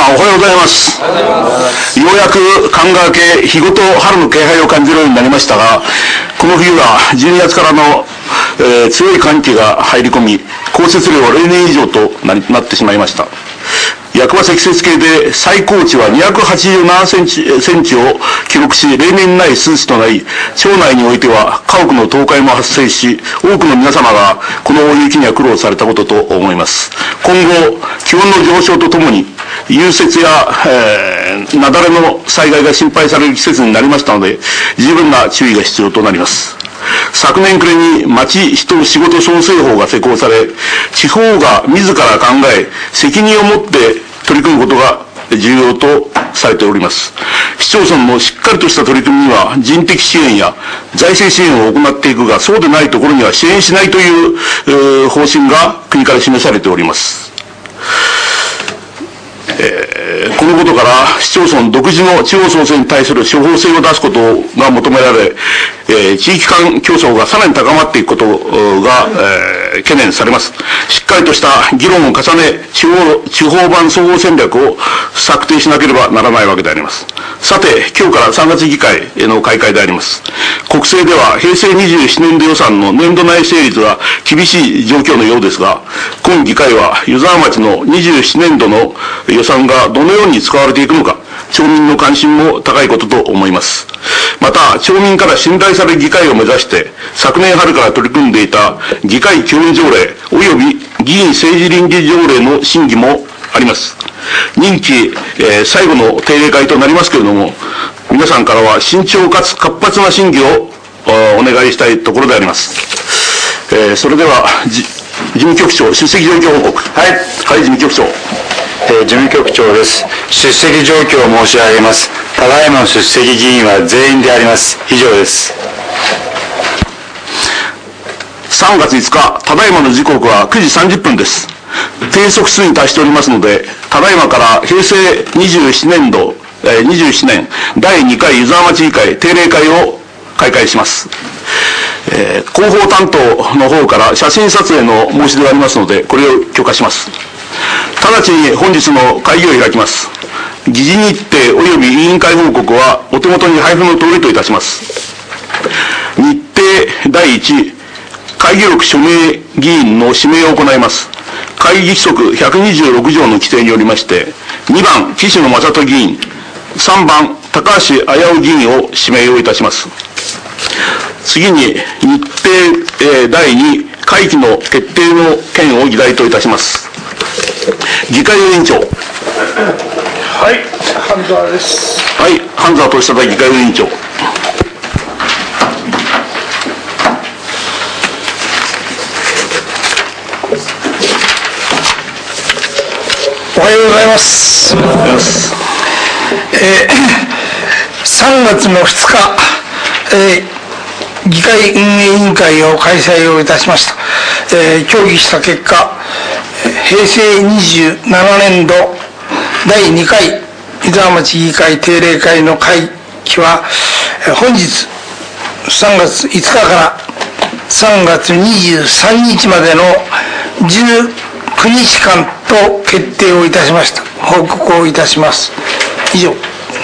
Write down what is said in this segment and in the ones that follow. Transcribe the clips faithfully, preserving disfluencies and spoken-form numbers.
さんおはようございます。ようやく神川家日ごと春の気配を感じるようになりましたが、この冬はじゅうにがつからの、えー、強い寒気が入り込み、降雪量は例年以上と な, なってしまいました。役場積雪計で最高値はにひゃくはちじゅうななセンチ、センチを記録し、例年ない数値となり、町内においては家屋の倒壊も発生し、多くの皆様がこの大雪には苦労されたことと思います。今後、気温の上昇とともに、融雪や、えー、雪崩の災害が心配される季節になりましたので、十分な注意が必要となります。昨年暮れに町人仕事創生法が施行され、地方が自ら考え、責任を持って取り組むことが重要とされております。市町村のしっかりとした取り組みには人的支援や財政支援を行っていくが、そうでないところには支援しないという、えー、方針が国から示されております。えー、このことから市町村独自の地方創生に対する処方箋を出すことが求められ、えー、地域間競争がさらに高まっていくことが、えー、懸念されます。しっかりとした議論を重ね、地方、地方版総合戦略を策定しなければならないわけであります。さて、今日からさんがつ議会の開会であります。国政では平成にじゅうななねん度予算の年度内成立が厳しい状況のようですが、今議会は湯沢町のにじゅうななねん度の予算がどのように使われていくのか、町民の関心も高いことと思います。また、町民から信頼される議会を目指して、昨年春から取り組んでいた議会協議条例及び議員政治倫理条例の審議もあります。任期、えー、最後の定例会となりますけれども、皆さんからは慎重かつ活発な審議をお願いしたいところであります。えー、それでは、事務局長、出席状況報告。 はい。 はい、事務局長。 えー、事務局長です。出席状況を申し上げます。ただいまの出席議員は全員であります。以上です。 さんがついつか、ただいまの時刻はくじさんじゅっぷんです。定則数に達しておりますので、ただいまから平成にじゅうななねん度、えー、にじゅうななねんだいにかい湯沢町議会定例会を開会します。えー、広報担当の方から写真撮影の申し出がありますので、これを許可します。直ちに本日の会議を開きます。議事日程及び委員会報告はお手元に配布の通りといたします。日程だいいち、会議録署名議員の指名を行います。会議規則ひゃくにじゅうろく条の規定によりまして、にばん岸野正人議員、さんばん高橋綾夫議員を指名をいたします。次に日程、えー、だいに、会期の決定の件を議題といたします。議会委員長。 はい、半沢です。 はい、半沢俊忠議会委員長。 おはようございます。えー、さんがつのふつか、えー、議会運営委員会を開催をいたしました。えー、協議した結果、平成にじゅうななねん度だいにかい湯沢町議会定例会の会期は、本日さんがついつかからさんがつにじゅうさんにちまでのじゅうくにちかんと決定をいたしました。報告をいたします。以上。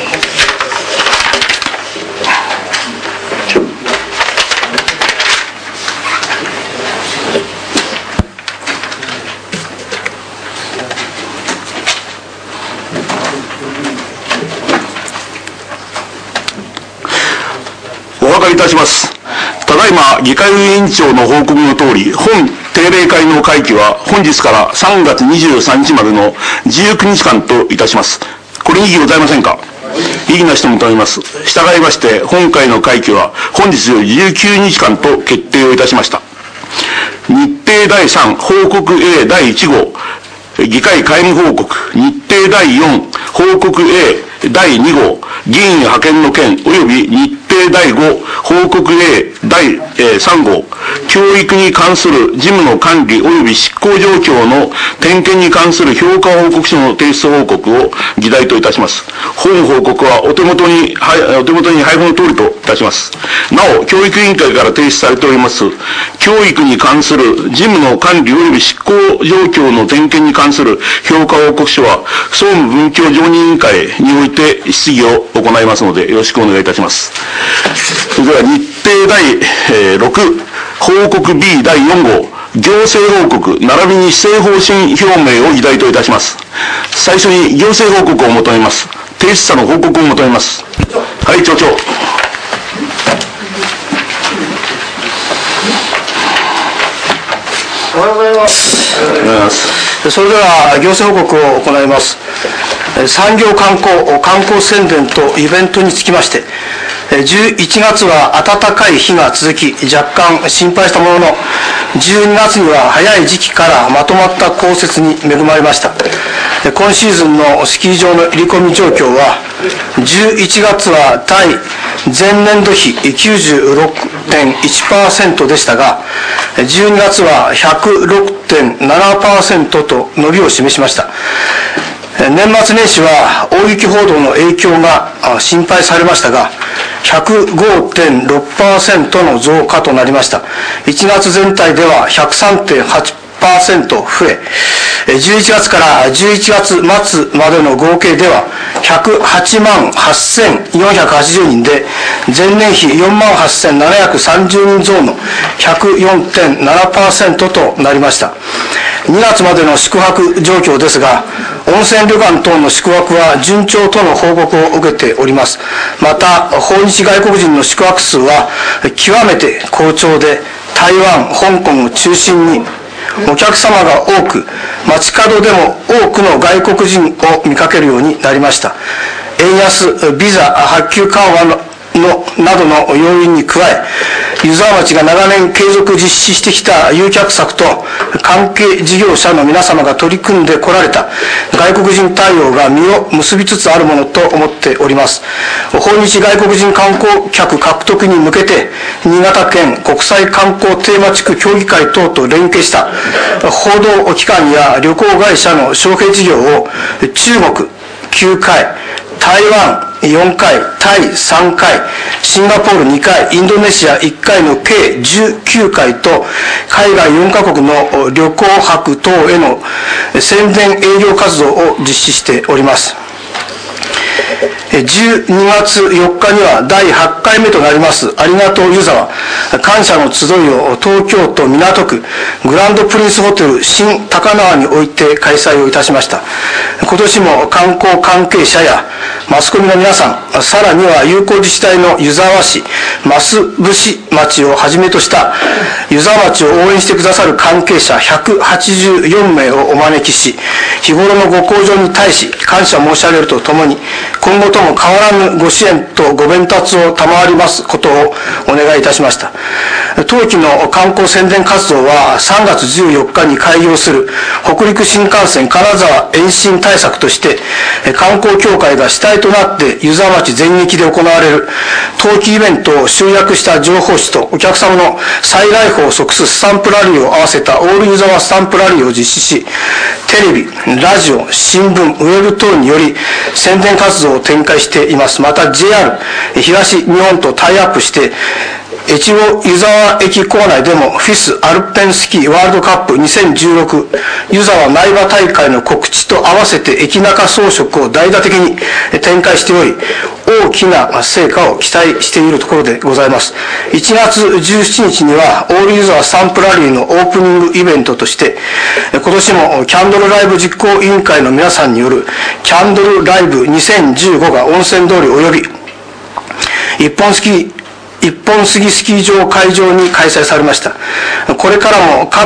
お分かりいたします。ただいま議会委員長の報告の通り、本定例会の会期は本日からさんがつにじゅうさんにちまでのじゅうくにちかんといたします。これに異議ございませんか。異議なしと認めます。従いまして本会の会期は本日よりじゅうきゅうにちかんと決定をいたしました。日程だいさん、報告 A だいいち号、議会会務報告、日程だいよん、報告 A だいに号、議員派遣の件及び日程だいご、報告 A だいさん号、 教育に関する事務の管理及び執行状況の点検に関する評価報告書の提出報告を議題といたします。本報告はお手元に、お手元に配布の通りといたします。なお、教育委員会から提出されております、教育に関する事務の管理及び執行状況の点検に関する評価報告書は、総務文教常任委員会において質疑を行いますので、よろしくお願いいたします。それでは日程だいろく、報告 ビーだいよん号、行政報告並びに施政方針表明を議題といたします。最初に行政報告を求めます。提出者の報告を求めます。はい、町長。 おはようございます。それでは行政報告を行います。産業観光、観光宣伝とイベントにつきまして、じゅういちがつは暖かい日が続き、若干心配したものの、じゅうにがつには早い時期からまとまった降雪に恵まれました。今シーズンのスキー場の入り込み状況は、じゅういちがつは対前年度比 きゅうじゅうろくてんいちパーセント でしたが、じゅうにがつは ひゃくろくてんななパーセント と伸びを示しました。年末年始は大雪報道の影響が心配されましたが、ひゃくごてんろくパーセント の増加となりました。いちがつ全体では ひゃくさんてんはちパーセント 増え、じゅういちがつからじゅういちがつ末までの合計ではひゃくはちまんはっせんよんひゃくはちじゅうにんで、前年比よんまんはっせんななひゃくさんじゅうにん増の ひゃくよんてんななパーセント となりました。にがつまでの宿泊状況ですが、温泉旅館等の宿泊は順調との報告を受けております。また、訪日外国人の宿泊数は極めて好調で、台湾、香港を中心にお客様が多く、街角でも多くの外国人を見かけるようになりました。円安、ビザ発給緩和ののなどの要因に加え、湯沢町が長年継続実施してきた誘客策と関係事業者の皆様が取り組んでこられた外国人対応が実を結びつつあるものと思っております。訪日外国人観光客獲得に向けて、新潟県国際観光テーマ地区協議会等と連携した報道機関や旅行会社の招聘事業を中国きゅうかい、台湾よんかい、タイさんかい、シンガポールにかい、インドネシアいっかいの計じゅうきゅうかいと、海外よんかこくの旅行泊等への宣伝営業活動を実施しております。じゅうにがつよっかにはだいはちかいめとなりますありがとう湯沢感謝の集いを東京都港区グランドプリンスホテル新高輪において開催をいたしました。今年も観光関係者やマスコミの皆さん、さらには友好自治体の湯沢市、増伏町をはじめとした湯沢町を応援してくださる関係者ひゃくはちじゅうよんめいをお招きし、日頃のご厚情に対し感謝申し上げるとともに、今後とも変わらぬご支援とご鞭撻を賜りますことをお願いいたしました。当期の観光宣伝活動はさんがつじゅうよっかに開業する北陸新幹線金沢延伸対策として、観光協会が主体となって湯沢町全域で行われる冬季イベントを集約した情報誌とお客様の再来訪を即すスタンプラリーを合わせたオール湯沢スタンプラリーを実施し、テレビ、ラジオ、新聞、ウェブ等により宣伝活動を展開しています。また ジェイアール 東日本とタイアップして越後湯沢駅構内でもフィスアルペンスキーワールドカップにせんじゅうろく湯沢苗場大会の告知と合わせて駅中装飾を大々的に展開しており、大きな成果を期待しているところでございます。いちがつじゅうしちにちにはオール湯沢スタンプラリーのオープニングイベントとして、今年もキャンドルライブ実行委員会の皆さんによるキャンドルライブにせんじゅうごが温泉通り及び一本スキー一本杉スキー場会場に開催されました。これからも各地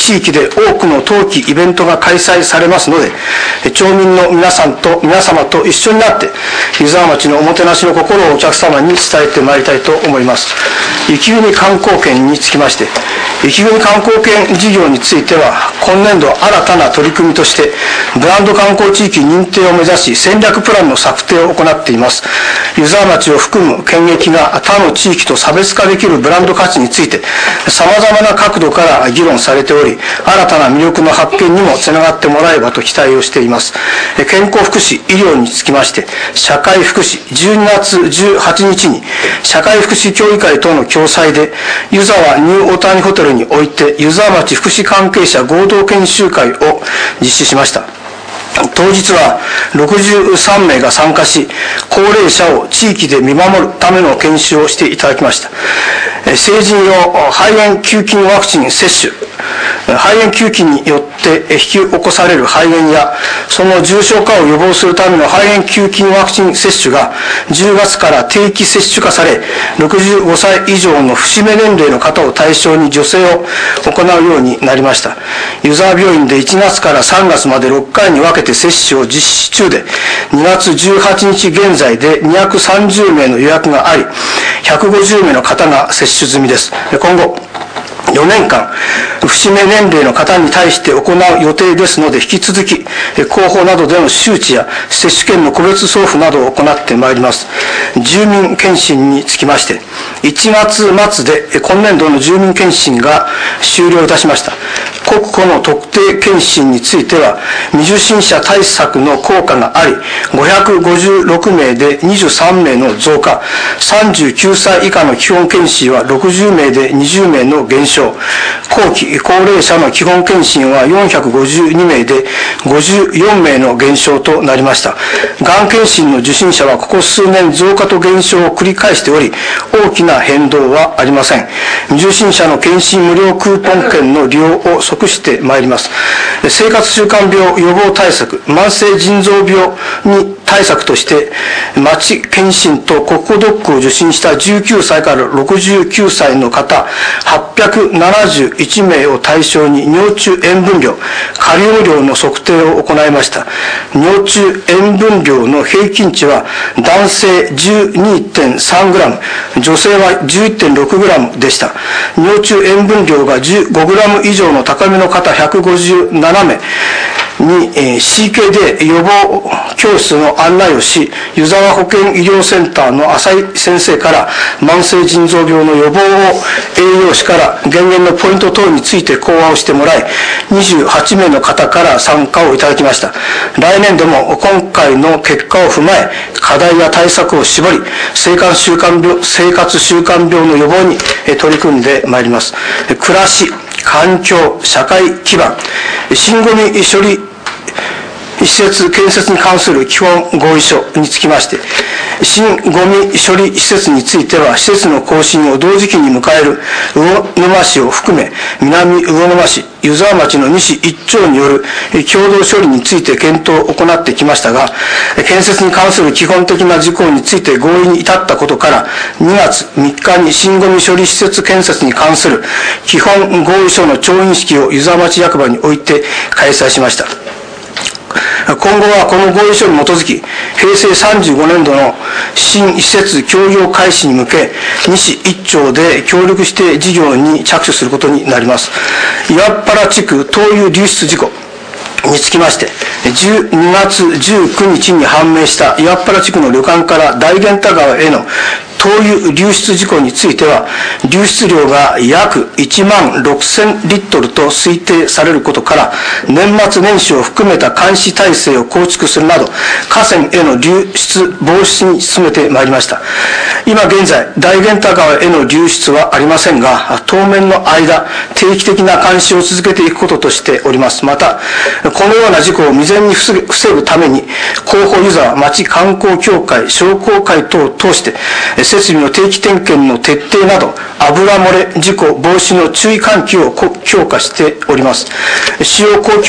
地域で多くの冬季イベントが開催されますので、町民の皆さんと皆様と一緒になって湯沢町のおもてなしの心をお客様に伝えてまいりたいと思います。雪国観光券につきまして、雪国観光券事業については今年度新たな取り組みとしてブランド観光地域認定を目指し戦略プランの策定を行っています。湯沢町を含む県域が他の地域と差別化できるブランド価値についてさまざまな角度から議論されており、新たな魅力の発見にもつながってもらえばと期待をしています。健康福祉医療につきまして、社会福祉じゅうにがつじゅうはちにちに社会福祉協議会等の共催で湯沢ニューオタニホテルにおいて湯沢町福祉関係者合同研修会を実施しました。当日はろくじゅうさんめいが参加し、高齢者を地域で見守るための研修をしていただきました。成人用肺炎球菌ワクチン接種、肺炎球菌によって引き起こされる肺炎やその重症化を予防するための肺炎球菌ワクチン接種がじゅうがつから定期接種化され、ろくじゅうごさい以上の節目年齢の方を対象に助成を行うようになりました。湯沢病院でいちがつからさんがつまでろっかいに分けて接種を実施中で、にがつじゅうはちにち現在でにひゃくさんじゅうめいの予約があり、ひゃくごじゅうめいの方が接種済みです。今後よねんかん、節目年齢の方に対して行う予定ですので、引き続き広報などでの周知や接種券の個別送付などを行ってまいります。住民検診につきまして、いちがつまつで今年度の住民検診が終了いたしました。国庫の特定検診については、未受診者対策の効果があり、ごひゃくごじゅうろくめいでにじゅうさんめいの増加、さんじゅうきゅうさい以下の基本検診はろくじゅうめいでにじゅうめいの減少、後期高齢者の基本検診はよんひゃくごじゅうにめいでごじゅうよんめいの減少となりました。がん検診の受診者はここ数年増加と減少を繰り返しており、大きな変動はありません。未受診者の検診無料クーポン券の利用を即してまいります。生活習慣病予防対策、慢性腎臓病に対策として、町検診と国庫ドックを受診したじゅうきゅうさいからろくじゅうきゅうさいの方はっぴゃくななじゅういちめいを対象に尿中塩分量、カリウム量の測定を行いました。尿中塩分量の平均値は男性 じゅうにてんさんグラム、女性は じゅういってんろくグラム でした。尿中塩分量が じゅうごグラム 以上の高めの方ひゃくごじゅうななめいに、えー、シーケー で予防教室の案内をし、湯沢保健医療センターの浅井先生から慢性腎臓病の予防を栄養士から減塩のポイント等について講話をしてもらい、にじゅうはちめいの方から参加をいただきました。来年度も今回の結果を踏まえ、課題や対策を絞り、生活習慣病、生活習慣病の予防に取り組んでまいります。暮らし、環境、社会基盤、新ゴミ処理施設建設に関する基本合意書につきまして、新ゴミ処理施設については施設の更新を同時期に迎える魚沼市を含め、南魚沼市、湯沢町のにしいっちょうによる共同処理について検討を行ってきましたが、建設に関する基本的な事項について合意に至ったことから、にがつみっかに新ゴミ処理施設建設に関する基本合意書の調印式を湯沢町役場において開催しました。今後はこの合意書に基づき、へいせいさんじゅうごねんどの新施設協業開始に向け、にしいっちょうで協力して事業に着手することになります。岩っ原地区灯油流出事故につきまして、じゅうにがつじゅうくにちに判明した岩っ原地区の旅館から大源太川への灯油流出事故については、流出量が約いちまんろくせんリットルと推定されることから、年末年始を含めた監視体制を構築するなど、河川への流出防止に努めてまいりました。今現在、大源太川への流出はありませんが、当面の間、定期的な監視を続けていくこととしております。また、このような事故を未然に防ぐ、防ぐために、広報湯沢町観光協会、商工会等を通して、設備の定期点検の徹底など、油漏れ事故防止の注意喚起を強化しております。主要公共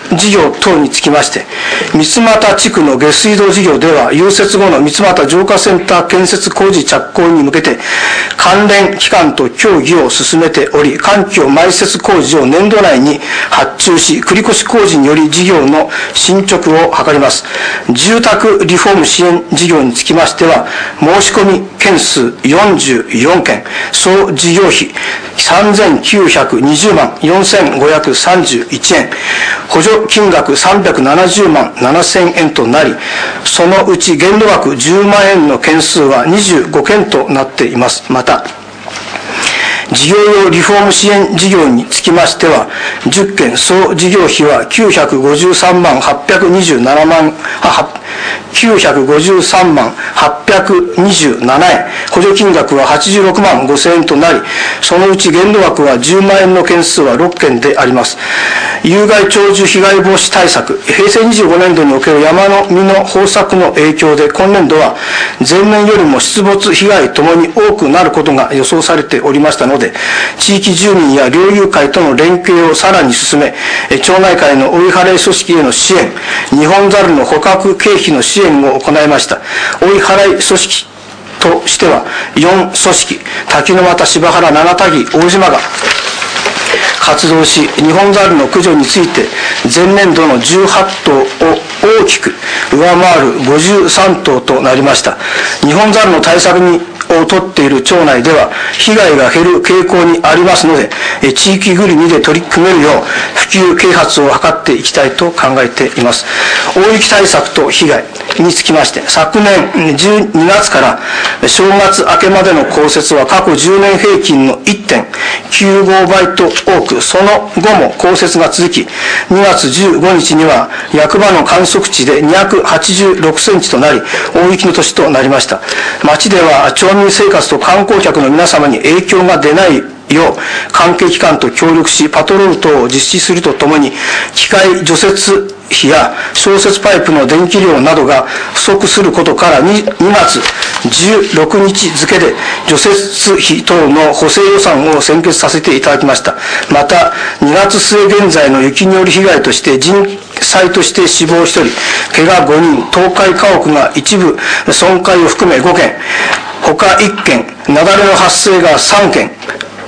事業等につきまして、三俣地区の下水道事業では、融雪後の三俣浄化センター建設工事着工に向けて、関連機関と協議を進めており、環境埋設工事を年度内に発注し、繰越工事により事業の進捗を図ります。住宅リフォーム支援事業につきましては、申し込み件数よんじゅうよんけん、総事業費さんぜんきゅうひゃくにじゅうまんよんせんごひゃくさんじゅういちえん、補助金額さんびゃくななじゅうまんななせんえんとなり、そのうち限度額じゅうまんえんの件数はにじゅうごけんとなっています。また、事業用リフォーム支援事業につきましては、じゅっけん、総事業費はきゅうひゃくごじゅうさんまんはっぴゃくにじゅうななまん、きゅうひゃくごじゅうさんまんはっぴゃくにじゅうななえん、補助金額ははちじゅうろくまんごせんえんとなり、そのうち限度額はじゅうまんえんの件数はろっけんであります。有害鳥獣被害防止対策、へいせいにじゅうごねんどにおける山の実の豊作の影響で、今年度は前年よりも出没被害ともに多くなることが予想されておりましたので、地域住民や猟友会との連携をさらに進め、町内会の追い払い組織への支援、ニホンザルの捕獲経費の支援を行いました。追い払い組織としてはよん組織、滝の俣、柴原、七田木、大島が活動し、ニホンザルの駆除について前年度のじゅうはちとうを大きく上回るごじゅうさんとうとなりました。ニホンザルの対策にを取っている町内では被害が減る傾向にありますので、地域ぐるみで取り組めるよう普及啓発を図っていきたいと考えています。大雪対策と被害につきまして、昨年じゅうにがつから正月明けまでの降雪は過去じゅうねん平均の いってんきゅうごばいと多く、その後も降雪が続き、にがつじゅうごにちには役場の観測値でにひゃくはちじゅうろくセンチとなり、大雪の年となりました。町では町民生活と観光客の皆様に影響が出ないよう関係機関と協力し、パトロール等を実施するとともに、機械除雪費や消雪パイプの電気量などが不足することから 2, 2月じゅうろくにち付で除雪費等の補正予算を専決させていただきました。またにがつすえ現在の雪による被害として、人災として死亡ひとり、怪我ごにん、倒壊家屋が一部損壊を含めごけん、他いっけん、雪崩の発生がさんけん、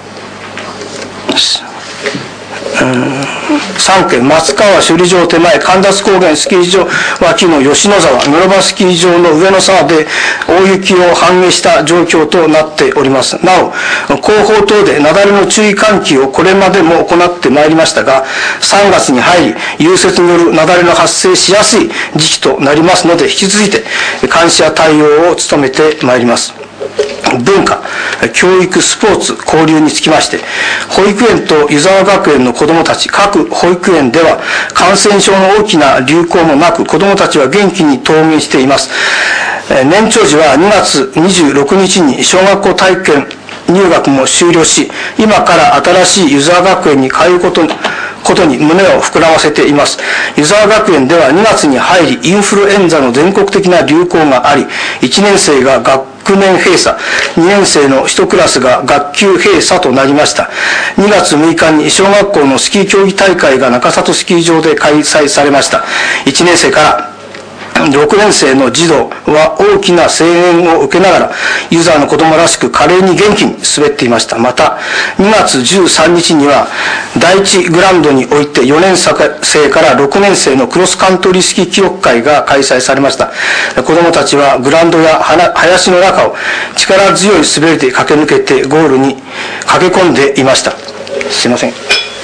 さんけん、松川首里城手前、神田高原スキー場脇の吉野沢、室場スキー場の上の沢で大雪を反映した状況となっております。なお、広報等で雪崩の注意喚起をこれまでも行ってまいりましたが、さんがつに入り、融雪による雪崩の発生しやすい時期となりますので、引き続いて監視や対応を努めてまいります。文化、教育、スポーツ、交流につきまして、保育園と湯沢学園の子どもたち、各保育園では感染症の大きな流行もなく、子どもたちは元気に登園しています。年長児はにがつにじゅうろくにちに小学校体験入学も終了し、今から新しい湯沢学園に通うことことに胸を膨らませています。湯沢学園ではにがつに入り、インフルエンザの全国的な流行があり、いちねんせいが学年閉鎖、にねんせいのいちクラスが学級閉鎖となりました。にがつむいかに小学校のスキー競技大会が中里スキー場で開催されました。いちねんせいからろくねんせいの児童は大きな声援を受けながら、ユーザーの子供らしく華麗に元気に滑っていました。また、にがつじゅうさんにちには、第一グラウンドにおいてよねんせいからろくねんせいのクロスカントリースキー記録会が開催されました。子供たちはグラウンドや林の中を力強い滑りで駆け抜けてゴールに駆け込んでいました。すいません。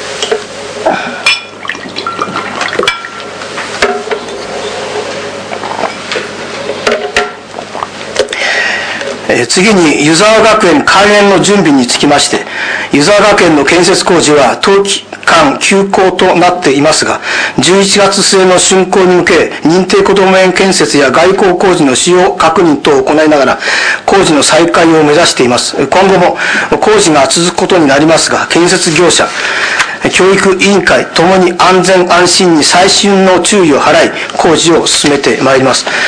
次に湯沢学園開園の準備につきまして、湯沢学園の建設工事は冬期間休校となっていますが、じゅういちがつすえの竣工に向け、認定こども園建設や外交工事の使用確認等を行いながら工事の再開を目指しています。今後も工事が続くことになりますが、建設業者、教育委員会ともに安全安心に細心の注意を払い、工事を進めてまいります。関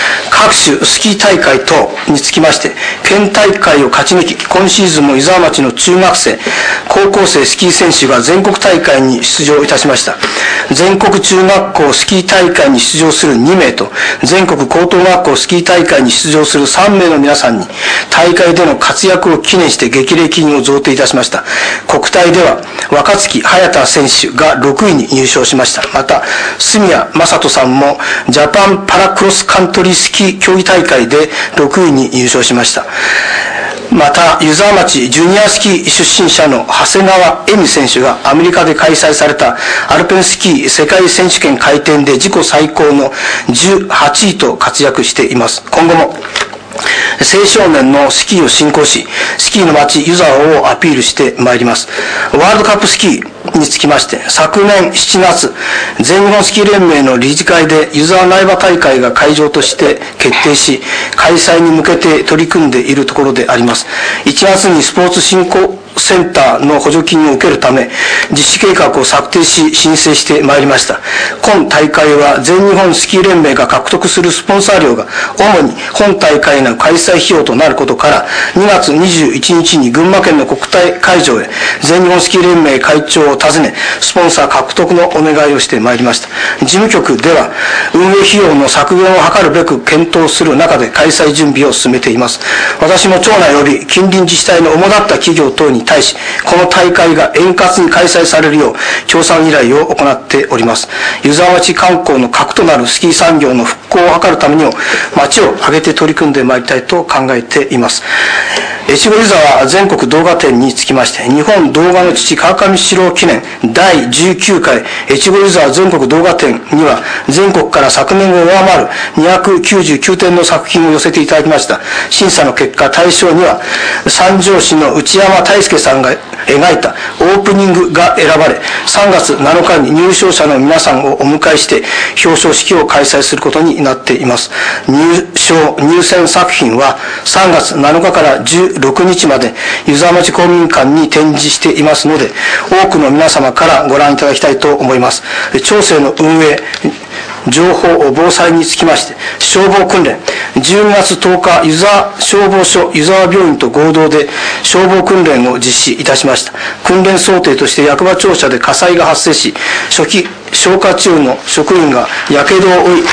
各種スキー大会等につきまして、県大会を勝ち抜き、今シーズンも湯沢町の中学生、高校生スキー選手が全国大会に出場いたしました。全国中学校スキー大会に出場するにめいと、全国高等学校スキー大会に出場するさんめいの皆さんに、大会での活躍を記念して激励金を贈呈いたしました。国体では、若月隼太選手がろくいに入賞しました。また、住谷正人さんも、ジャパンパラクロスカントリースキー競技大会でろくいに入賞しました。また、湯沢町ジュニアスキー出身者の長谷川恵美選手がアメリカで開催されたアルペンスキー世界選手権回転で自己最高のじゅうはちいと活躍しています。今後も青少年のスキーを振興し、スキーの街湯沢をアピールしてまいります。ワールドカップスキーにつきまして、昨年しちがつ、全日本スキー連盟の理事会で湯沢苗場大会が会場として決定し、開催に向けて取り組んでいるところであります。いちがつにスポーツ振興センターの補助金を受けるため、実施計画を策定し、申請してまいりました。今大会は全日本スキー連盟が獲得するスポンサー料が、主に本大会の開催費用となることから、にがつにじゅういちにちに群馬県の国体会場へ、全日本スキー連盟会長を訪ね、スポンサー獲得のお願いをしてまいりました。事務局では、運営費用の削減を図るべく検討する中で開催準備を進めています。私も町内及び近隣自治体の主だった企業等に対し、この大会が円滑に開催されるよう協賛依頼を行っております。湯沢町観光の核となるスキー産業の復興を図るためにも、町を挙げて取り組んでまいりたいと考えています。越後湯沢全国動画展につきまして、日本動画の父川上四郎記念だいじゅうきゅうかい越後湯沢全国動画展には、全国から昨年を上回るにひゃくきゅうじゅうきゅうてんの作品を寄せていただきました。審査の結果、大賞には三条市の内山大輔さんが描いたオープニングが選ばれ、さんがつなのかに入賞者の皆さんをお迎えして表彰式を開催することになっています。入賞入選作品はさんがつなのかからじゅうろくにちまで湯沢町公民館に展示していますので、多くの皆様からご覧いただきたいと思います。町政の運営、情報防災につきまして、消防訓練、じゅうにがつとおか湯沢消防署湯沢病院と合同で消防訓練を実施いたしました。訓練想定として役場庁舎で火災が発生し、初期消火中の職員が火傷を負い、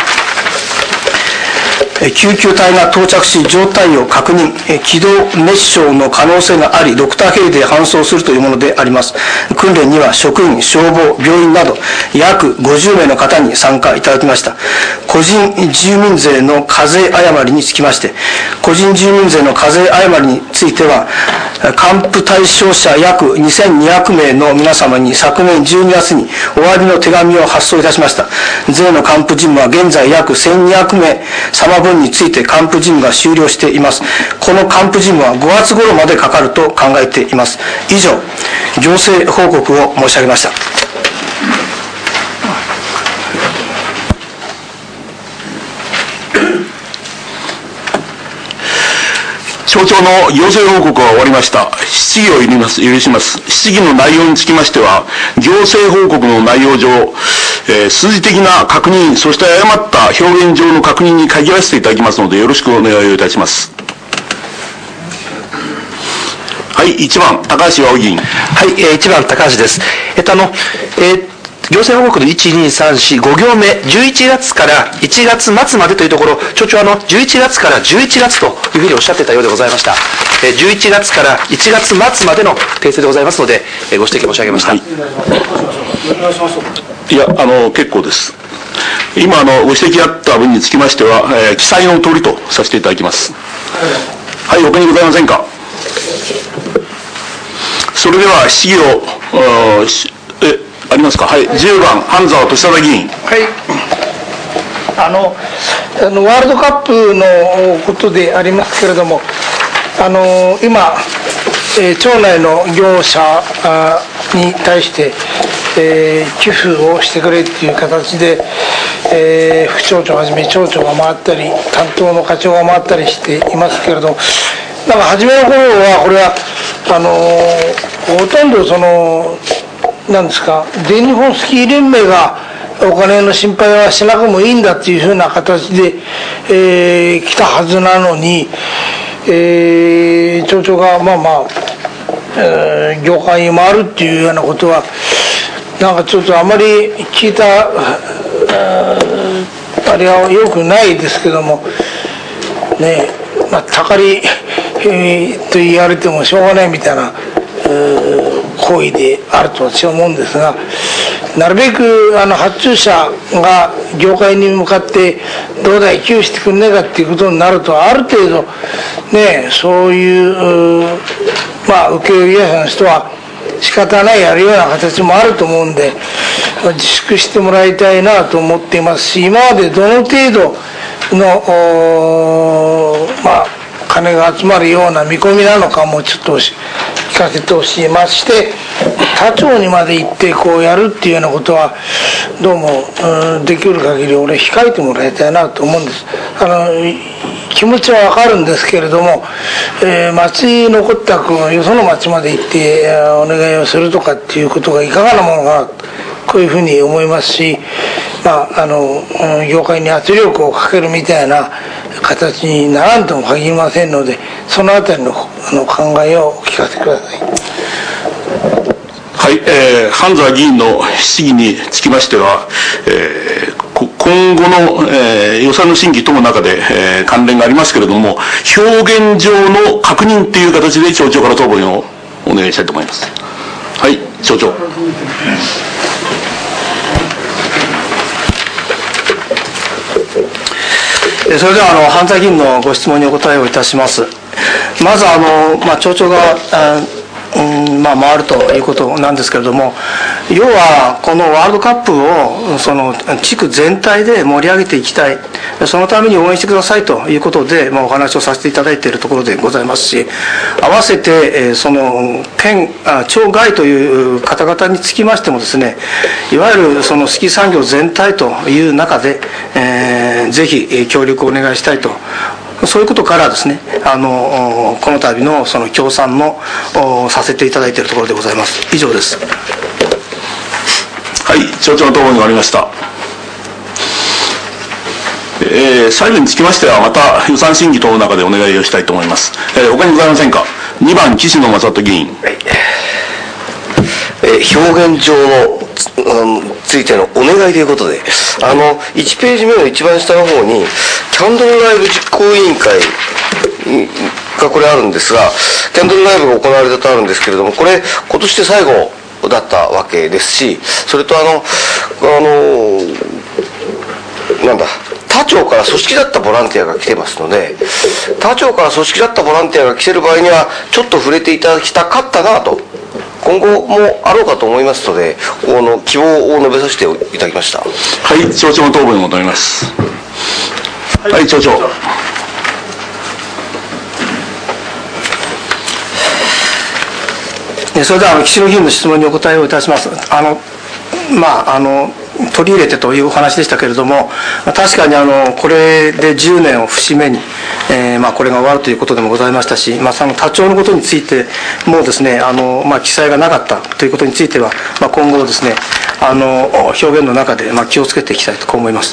救急隊が到着し状態を確認、気道熱傷の可能性がありドクターヘリで搬送するというものであります。訓練には職員、消防、病院など約ごじゅうめいの方に参加いただきました。個人住民税の課税誤りにつきまして、個人住民税の課税誤りについては還付対象者約にせんにひゃくめいの皆様に昨年じゅうにがつにお詫びの手紙を発送いたしました。税の還付事務は現在約せんにひゃくめい様分について還付事務が終了しています。この還付事務はごがつ頃までかかると考えています。以上、行政報告を申し上げました。 省庁の行政報告が終わりました。質疑を許ります許します。質疑の内容につきましては、行政報告の内容上、えー、数字的な確認、そして誤った表現上の確認に限らせていただきますので、よろしくお願いをいたします。はい、いちばん、高橋葵議員。 はい、えー、いちばん、高橋です。えっと、あの、えー行政報告のいち、に、さん、よん、ご行目、じゅういちがつからいちがつまつまでというところ、町長はあのじゅういちがつからじゅういちがつというふうにおっしゃってたようでございました。えー、じゅういちがつからいちがつまつまでの訂正でございますので、えー、ご指摘申し上げました。はい、 いや、あの、結構です。今、あの、ご指摘あった分につきましては、えー、記載の通りとさせていただきます。はい、他にございませんか。それでは、質疑を、え、ありますか。はい、じゅうばん、半沢俊忠議員。 はい。あの、あのワールドカップのことでありますけれども、あの今、えー、町内の業者に対して、えー、寄付をしてくれっていう形で、えー、副町長をはじめ町長が回ったり、担当の課長が回ったりしていますけれども、なんか初めの頃はこれはあのほとんどそのなんですか、全日本スキー連盟がお金の心配はしなくもいいんだっていうふうな形で、えー、来たはずなのに、えー、町長がまあまあ、えー、業界に回るっていうようなことはなんかちょっとあまり聞いたあれはよくないですけどもね、まあ、たかり、えー、と言われてもしょうがないみたいな行為であると私は思うんですが、なるべくあの発注者が業界に向かってどうだい給付してくんねえかっていうことになると、ある程度ね、そういうまあ請負会社の人は仕方ないやるような形もあると思うんで、自粛してもらいたいなと思っていますし、今までどの程度のまあ金が集まるような見込みなのかもちょっと聞かせてほしい。まして他町にまで行ってこうやるっていうようなことはどうも、うん、できる限り俺控えてもらいたいなと思うんです。あの気持ちはわかるんですけれども、えー、町に残った君はよその町まで行ってお願いをするとかっていうことがいかがなものかな、こういうふうに思いますし、まあ、あの業界に圧力をかけるみたいな形にならんとも限りませんので、そのあたりのあの考えをお聞かせください。 はい、えー、半沢議員の質疑につきましては、えー、今後の、えー、予算の審議との中で、えー、関連がありますけれども、表現上の確認という形で町長から答弁をお願いしたいと思います。はい、町長。 それではあの半沢議員のご質問にお答えをいたします。まずあの、まあ、町長があうんまあ、回るということなんですけれども、要はこのワールドカップをその地区全体で盛り上げていきたい、そのために応援してくださいということで、まあ、お話をさせていただいているところでございますし、合わせてその県あ町外という方々につきましてもですね、いわゆるそのスキー産業全体という中で、えー、ぜひ協力をお願いしたいと、そういうことからですね、あのこの度のその協賛のさせていただいているところでございます。以上です。 はい、町長の答弁が終わりました。えー、最後につきましてはまた予算審議等の中でお願いをしたいと思います。えー、他にございませんか。にばん岸野正人議員。はい、 えー、表現上のついてのお願いということで、あのいちページ目の一番下の方にキャンドルライブ実行委員会がこれあるんですが、キャンドルライブが行われたとあるんですけれども、これ今年で最後だったわけですし、それとあのあのなんだ他町から組織だったボランティアが来てますので、他町から組織だったボランティアが来てる場合にはちょっと触れていただきたかったなと、今後もあろうかと思いますので、この希望を述べさせていただきました。 はい、町長の答弁を求めます。はい、はい、町長。 それでは岸野議員の質問にお答えをいたします。あのまああの取り入れてというお話でしたけれども、確かにあのこれでじゅうねんを節目に、えーまあ、これが終わるということでもございましたし、まあ、その他町のことについてもうですね、あの、まあ、記載がなかったということについては、まあ、今後ですね、あの表現の中で、まあ、気をつけていきたいとこう思います。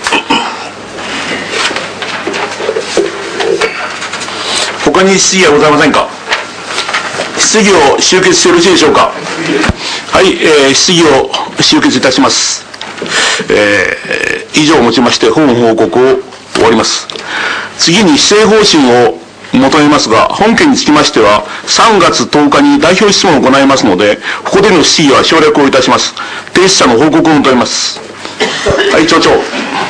他に質疑はございませんか。質疑を終結してよろしいでしょうか。はい、えー、質疑を終結いたします。えー、以上をもちまして本報告を終わります。次に施政方針を求めますが、本件につきましてはさんがつとおかに代表質問を行いますので、ここでの質疑は省略をいたします。提出者の報告を求めます。はい、町長。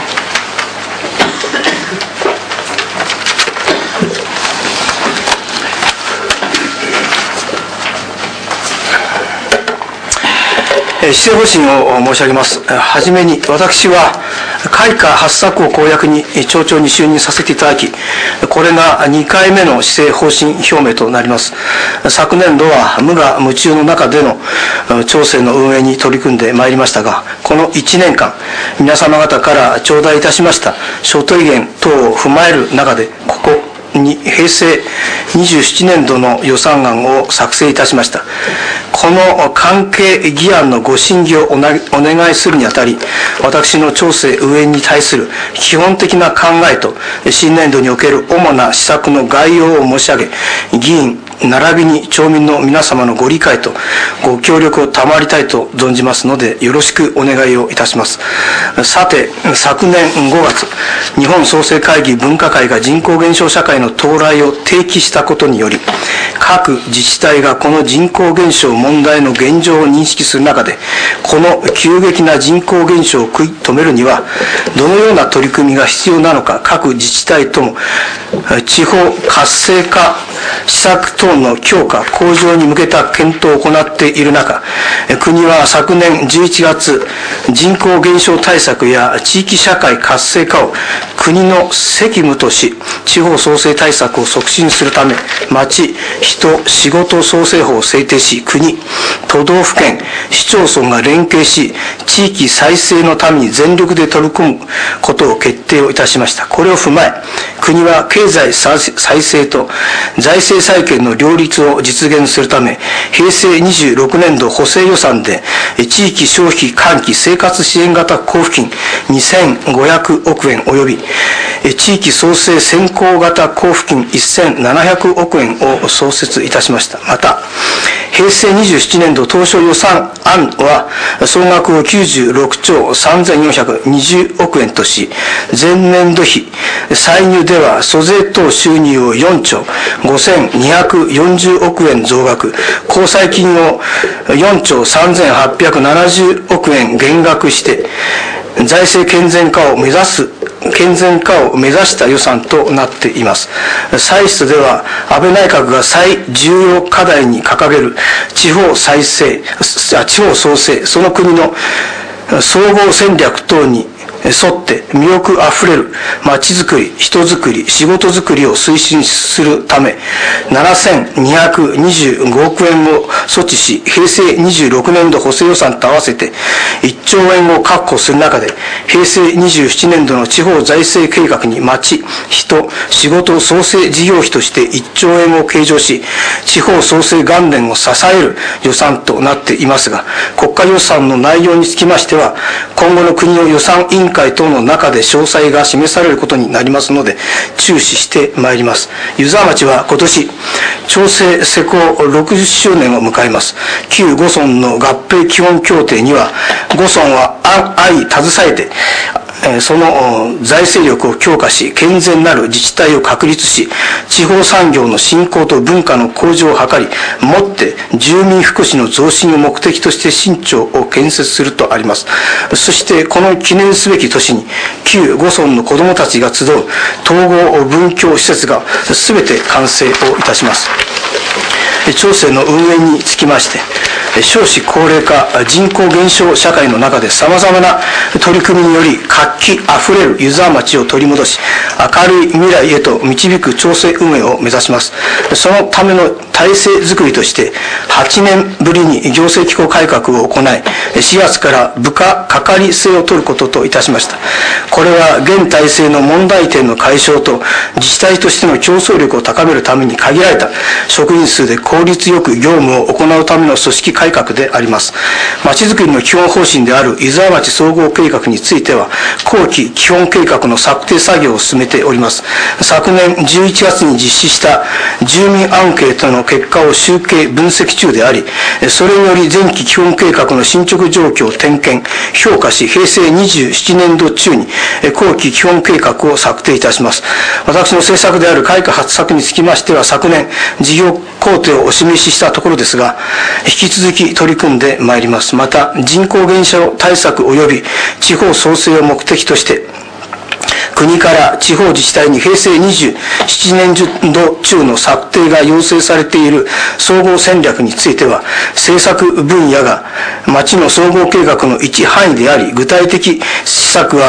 施政方針を申し上げます。はじめに、私は開花発作を公約に町長に就任させていただき、これがにかいめの施政方針表明となります。昨年度は無我夢中の中での町政の運営に取り組んでまいりましたが、このいちねんかん、皆様方から頂戴いたしました諸提言等を踏まえる中で、ここに平成にじゅうななねん度の予算案を作成いたしました。この関係議案のご審議をお願いするにあたり、私の町政運営に対する基本的な考えと新年度における主な施策の概要を申し上げ、議員並びに町民の皆様のご理解とご協力を賜りたいと存じますので、よろしくお願いをいたします。さて、昨年ごがつ、日本創生会議分科会が人口減少社会の到来を提起したことにより、各自治体がこの人口減少問題の現状を認識する中で、この急激な人口減少を食い止めるには、どのような取り組みが必要なのか、各自治体とも地方活性化施策等の強化向上に向けた検討を行っている中、国は昨年じゅういちがつ、人口減少対策や地域社会活性化を国の責務とし、地方創生対策を促進するため、町、人、仕事創生法を制定し、国、都道府県、市町村が連携し、地域再生のために全力で取り組むことを決定をいたしました。これを踏まえ、国は経済再生と財政再建の両立を実現するため、平成にじゅうろくねん度補正予算で、地域消費喚起生活支援型交付金にせんごひゃくおくえん及び、地域創生先行型交付金せんななひゃくおくえんを創設いたしました。また、平成にじゅうななねん度当初予算案は、総額をきゅうじゅうろくちょうさんぜんよんひゃくにじゅうおくえんとし、前年度比、歳入では租税等収入をよんちょうごせんにひゃくよんじゅうおくえん増額、公債金をよんちょうさんぜんはっぴゃくななじゅうおくえん減額して、財政健全化を目指す健全化を目指した予算となっています。歳出では、安倍内閣が最重要課題に掲げる地方再生、地方創生、その国の総合戦略等に沿って魅力あふれる町づくり、人づくり、仕事づくりを推進するため、ななせんにひゃくにじゅうごおくえんを措置し、平成にじゅうろくねん度補正予算と合わせていっちょうえんを確保する中で、平成にじゅうななねん度の地方財政計画に町、人、仕事創生事業費としていっちょうえんを計上し、地方創生元年を支える予算となっていますが、国家予算の内容につきましては、今後の国の予算委員会等の中で詳細が示されることになりますので、注視してまいります。湯沢町は今年、町政施行ろくじゅっしゅうねんを迎えます。旧ご村の合併基本協定には、ご村は相携えて、その財政力を強化し、健全なる自治体を確立し、地方産業の振興と文化の向上を図り、もって住民福祉の増進を目的として新町を建設するとあります。そしてこの記念すべき年に、旧ご村の子どもたちが集う統合文教施設が全て完成をいたします。町政の運営につきまして、少子高齢化、人口減少社会の中で様々な取り組みにより活気あふれる湯沢町を取り戻し、明るい未来へと導く町政運営を目指します。そのための体制づくりとして、はちねんぶりに行政機構改革を行い、しがつから部下係制を取ることといたしました。これは現体制の問題点の解消と、自治体としての競争力を高めるために限られた職員数で効率よく業務を行うための組織改革であります。まちづくりの基本方針である湯沢町総合計画については、後期基本計画の策定作業を進めております。昨年じゅういちがつに実施した住民アンケートの結果を集計分析中であり、それにより前期基本計画の進捗状況を点検、評価し、平成にじゅうななねん度中に後期基本計画を策定いたします。私の政策である改革発策につきましては、昨年事業工程をお示ししたところですが、引き続き取り組んでまいります。また、人口減少対策及び地方創生を目的として、国から地方自治体に平成にじゅうななねん度中の策定が要請されている総合戦略については、政策分野が町の総合計画の一範囲であり、具体的施策は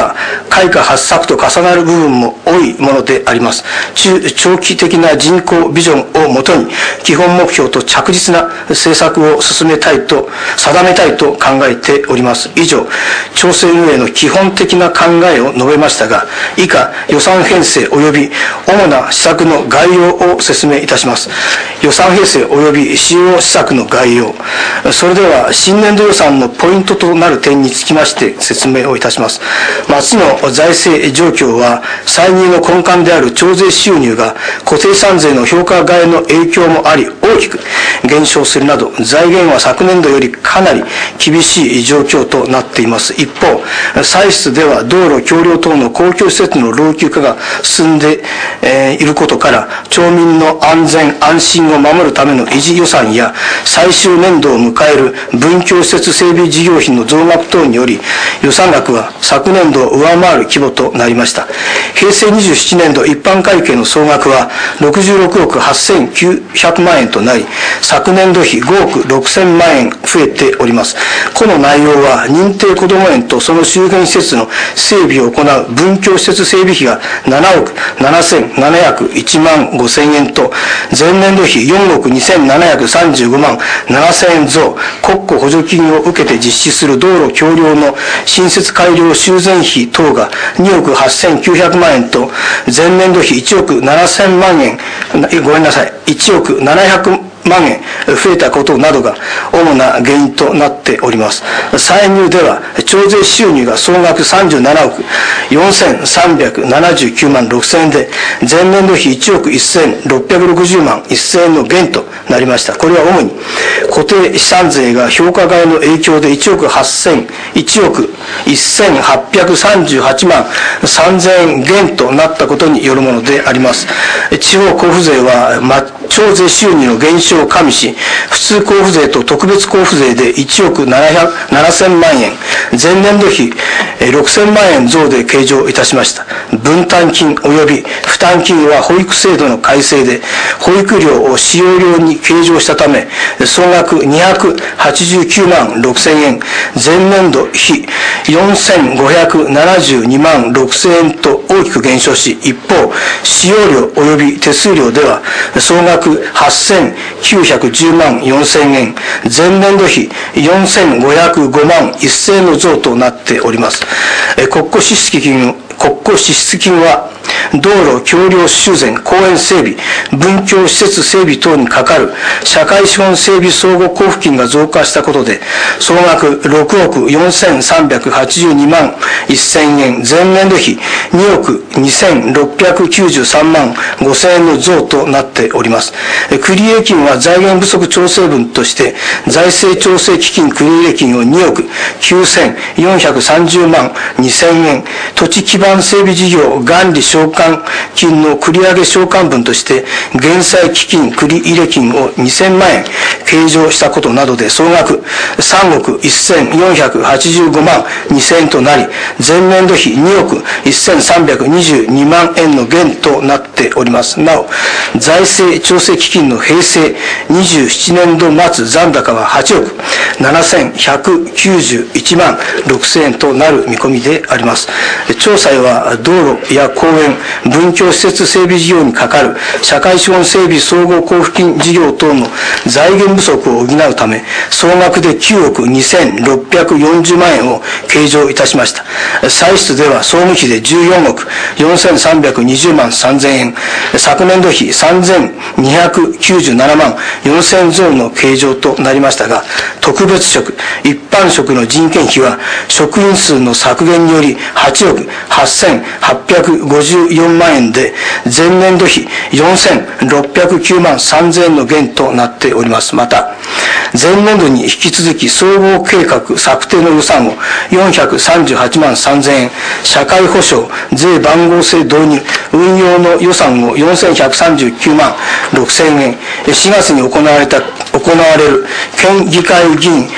開花発作と重なる部分も多いものであります。中長期的な人口ビジョンをもとに基本目標と着実な政策を進めたいと定めたいと考えております。以上、調整運営の基本的な考えを述べましたが、以下予算編成及び主な施策の概要を説明いたします。予算編成及び主要施策の概要。それでは新年度予算のポイントとなる点につきまして説明をいたします。町の財政状況は歳入の根幹である徴税収入が固定資産税の評価外の影響もあり大きく減少するなど、財源は昨年度よりかなり厳しい状況となっています。一方、歳出では道路橋梁等の公共施設の老朽化が進んで、えー、いることから、町民の安全安心を守るための維持予算や最終年度を迎える文教施設整備事業費の増額等により、予算額は昨年度を上回る規模となりました。平成にじゅうななねん度一般会計の総額はろくじゅうろくおくはっせんきゅうひゃくまんえんとなり、昨年度比ごおくろくせんまんえん増えております。この内容は認定こども園とその周辺施設の整備を行う文教施設整備費がななおくななせんななひゃくいちまんごせんえんと、前年度比よんおくにせんななひゃくさんじゅうごまんななせんえん増、国庫補助金を受けて実施する道路橋梁の新設改良修繕費等がにおくはっせんきゅうひゃくまんえんと、前年度比いちおくななせんまんえん、ごめんなさい、いちおくななひゃくまんえん増えたことなどが主な原因となっております。歳入では徴税収入が総額さんじゅうななおくよんせんさんびゃくななじゅうきゅうまんろくせんえんで、前年度比いちおくせんろっぴゃくろくじゅうまんせんえんの減となりました。これは主に固定資産税が評価外の影響でいちおくはっせん、いちおくせんはっぴゃくさんじゅうはちまんさんぜんえん減となったことによるものであります。地方交付税は徴税収入の減少を加味し、普通交付税と特別交付税でいちおくななせんまんえん、前年度比ろくせんまんえん増で計上いたしました。分担金及び負担金は保育制度の改正で保育料を使用料に計上したため、総額にひゃくはちじゅうきゅうまんろくせんえん、前年度比よんせんごひゃくななじゅうにまんろくせんえんと大きく減少し、一方使用料及び手数料では総額はっせんきゅうひゃくじゅうまんよんせんえん、前年度比よんせんごひゃくごまんせんえんの増となっております。国庫支出金国庫支出金は道路橋梁修繕公園整備文教施設整備等にかかる社会資本整備相互交付金が増加したことで、総額ろくおくよんせんさんびゃくはちじゅうにまんせんえん、前年度比におくにせんろっぴゃくきゅうじゅうさんまんごせんえんの増となっております。繰入金は財源不足調整分として財政調整基金繰入金をにおくきゅうせんよんひゃくさんじゅうまんにせんえん、土地基盤整備事業元利償還金の繰り上げ償還分として減債基金繰入金をにせんまんえん計上したことなどで、総額さんおくせんよんひゃくはちじゅうごまんにせんえんとなり、前年度比におくせんさんびゃくにじゅうにまんえんの減となっております。なお、財政調整基金の平成にじゅうななねん度末残高ははちおくななせんひゃくきゅうじゅういちまんろくせんえんとなる見込みであります。調査は道路や公園文教施設整備事業にかかる社会資本整備総合交付金事業等の財源不足を補うため、総額できゅうおくにせんろっぴゃくよんじゅうまんえんを計上いたしました。歳出では総務費でじゅうよんおくよんせんさんびゃくにじゅうまんさんぜんえん、昨年度比さんぜんにひゃくきゅうじゅうななまんよんせんえん増の計上となりましたが、特別職一般職の人件費は職員数の削減によりはちおくはっせんはっぴゃくごじゅうよんまんえんで、前年度比よんせんろっぴゃくきゅうまんさんぜんえんの減となっております。また前年度に引き続き総合計画策定の予算をよんひゃくさんじゅうはちまんさんぜんえん、社会保障税番号制導入運用の予算をよんせんひゃくさんじゅうきゅうまんろくせんえん、しがつに行われた行われる県議会議員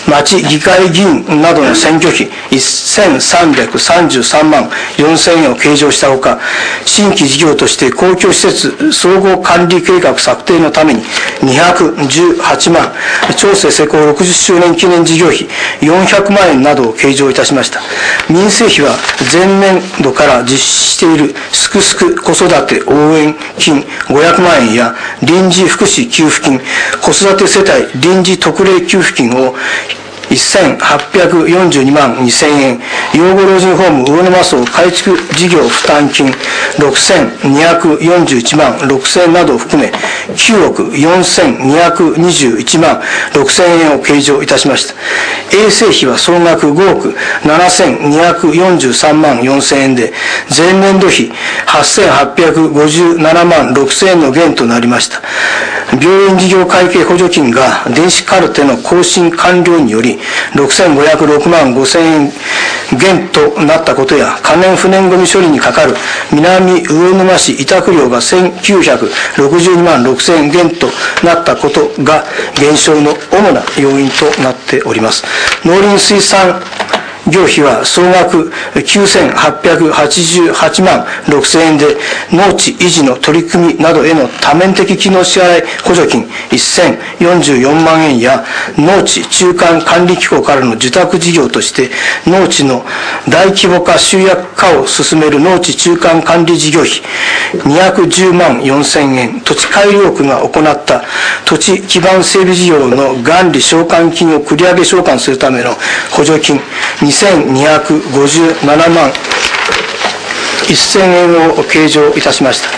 町議会議員などの選挙費せんさんびゃくさんじゅうさんまんよんせんえんを計上したほか、新規事業として公共施設総合管理計画策定のためににひゃくじゅうはちまん、長生施行ろくじゅっしゅうねん記念事業費よんひゃくまんえんなどを計上いたしました。民生費は前年度から実施しているすくすく子育て応援金ごひゃくまんえんや臨時福祉給付金、子育て世帯臨時特例給付金をせんはっぴゃくよんじゅうにまんにせんえん、養護老人ホーム魚沼荘改築事業負担金ろくせんにひゃくよんじゅういちまんろくせんえんなどを含めきゅうおくよんせんにひゃくにじゅういちまんろくせんえんを計上いたしました。衛生費は総額ごおくななせんにひゃくよんじゅうさんまんよんせんえんで、前年度比はっせんはっぴゃくごじゅうななまんろくせんえんの減となりました。病院事業会計補助金が電子カルテの更新完了によりろくせんごひゃくろくまんごせんえん減となったことや、可燃不燃ゴミ処理にかかる南魚沼市委託料がせんきゅうひゃくろくじゅうにまんろくせんえん減となったことが減少の主な要因となっております。農林水産業費は総額きゅうせんはっぴゃくはちじゅうはちまんろくせんえんで、農地維持の取り組みなどへの多面的機能支払い補助金せんよんじゅうよんまんえんや、農地中間管理機構からの受託事業として農地の大規模化集約化を進める農地中間管理事業費にひゃくじゅうまんよんせんえん、土地改良区が行った土地基盤整備事業の元利償還金を繰り上げ償還するための補助金にせんにひゃくごじゅうななまんせんえんを計上いたしました。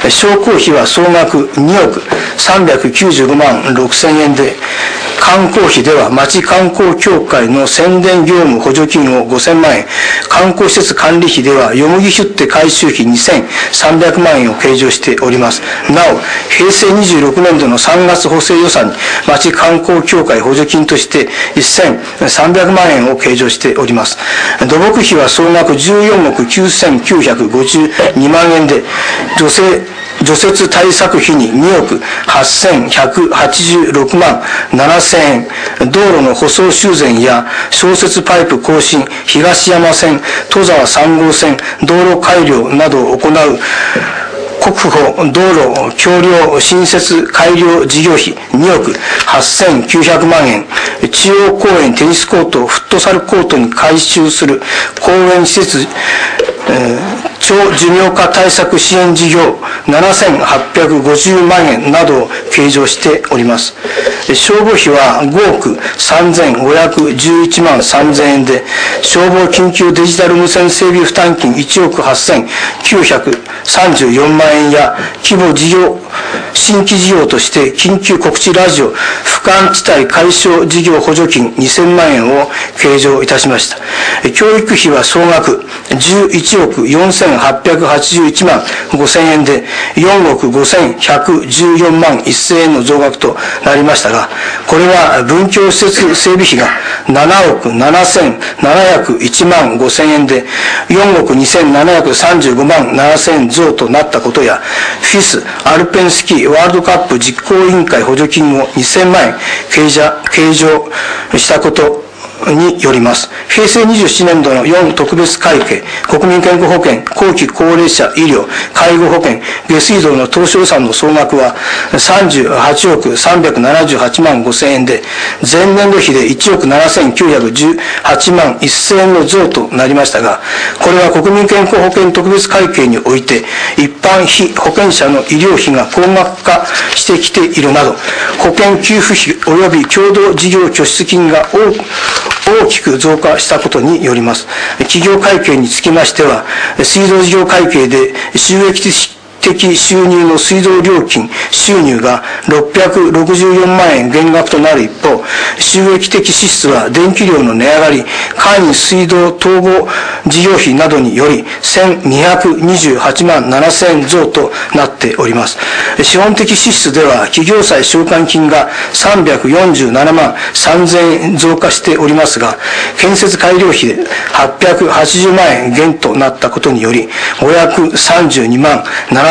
商工費は総額におくさんびゃくきゅうじゅうごまんろくせんえんで、観光費では町観光協会の宣伝業務補助金をごせんまんえん、観光施設管理費ではよもぎヒュッテ改修費にせんさんびゃくまんえんを計上しております。なお、平成にじゅうろくねんどのさんがつ補正予算に町観光協会補助金としてせんさんびゃくまんえんを計上しております。土木費は総額じゅうよんおくきゅうせんきゅうひゃくごじゅうにまんえんで、女性除雪対策費ににおくはっせんひゃくはちじゅうろくまんななせんえん、道路の舗装修繕や消雪パイプ更新、東山線、戸沢さんごうせん、道路改良などを行う国保道路橋梁新設改良事業費におくはっせんきゅうひゃくまんえん、中央公園テニスコート、フットサルコートに改修する公園施設、えー長寿命化対策支援事業ななせんはっぴゃくごじゅうまんえんなどを計上しております。消防費はごおくさんぜんごひゃくじゅういちまんさんぜんえんで、消防緊急デジタル無線整備負担金いちおくはっせんきゅうひゃくさんじゅうよんまんえんや、規模事業新規事業として緊急告知ラジオ不感地帯解消事業補助金にせんまんえんを計上いたしました。教育費は総額じゅういちおくよんせんはっぴゃくはちじゅういちまんごせんえんで、よんおくごせんひゃくじゅうよんまんせんえんの増額となりましたが、これは文教施設整備費がななおくななせんななひゃくいちまんごせんえんで、よんおくにせんななひゃくさんじゅうごまんななせんえん増となったことや、フィスアルペンスキーワールドカップ実行委員会補助金をにせんまんえん計上したことによります。平成にじゅうななねんどのよん特別会計、国民健康保険、後期高齢者医療、介護保険、下水道の当初予算の総額はさんじゅうはちおくさんびゃくななじゅうはちまんごせんえんで、前年度比でいちおくななせんきゅうひゃくじゅうはちまんせんえんの増となりましたが、これは国民健康保険特別会計において一般被保険者の医療費が高額化してきているなど、保険給付費及び共同事業拠出金が多く大きく増加したことによります。企業会計につきましては、水道事業会計で収益的収入の水道料金収入がろっぴゃくろくじゅうよんまんえん減額となる一方、収益的支出は電気料の値上がり、簡易水道統合事業費などによりせんにひゃくにじゅうはちまんななせんえん増となっております。資本的支出では企業債償還金がさんびゃくよんじゅうななまんさんぜんえん増加しておりますが、建設改良費ではっぴゃくはちじゅうまんえん減となったことによりごひゃくさんじゅうにまんなな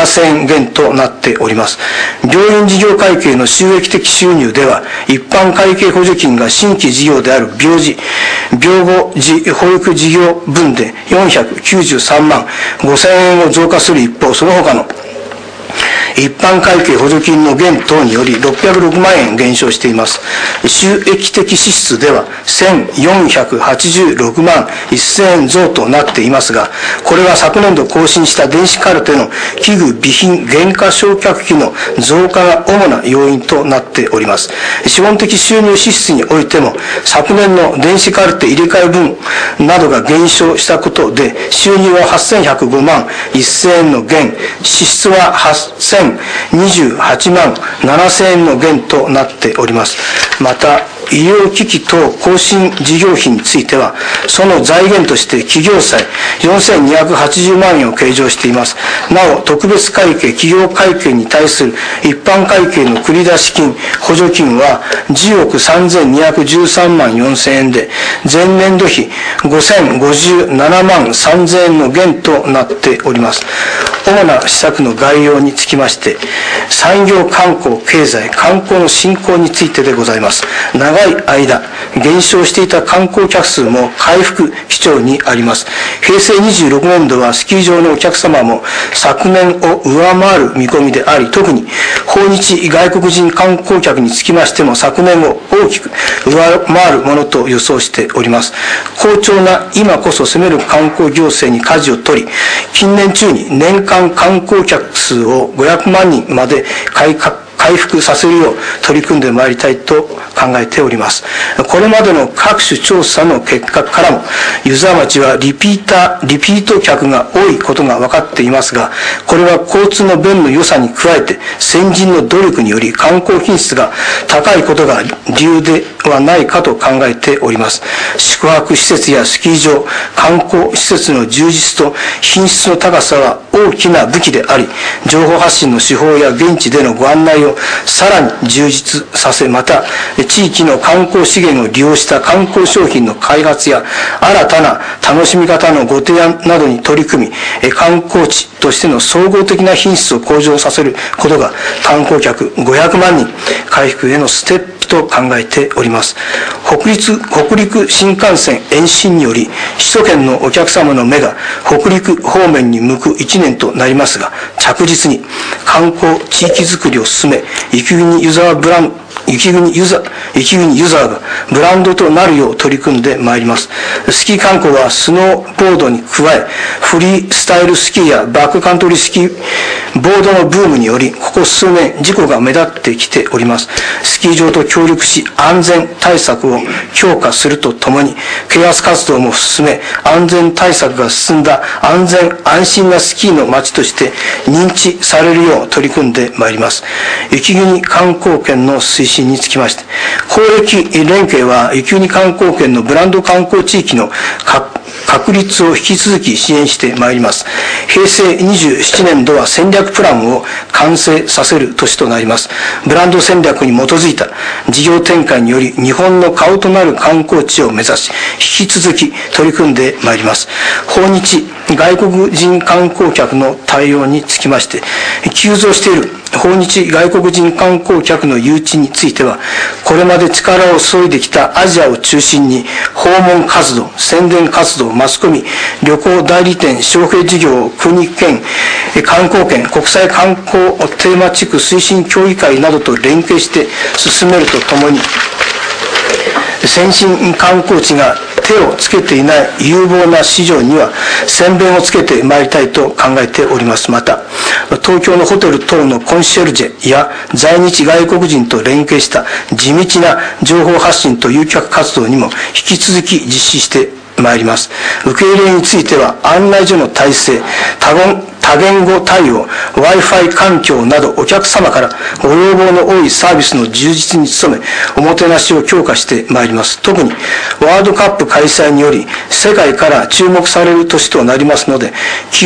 なせんえん減となっております。病院事業会計の収益的収入では、一般会計補助金が新規事業である病児、病後児保育事業分でよんひゃくきゅうじゅうさんまんごせんえんを増加する一方、その他の一般会計補助金の減等によりろっぴゃくろくまんえん減少しています。収益的支出ではせんよんひゃくはちじゅうろくまんせんえん増となっていますが、これは昨年度更新した電子カルテの器具備品減価償却費の増加が主な要因となっております。資本的収入支出においても、昨年の電子カルテ入れ替え分などが減少したことで、収入ははっせんひゃくごまんせんえんの減、支出ははっせんにじゅうはちまんななせんえんの減となっております。また、医療機器等更新事業費については、その財源として企業債よんせんにひゃくはちじゅうまんえんを計上しています。なお、特別会計、企業会計に対する一般会計の繰出金、補助金はじゅうおくさんぜんにひゃくじゅうさんまんよんせんえんで、前年度比ごせんごじゅうななまんさんぜんえんの減となっております。主な施策の概要につきまして、産業観光経済観光の振興についてでございます。長い間減少していた観光客数も回復基調にあります。平成にじゅうろくねんどはスキー場のお客様も昨年を上回る見込みであり、特に訪日外国人観光客につきましても昨年を大きく上回るものと予想しております。好調な今こそ攻める観光行政に舵を取り、近年中に年間観光客数をごひゃくまんにんまで改革回復させるよう取り組んでまいりたいと考えております。これまでの各種調査の結果からも、湯沢町はリピーター、リピート客が多いことが分かっていますが、これは交通の便の良さに加えて、先人の努力により観光品質が高いことが理由ではないかと考えております。宿泊施設やスキー場、観光施設の充実と品質の高さは大きな武器であり、情報発信の手法や現地でのご案内をさらに充実させ、また地域の観光資源を利用した観光商品の開発や新たな楽しみ方のご提案などに取り組み、観光地としての総合的な品質を向上させることが観光客ごひゃくまんにん回復へのステップと考えております。北陸、北陸新幹線延伸により首都圏のお客様の目が北陸方面に向くいちねんとなりますが、着実に観光地域づくりを進め、雪国湯沢ブラン雪国ユザ雪国ユザーがブランドとなるよう取り組んでまいります。スキー観光はスノーボードに加え、フリースタイルスキーやバックカントリースキーボードのブームにより、ここ数年事故が目立ってきております。スキー場と協力し、安全対策を強化するとともに、啓発活動も進め、安全対策が進んだ安全安心なスキーの街として認知されるよう取り組んでまいります。雪国観光圏の推進につきまして、公益連携は雪国観光圏のブランド観光地域の確立を引き続き支援してまいります。平成にじゅうななねん度は戦略プランを完成させる年となります。ブランド戦略に基づいた事業展開により、日本の顔となる観光地を目指し、引き続き取り組んでまいります。訪日外国人観光客の対応につきまして、急増している訪日外国人観光客の誘致については、これまで力を注いできたアジアを中心に訪問活動、宣伝活動、マスコミ、旅行代理店、招聘事業、国県、観光圏、国際観光テーマ地区推進協議会などと連携して進めるとともに、先進観光地が手をつけていない有望な市場には先鞭をつけてまいりたいと考えております。また、東京のホテル等のコンシェルジェや在日外国人と連携した地道な情報発信と誘客活動にも引き続き実施してまいります。受け入れについては案内所の体制、多言多言語対応、Wi-Fi 環境などお客様からご要望の多いサービスの充実に努め、おもてなしを強化してまいります。特にワールドカップ開催により世界から注目される年となりますので、気を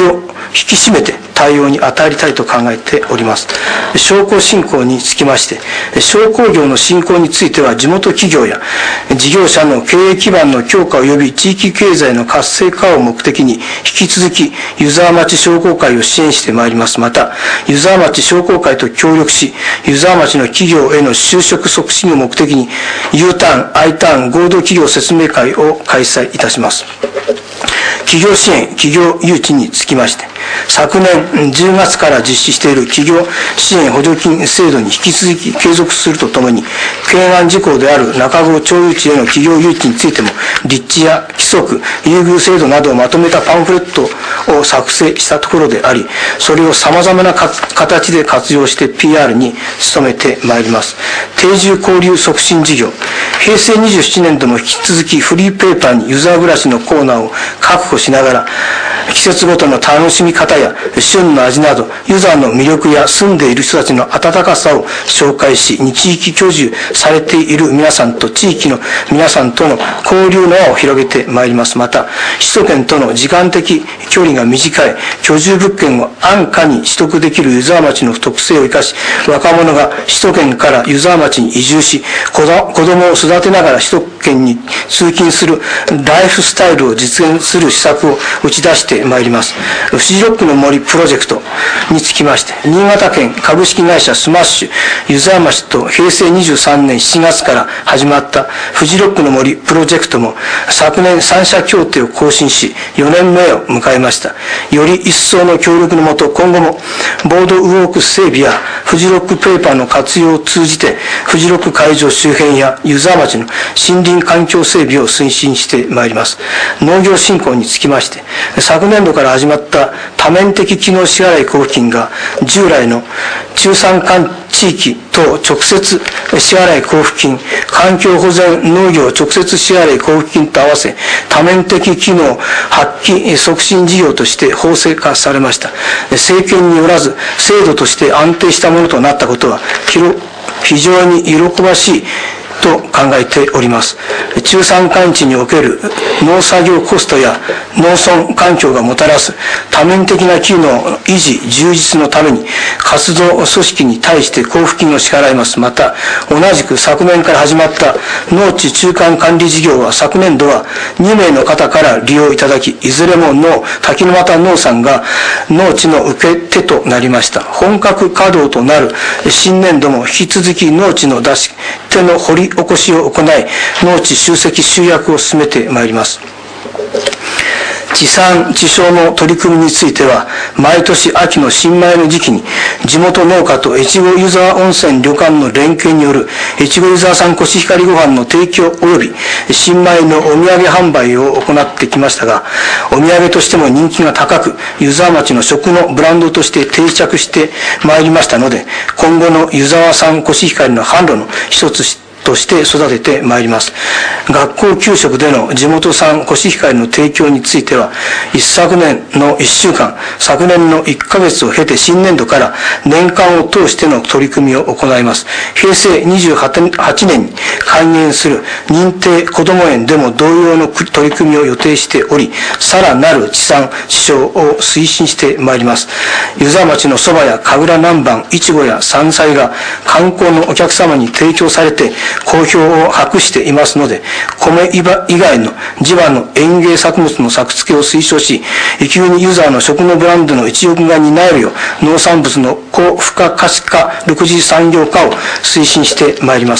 引き締めて対応に当たりたいと考えております。商工振興につきまして、商工業の振興については地元企業や事業者の経営基盤の強化及び地域経済の活性化を目的に引き続き湯沢町商工会を支援してまいります。また湯沢町商工会と協力し、湯沢町の企業への就職促進を目的に U ターン、I ターン合同企業説明会を開催いたします。企業支援、企業誘致につきまして、昨年じゅうがつから実施している企業支援補助金制度に引き続き継続するとともに、懸案事項である中郷町誘致への企業誘致についても、立地や規則、優遇制度などをまとめたパンフレットを作成したところであり、それを様々な形で活用して ピーアール に努めてまいります。定住交流促進事業、平成にじゅうななねん度も引き続きフリーペーパーに湯沢暮らしのコーナーを確保しながら、季節ごとの楽しみ方や旬の味など、湯沢の魅力や住んでいる人たちの温かさを紹介し、地域居住されている皆さんと地域の皆さんとの交流の輪を広げてまいります。また、首都圏との時間的距離が短い居住物件を安価に取得できる湯沢町の特性を生かし、若者が首都圏から湯沢町に移住し、子供を育てながら首都圏に通勤するライフスタイルを実現する施策を打ち出してまいります。フジロックの森プロジェクトにつきまして、新潟県株式会社スマッシュ湯沢町と平成にじゅうさんねんしちがつから始まったフジロックの森プロジェクトも昨年さん社協定を更新しよねんめを迎えました。より一層の協力のもと、今後もボードウォーク整備やフジロックペーパーの活用を通じて、フジロック会場周辺や湯沢町の森林環境整備を推進してまいります。農業振興につきまして、昨年度から始まった多面的機能支払い交付金が従来の中山間地域等直接支払い交付金、環境保全農業直接支払い交付金と合わせ、多面的機能発揮促進事業として法制化されました。政権によらず制度として安定したものとなったことは非常に喜ばしいと考えております。中山間地における農作業コストや農村環境がもたらす多面的な機能維持充実のために活動組織に対して交付金を支払います。また同じく昨年から始まった農地中間管理事業は、昨年度はにめいの方から利用いただき、いずれも農滝の俣農産が農地の受け手となりました。本格稼働となる新年度も引き続き農地の出し手の掘り起こしを行い、農地集積集約を進めてまいります。地産地消の取り組みについては、毎年秋の新米の時期に地元農家と越後湯沢温泉旅館の連携による越後湯沢産コシヒカリご飯の提供及び新米のお土産販売を行ってきましたが、お土産としても人気が高く、湯沢町の食のブランドとして定着してまいりましたので、今後の湯沢産コシヒカリの販路の一つとして育ててまいります。学校給食での地元産コシヒカリの提供については、一昨年のいっしゅうかん、昨年のいっかげつを経て新年度から年間を通しての取り組みを行います。平成にじゅうはちねんに開園する認定こども園でも同様の取り組みを予定しており、さらなる地産地消を推進してまいります。湯沢町のそばや神楽南蛮、いちごや山菜が観光のお客様に提供されて好評を博していますので、米以外の地場の園芸作物の作付けを推奨し、生きにユーザーの食のブランドの一翼が担えるよう、農産物の高付加価値化緑次産業化を推進してまいります。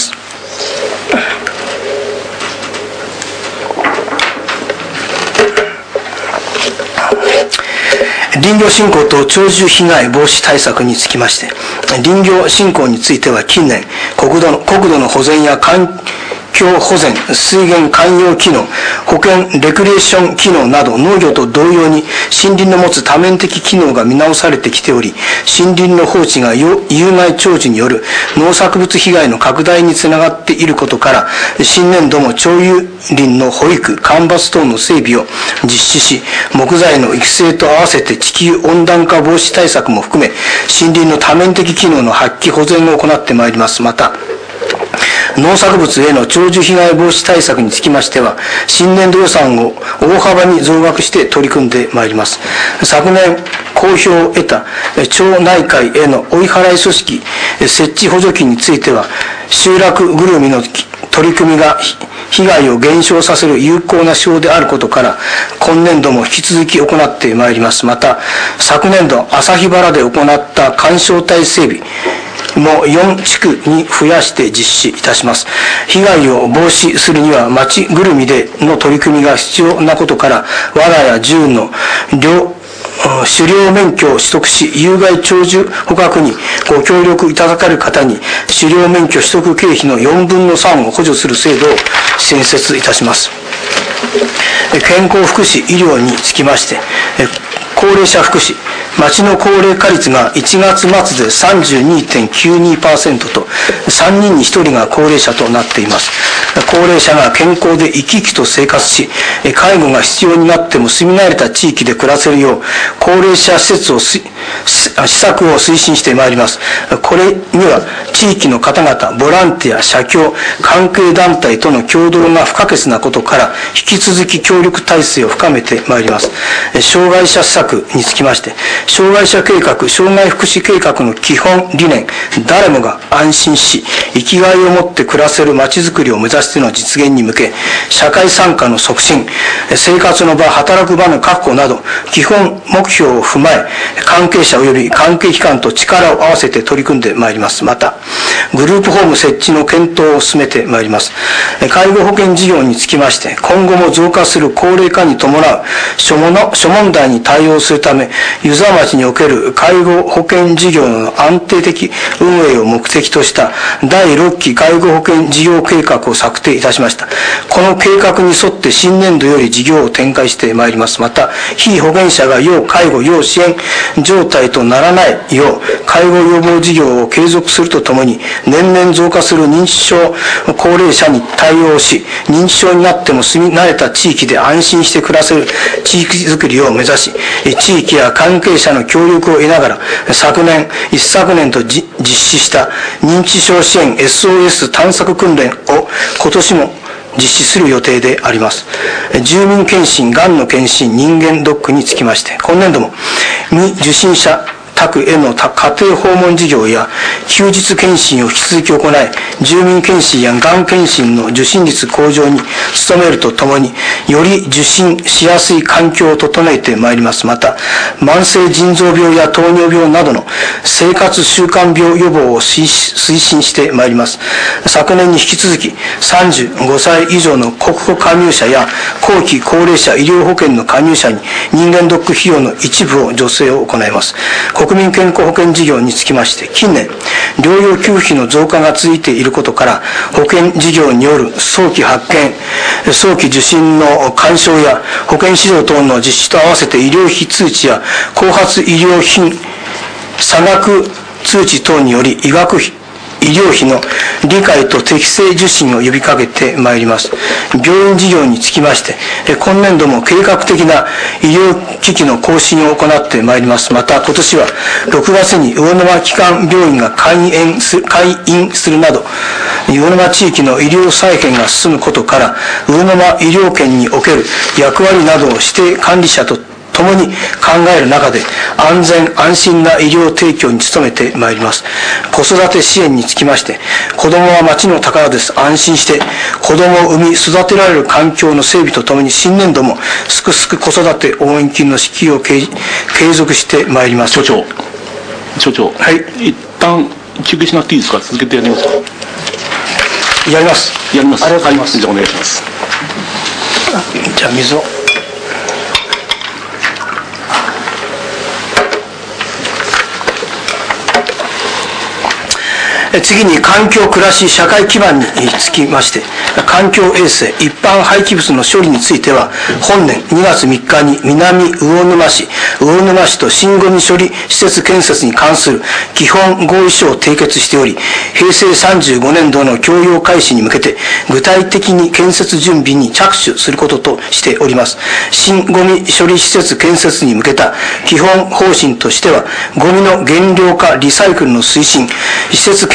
林業振興と鳥獣被害防止対策につきまして、林業振興については近年、国土の、国土の保全や環境保全、水源寛容機能、保健レクリエーション機能など、農業と同様に森林の持つ多面的機能が見直されてきており、森林の放置が有害鳥獣による農作物被害の拡大につながっていることから、新年度も鳥遊林の保育、間伐等の整備を実施し、木材の育成と合わせて地球温暖化防止対策も含め、森林の多面的機能の発揮保全を行ってまいります。また、農作物への鳥獣被害防止対策につきましては、新年度予算を大幅に増額して取り組んでまいります。昨年公表を得た町内会への追い払い組織設置補助金については、集落ぐるみの取り組みが被害を減少させる有効な手法であることから、今年度も引き続き行ってまいります。また、昨年度、旭原で行った緩衝帯整備もよん地区に増やして実施いたします。被害を防止するには、町ぐるみでの取り組みが必要なことから、罠や銃の両狩猟免許を取得し、有害鳥獣捕獲にご協力いただかれる方に、狩猟免許取得経費のよんぶんのさんを補助する制度を新設いたします。健康福祉医療につきまして、高齢者福祉、町の高齢化率がいちがつまつで さんじゅうにてんきゅうにパーセント と、さんにんにひとりが高齢者となっています。高齢者が健康で生き生きと生活し、介護が必要になっても住み慣れた地域で暮らせるよう、高齢者施設を施策を推進してまいります。これには地域の方々、ボランティア、社協、関係団体との協働が不可欠なことから、引き続き協力体制を深めてまいります。障害者施策につきまして、障害者計画、障害福祉計画の基本理念、誰もが安心し、生きがいを持って暮らせるまちづくりを目指しての実現に向け、社会参加の促進、生活の場、働く場の確保など、基本目標を踏まえ、関係者及び関係機関と力を合わせて取り組んでまいります。また、グループホーム設置の検討を進めてまいります。介護保険事業につきまして、今後も増加する高齢化に伴う諸問題に対応するため、湯沢町における介護保険事業の安定的運営を目的としただいろっき介護保険事業計画を策定いたしました。この計画に沿って新年度より事業を展開してまいります。また、被保険者が要介護要支援状態とならないよう、介護予防事業を継続するとともに、年々増加する認知症高齢者に対応し、認知症になっても住み慣れた地域で安心して暮らせる地域づくりを目指し、地域や関係者の協力を得ながら、昨年、一昨年と実施した認知症支援 エスオーエス 探索訓練を今年も実施する予定であります。住民検診、がんの検診、人間ドックにつきまして、今年度も未受診者宅への家庭訪問事業や休日検診を引き続き行い、住民検診やがん検診の受診率向上に努めるとともに、より受診しやすい環境を整えてまいります。また、慢性腎臓病や糖尿病などの生活習慣病予防を推進してまいります。昨年に引き続き、さんじゅうごさい以上の国保加入者や後期高齢者医療保険の加入者に人間ドック費用の一部を助成を行います。国民健康保険事業につきまして、近年、療養給付費の増加が続いていることから、保険事業による早期発見、早期受診の勧奨や保険指導等の実施と合わせて医療費通知や後発医療費差額通知等により医学費、医療費の理解と適正受診を呼びかけてまいります。病院事業につきまして、今年度も計画的な医療機器の更新を行ってまいります。また、今年はろくがつに魚沼基幹病院が開院する、開院するなど、魚沼地域の医療再編が進むことから、魚沼医療圏における役割などを指定管理者と共に考える中で、安全安心な医療提供に努めてまいります。子育て支援につきまして、子どもは町の宝です。安心して子どもを産み育てられる環境の整備とともに、新年度もすくすく子育て応援金の支給を継続してまいります。 所長、所長、 はい、 一旦休憩しなくていいですか。続けてやりますか。 やります。 やります。 ありがとうございます。 はい、じゃあお願いします。 じゃあ水を。次に環境、暮らし、社会基盤につきまして、環境衛生、一般廃棄物の処理については、本年にがつみっかに南魚沼市、魚沼市と新ゴミ処理施設建設に関する基本合意書を締結しており、へいせいさんじゅうごねんどの供用開始に向けて、具体的に建設準備に着手することとしております。新ゴミ処理施設建設に向けた基本方針としては、ゴミの減量化、リサイクルの推進、施設建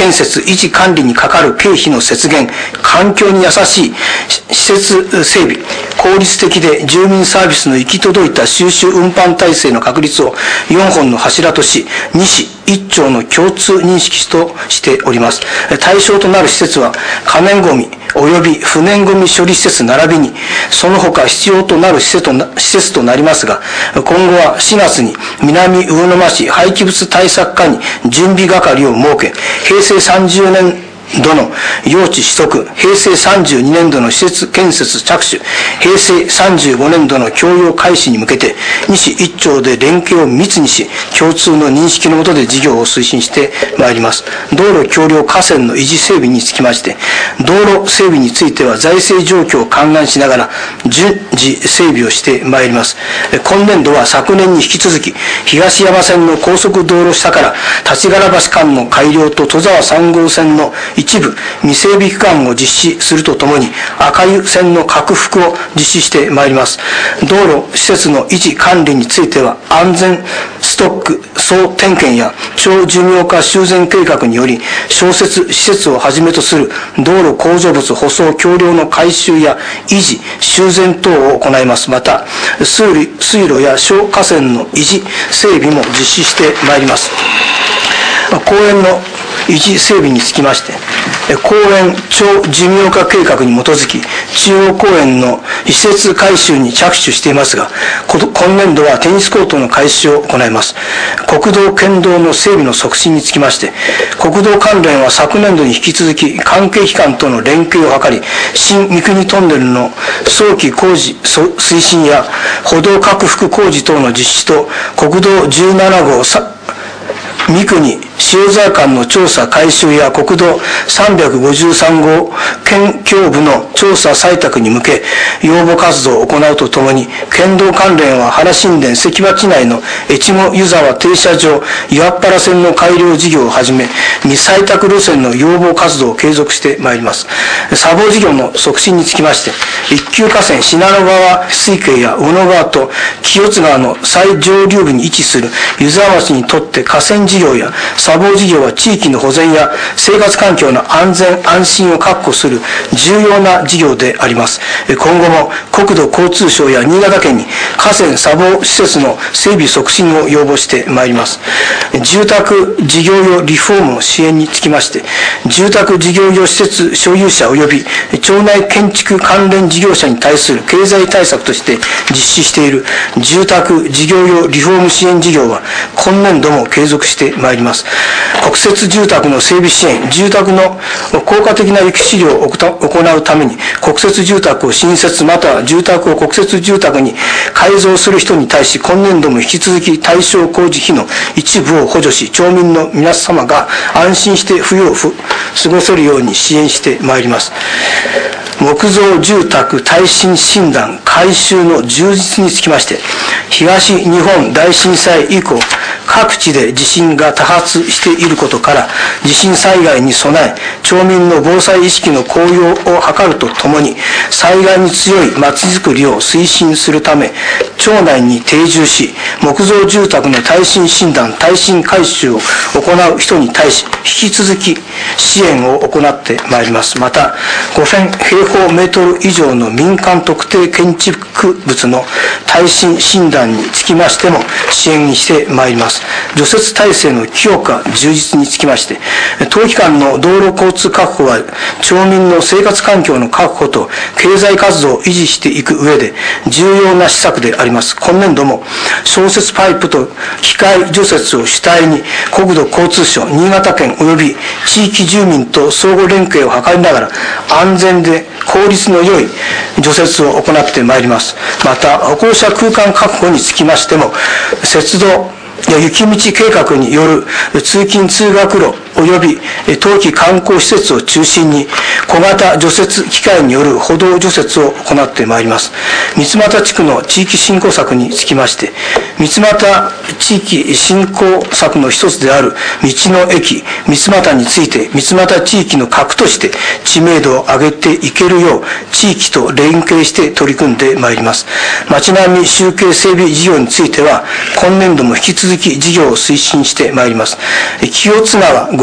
建設、維持管理にかかる経費の節減、環境に優しい施設整備、効率的で住民サービスの行き届いた収集運搬体制の確立をよんほんの柱とし、西一町の共通認識としております。対象となる施設は可燃ごみ及び不燃ごみ処理施設並びにその他必要となる施設とな施設となりますが、今後はしがつに南魚沼市廃棄物対策課に準備係を設け、平成さんじゅうねん度の用地取得、平成さんじゅうにねん度の施設建設着手、平成さんじゅうごねん度の供用開始に向けて、西一町で連携を密にし、共通の認識の下で事業を推進してまいります。道路橋梁河川の維持整備につきまして、道路整備については財政状況を勘案しながら、順次整備をしてまいります。今年度は昨年に引き続き、東山線の高速道路下から立柄橋間の改良と戸沢さん号線の一部未整備区間を実施するとともに、赤湯線の拡幅を実施してまいります。道路施設の維持管理については、安全ストック総点検や超寿命化修繕計画により、小設施設をはじめとする道路構造物舗装橋梁の改修や維持修繕等を行います。また水路、水路や小河川の維持整備も実施してまいります。公園の維持整備につきまして、公園超寿命化計画に基づき、中央公園の施設改修に着手していますが、今年度はテニスコートの改修を行います。国道県道の整備の促進につきまして、国道関連は昨年度に引き続き関係機関との連携を図り、新三国トンネルの早期工事推進や歩道拡幅工事等の実施と、国道じゅうななごう三国塩沢間の調査改修や国道さんびゃくごじゅうさんごう県境部の調査採択に向け要望活動を行うとともに、県道関連は原新田関町内の越後湯沢停車場岩っ原線の改良事業をはじめ、未採択路線の要望活動を継続してまいります。砂防事業の促進につきまして、一級河川信濃川水系や小野川と清津川の最上流部に位置する湯沢町にとって河川事業や砂防事業は地域の保全や生活環境の安全安心を確保する重要な事業であります。今後も国土交通省や新潟県に河川砂防施設の整備促進を要望してまいります。住宅事業用リフォームの支援につきまして、住宅事業用施設所有者及び町内建築関連事業者に対する経済対策として実施している住宅事業用リフォーム支援事業は今年度も継続してまいります。国設住宅の整備支援、住宅の効果的な育飼料を行うために国設住宅を新設または住宅を国設住宅に改造する人に対し、今年度も引き続き対象工事費の一部を補助し、町民の皆様が安心して冬を過ごせるように支援してまいります。木造住宅耐震診断改修の充実につきまして、東日本大震災以降各地で地震が多発していることから、地震災害に備え町民の防災意識の向上を図るとともに、災害に強いまちづくりを推進するため、町内に定住し木造住宅の耐震診断耐震改修を行う人に対し引き続き支援を行ってまいります。またごせんへいほうメートル以上の民間特定建築物の耐震診断につきましても支援してまいります。除雪体制の強化充実につきまして、当機関の道路交通確保は町民の生活環境の確保と経済活動を維持していく上で重要な施策であります。今年度も消雪パイプと機械除雪を主体に国土交通省、新潟県及び地域住民と相互連携を図りながら安全で効率の良い除雪を行ってまいります。また歩行者空間確保につきましても、雪道や雪道計画による通勤通学路及び冬季観光施設を中心に小型除雪機械による歩道除雪を行ってまいります。三俣地区の地域振興策につきまして、三俣地域振興策の一つである道の駅三俣について、三俣地域の核として知名度を上げていけるよう地域と連携して取り組んでまいります。町並み集計整備事業については今年度も引き続き事業を推進してまいります。清津川五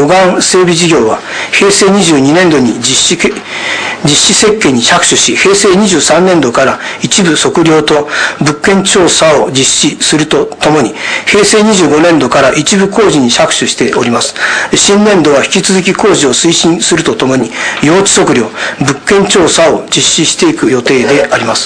護岸整備事業は平成にじゅうにねんどに実施実施設計に着手し、平成にじゅうさんねんどから一部測量と物件調査を実施するとともに、平成にじゅうごねんどから一部工事に着手しております。新年度は引き続き工事を推進するとともに、用地測量、物件調査を実施していく予定であります。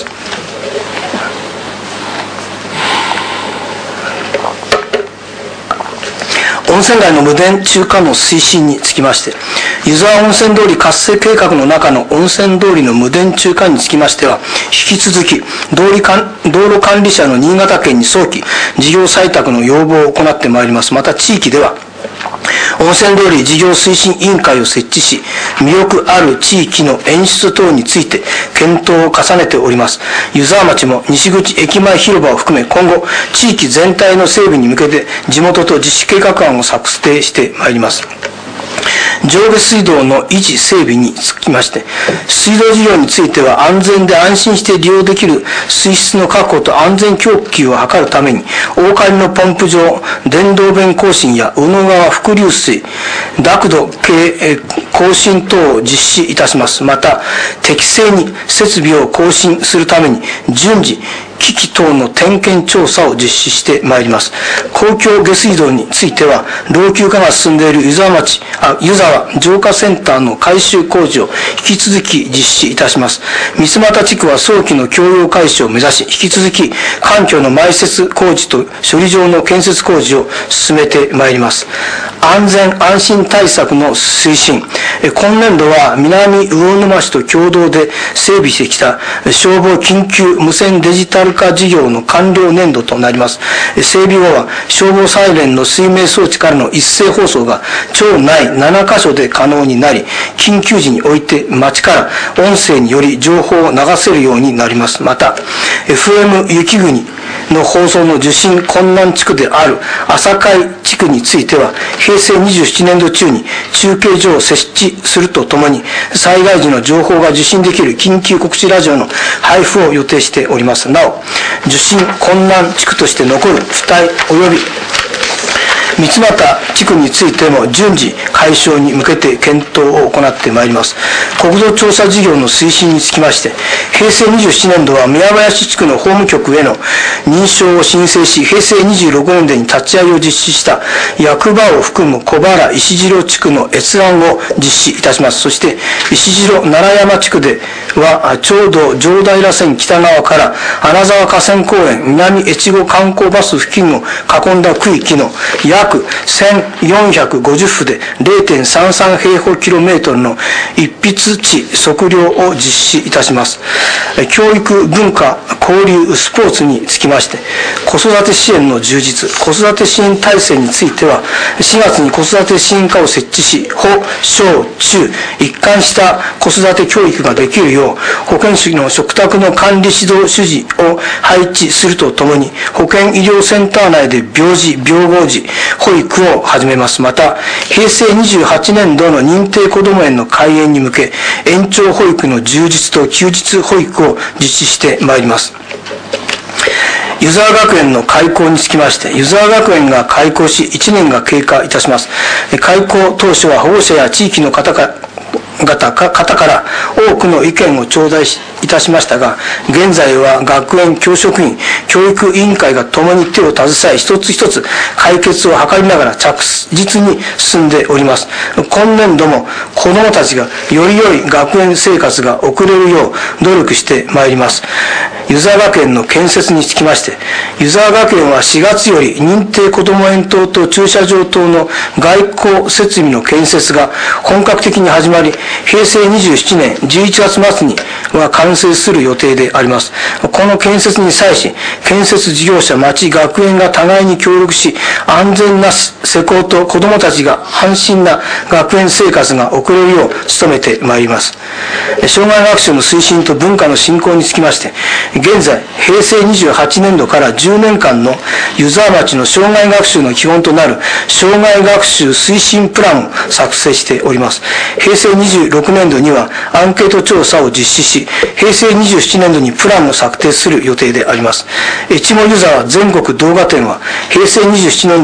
温泉街の無電中華の推進につきまして、湯沢温泉通り活性計画の中の温泉通りの無電中華につきましては、引き続き道路管道路管理者の新潟県に早期事業採択の要望を行ってまいります。また地域では温泉通り事業推進委員会を設置し、魅力ある地域の演出等について検討を重ねております。湯沢町も西口駅前広場を含め、今後地域全体の整備に向けて地元と実施計画案を策定してまいります。上下水道の維持整備につきまして、水道事業については安全で安心して利用できる水質の確保と安全供給を図るために、大刈のポンプ場、電動弁更新や宇野川伏流水、濁土系更新等を実施いたします。また、適正に設備を更新するために、順次、機器等の点検調査を実施してまいります。公共下水道については、老朽化が進んでいる湯沢町、あ湯沢浄化センターの改修工事を引き続き実施いたします。三俣地区は早期の共用開始を目指し、引き続き環境の埋設工事と処理場の建設工事を進めてまいります。安全安心対策の推進、今年度は南魚沼市と共同で整備してきた消防緊急無線デジタル化事業の完了年度となります。整備後は消防サイレンの水明装置からの一斉放送が町内ななかしょで可能になり、緊急時において町から音声により情報を流せるようになります。また エフエム 雪国の放送の受信困難地区である朝海地区については、平成にじゅうななねんど中に中継所を設置するとともに、災害時の情報が受信できる緊急告知ラジオの配布を予定しております。なお、受信困難地区として残る付帯及び三俣地区についても順次解消に向けて検討を行ってまいります。国土調査事業の推進につきまして、平成にじゅうななねんどは宮林地区の法務局への認証を申請し、平成にじゅうろくねんどに立ち会いを実施した役場を含む小原石城地区の閲覧を実施いたします。そして石城奈良山地区では、町道上平線北側から穴沢河川公園南越後観光バス付近を囲んだ区域の約せんよんひゃくごじゅっふで れいてんさんさん 平方キロメートルの一筆地測量を実施いたします。教育、文化、交流、スポーツにつきまして、子育て支援の充実、子育て支援体制については、しがつに子育て支援課を設置し、保、小、中、一貫した子育て教育ができるよう、保健師の食卓の管理指導主事を配置するとともに、保健医療センター内で病児、病後児、保育を始めます。また、平成にじゅうはちねんどの認定こども園の開園に向け、延長保育の充実と休日保育を実施してまいります。湯沢学園の開校につきまして、湯沢学園が開校しいちねんが経過いたします。開校当初は保護者や地域の方から方から多くの意見を頂戴いたしましたが、現在は学園教職員教育委員会が共に手を携え、一つ一つ解決を図りながら着実に進んでおります。今年度も子どもたちがより良い学園生活が送れるよう努力してまいります。湯沢学園の建設につきまして、湯沢学園はしがつより認定こども園棟と駐車場等の外交設備の建設が本格的に始まり、平成にじゅうななねんじゅういちがつまつには完成する予定であります。この建設に際し、建設事業者、町、学園が互いに協力し、安全な施工と子どもたちが安心な学園生活が送れるよう努めてまいります。障害学習の推進と文化の振興につきまして、現在、平成にじゅうはちねんどからじゅうねんかんの湯沢町の障害学習の基本となる障害学習推進プランを作成しております。平成にじゅうろくねんどにはアンケート調査を実施し、平成にじゅうななねんどにプランを策定する予定であります。越後湯沢全国動画展は平成にじゅうななねん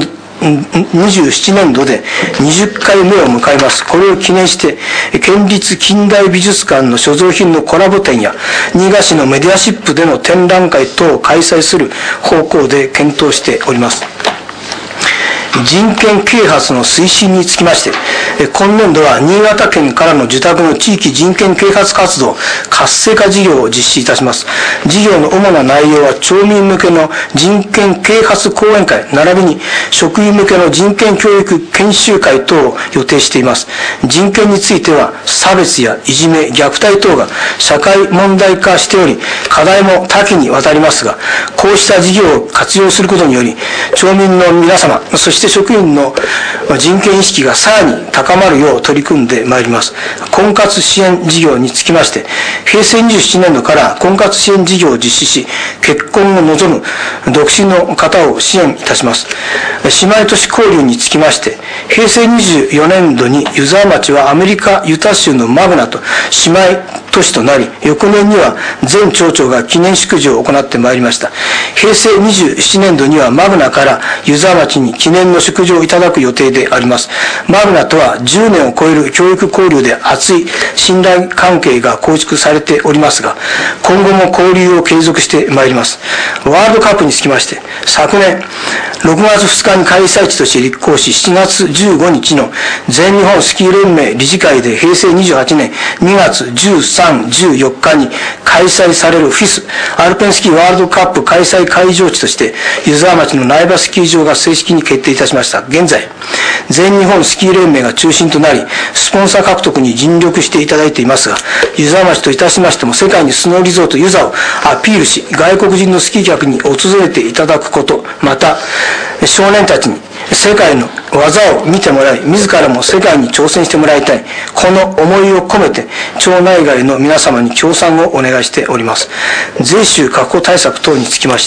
にじゅうななねんどでにじゅっかいめを迎えます。これを記念して、県立近代美術館の所蔵品のコラボ展や、新潟市のメディアシップでの展覧会等を開催する方向で検討しております。人権啓発の推進につきまして、今年度は新潟県からの受託の地域人権啓発活動活性化事業を実施いたします。事業の主な内容は、町民向けの人権啓発講演会、並びに職員向けの人権教育研修会等を予定しています。人権については、差別やいじめ、虐待等が社会問題化しており、課題も多岐にわたりますが、こうした事業を活用することにより、町民の皆様、そして職員の人権意識がさらに高まるよう取り組んでまいります。婚活支援事業につきまして、へいせいにじゅうななねんどから婚活支援事業を実施し、結婚を望む独身の方を支援いたします。姉妹都市交流につきまして、へいせいにじゅうよねんどに湯沢町はアメリカ・ユタ州のマグナと姉妹都市となり、翌年には全町長が記念祝辞を行ってまいりました。へいせいにじゅうななねんどにはマグナから湯沢町に記念の祝辞をいただく予定であります。マグナとはじゅうねんを超える教育交流で厚い信頼関係が構築されておりますが、今後も交流を継続してまいります。ワールドカップにつきまして、昨年ろくがつふつかに開催地として立候補し、しちがつじゅうごにちの全日本スキー連盟理事会でへいせいにじゅうはちねんにがつじゅうさん、じゅうよっかに開催されるフィスアルペンスキーワールドカップ開催会場地として湯沢町の苗場スキー場が正式に決定いたしました。現在、全日本スキー連盟が中心となり、スポンサー獲得に尽力していただいていますが、湯沢町といたしましても世界にスノーリゾート湯沢をアピールし、外国人のスキー客に訪れていただくこと、また少年たちに世界の技を見てもらい、自らも世界に挑戦してもらいたい、この思いを込めて町内外の皆様に協賛をお願いしております。税収確保対策等につきまして、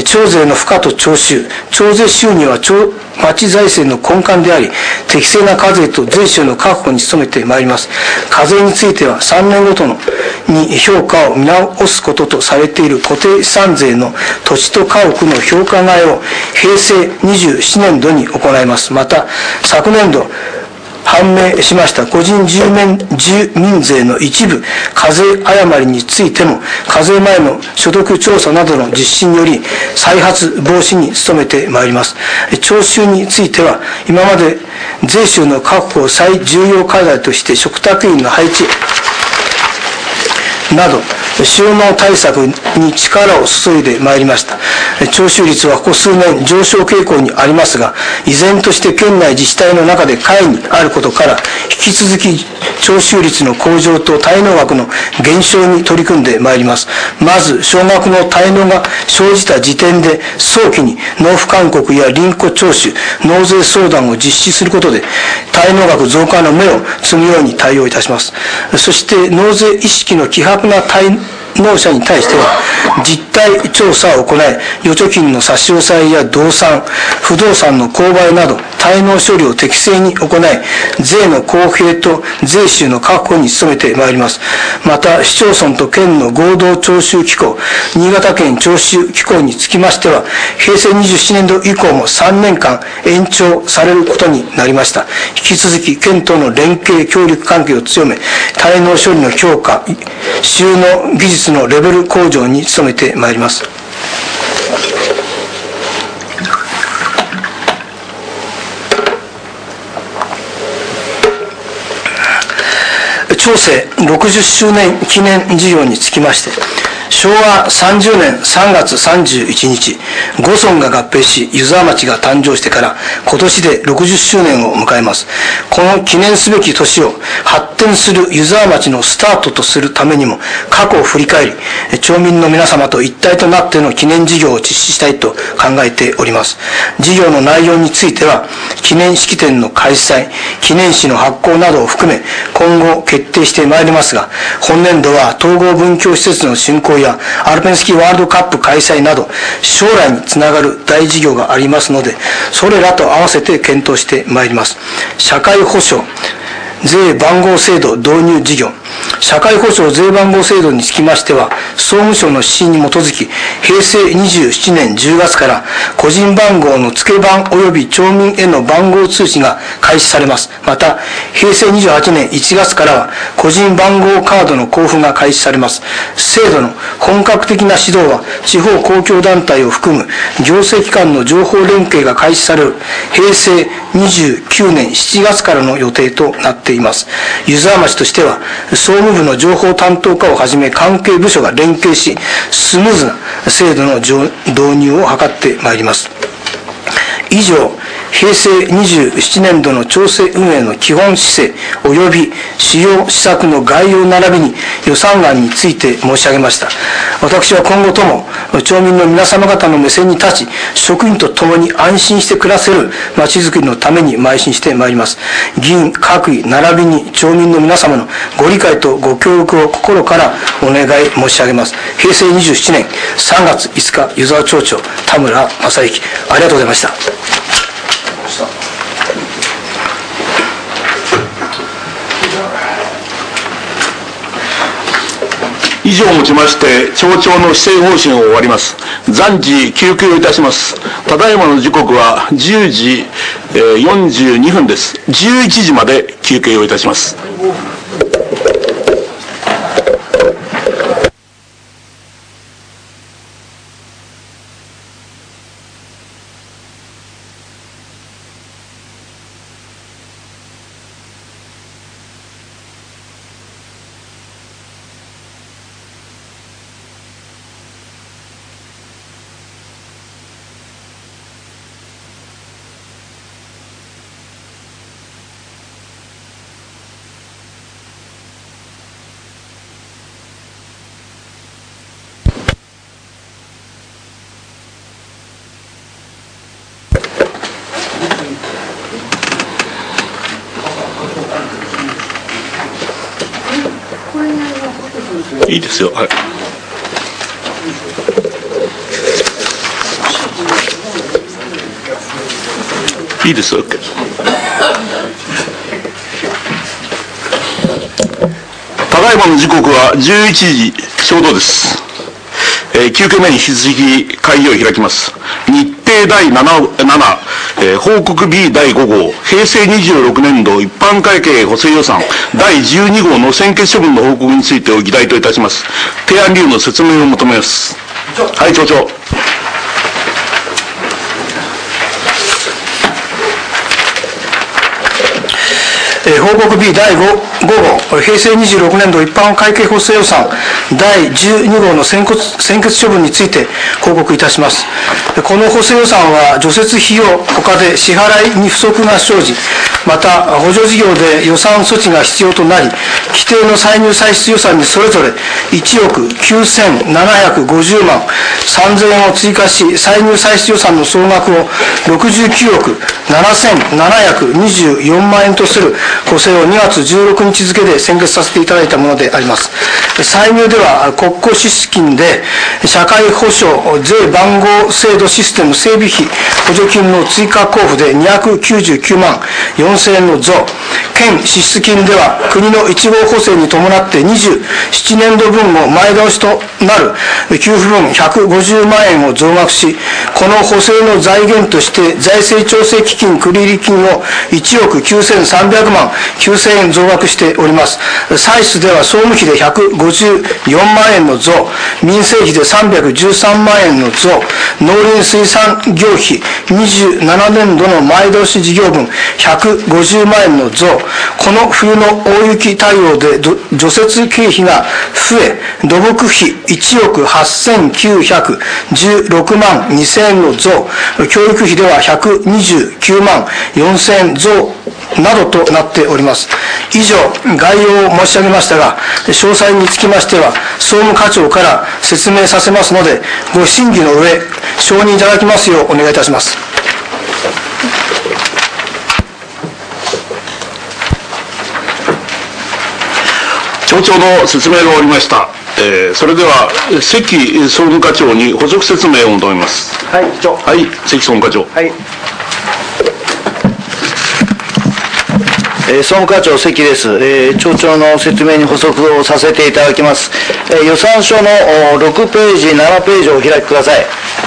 町税の付加と徴収、町税収入は町町財政の根幹であり、適正な課税と税収の確保に努めてまいります。課税についてはさんねんごとのに評価を見直すこととされている固定資産税の土地と家屋の評価替えをへいせいにじゅうななねんどに行います。また、昨年度判明しました個人住民住民税の一部課税誤りについても、課税前の所得調査などの実施により再発防止に努めてまいります。徴収については、今まで税収の確保を最重要課題として嘱託員の配置など収納対策に力を注いでまいりました。徴収率はここ数年上昇傾向にありますが、依然として県内自治体の中で下位にあることから、引き続き徴収率の向上と滞納額の減少に取り組んでまいります。まず少額の滞納が生じた時点で早期に納付勧告や臨庫徴収、納税相談を実施することで滞納額増加の芽を摘むように対応いたします。そして納税意識の希薄な滞納者に対しては実態調査を行い、預貯金の差し押さえや動産、不動産の購買など滞納処理を適正に行い、税の公平と税収の確保に努めてまいります。また、市町村と県の合同徴収機構、新潟県徴収機構につきましては、へいせいにじゅうななねんど以降もさんねんかん延長されることになりました。引き続き県との連携協力関係を強め、滞納処理の強化、収納技術のレベル向上に努めてまいります。町政ろくじゅっしゅうねん記念事業につきまして、しょうわさんじゅうねんさんがつさんじゅういちにち、ご村が合併し湯沢町が誕生してから今年でろくじゅっしゅうねんを迎えます。この記念すべき年を発展する湯沢町のスタートとするためにも、過去を振り返り町民の皆様と一体となっての記念事業を実施したいと考えております。事業の内容については、記念式典の開催、記念誌の発行などを含め今後決定してまいりますが、本年度は統合文教施設の竣工やアルペンスキーワールドカップ開催など将来につながる大事業がありますので、それらと合わせて検討してまいります。社会保障税番号制度導入事業、 社会保障税番号制度につきましては、総務省の指針に基づき、へいせいにじゅうななねんじゅうがつから個人番号の付け番及び町民への番号通知が開始されます。また、へいせいにじゅうはちねんいちがつからは個人番号カードの交付が開始されます。制度の本格的な指導は、地方公共団体を含む行政機関の情報連携が開始されるへいせいにじゅうきゅうねんしちがつからの予定となっています。湯沢町としては、総務部の情報担当課をはじめ関係部署が連携し、スムーズな制度の導入を図ってまいります。以上、へいせいにじゅうななねんどの調整運営の基本姿勢及び主要施策の概要並びに予算案について申し上げました。私は今後とも町民の皆様方の目線に立ち、職員と共に安心して暮らせるまちづくりのために邁進してまいります。議員各位並びに町民の皆様のご理解とご協力を心からお願い申し上げます。へいせいにじゅうななねんさんがついつか湯沢町長田村正幸、ありがとうございました。 以上をもちまして町長の施政方針を終わります。暫時休憩をいたします。ただいまの時刻はじゅうじよんじゅうにふんです。じゅういちじまで休憩をいたします。いいですよ。はい。いいですよ。OK。ただいまの時刻はじゅういちじちょうどです。えー、きゅうけいめに引き続き会議を開きます。日程だいなな、えー、報告 ビーだいごごう、へいせいにじゅうろくねんど一般会計補正予算だいじゅうにごうの専決処分の報告についてを議題といたします。提案理由の説明を求めます。はい、町長。 えー、報告 ビーだいごごう、へいせいにじゅうろくねんど一般会計補正予算だいじゅうにごうの専決専決処分について報告いたします。この補正予算は除雪費用他で支払いに不足が生じ、また補助事業で予算措置が必要となり、規定の歳入歳出予算にそれぞれいちおくきゅうせんななひゃくごじゅうまんさんぜんえんを追加し、歳入歳出予算の総額をろくじゅうきゅうおくななせんななひゃくにじゅうよんまんえんとする補正をにがつじゅうろくにち付で専決させていただいたものであります。歳入では国庫支出金で社会保障税番号制度システム整備費補助金の追加交付でにひゃくきゅうじゅうきゅうまんよんせんえんの増、県支出金では国のいちごう補正に伴ってにじゅうななねんどぶんを前倒しとなる給付分ひゃくごじゅうまんえんを増額し、この補正の財源として財政調整基金繰入金をいちおくきゅうせんさんびゃくまんきゅうせんえん増額しております。歳出では総務費でひゃくごじゅうよんまんえんの増、民生費でさんびゃくじゅうさんまんえんの増、農林水産業費にじゅうななねんどの前倒し事業分ひゃくごじゅうまんえんの増、この冬の大雪対応で除雪経費が増え、土木費いちおくはっせんきゅうひゃくじゅうろくまんにせんえんの増、教育費ではひゃくにじゅうきゅうまんよんせんえん増などとなっております。以上、概要を申し上げましたが、詳細につきましては総務課長から説明させますので、ご審議の上承認いただきますようお願いいたします。 町長の説明が終わりました。えー、それでは関総務課長に補足説明を求めます。 はい、長。 はい、関総務課長。 はい。 えー、総務課長関です、えー、町長の説明に補足をさせていただきます。えー、予算書のろくページななページをお開きください。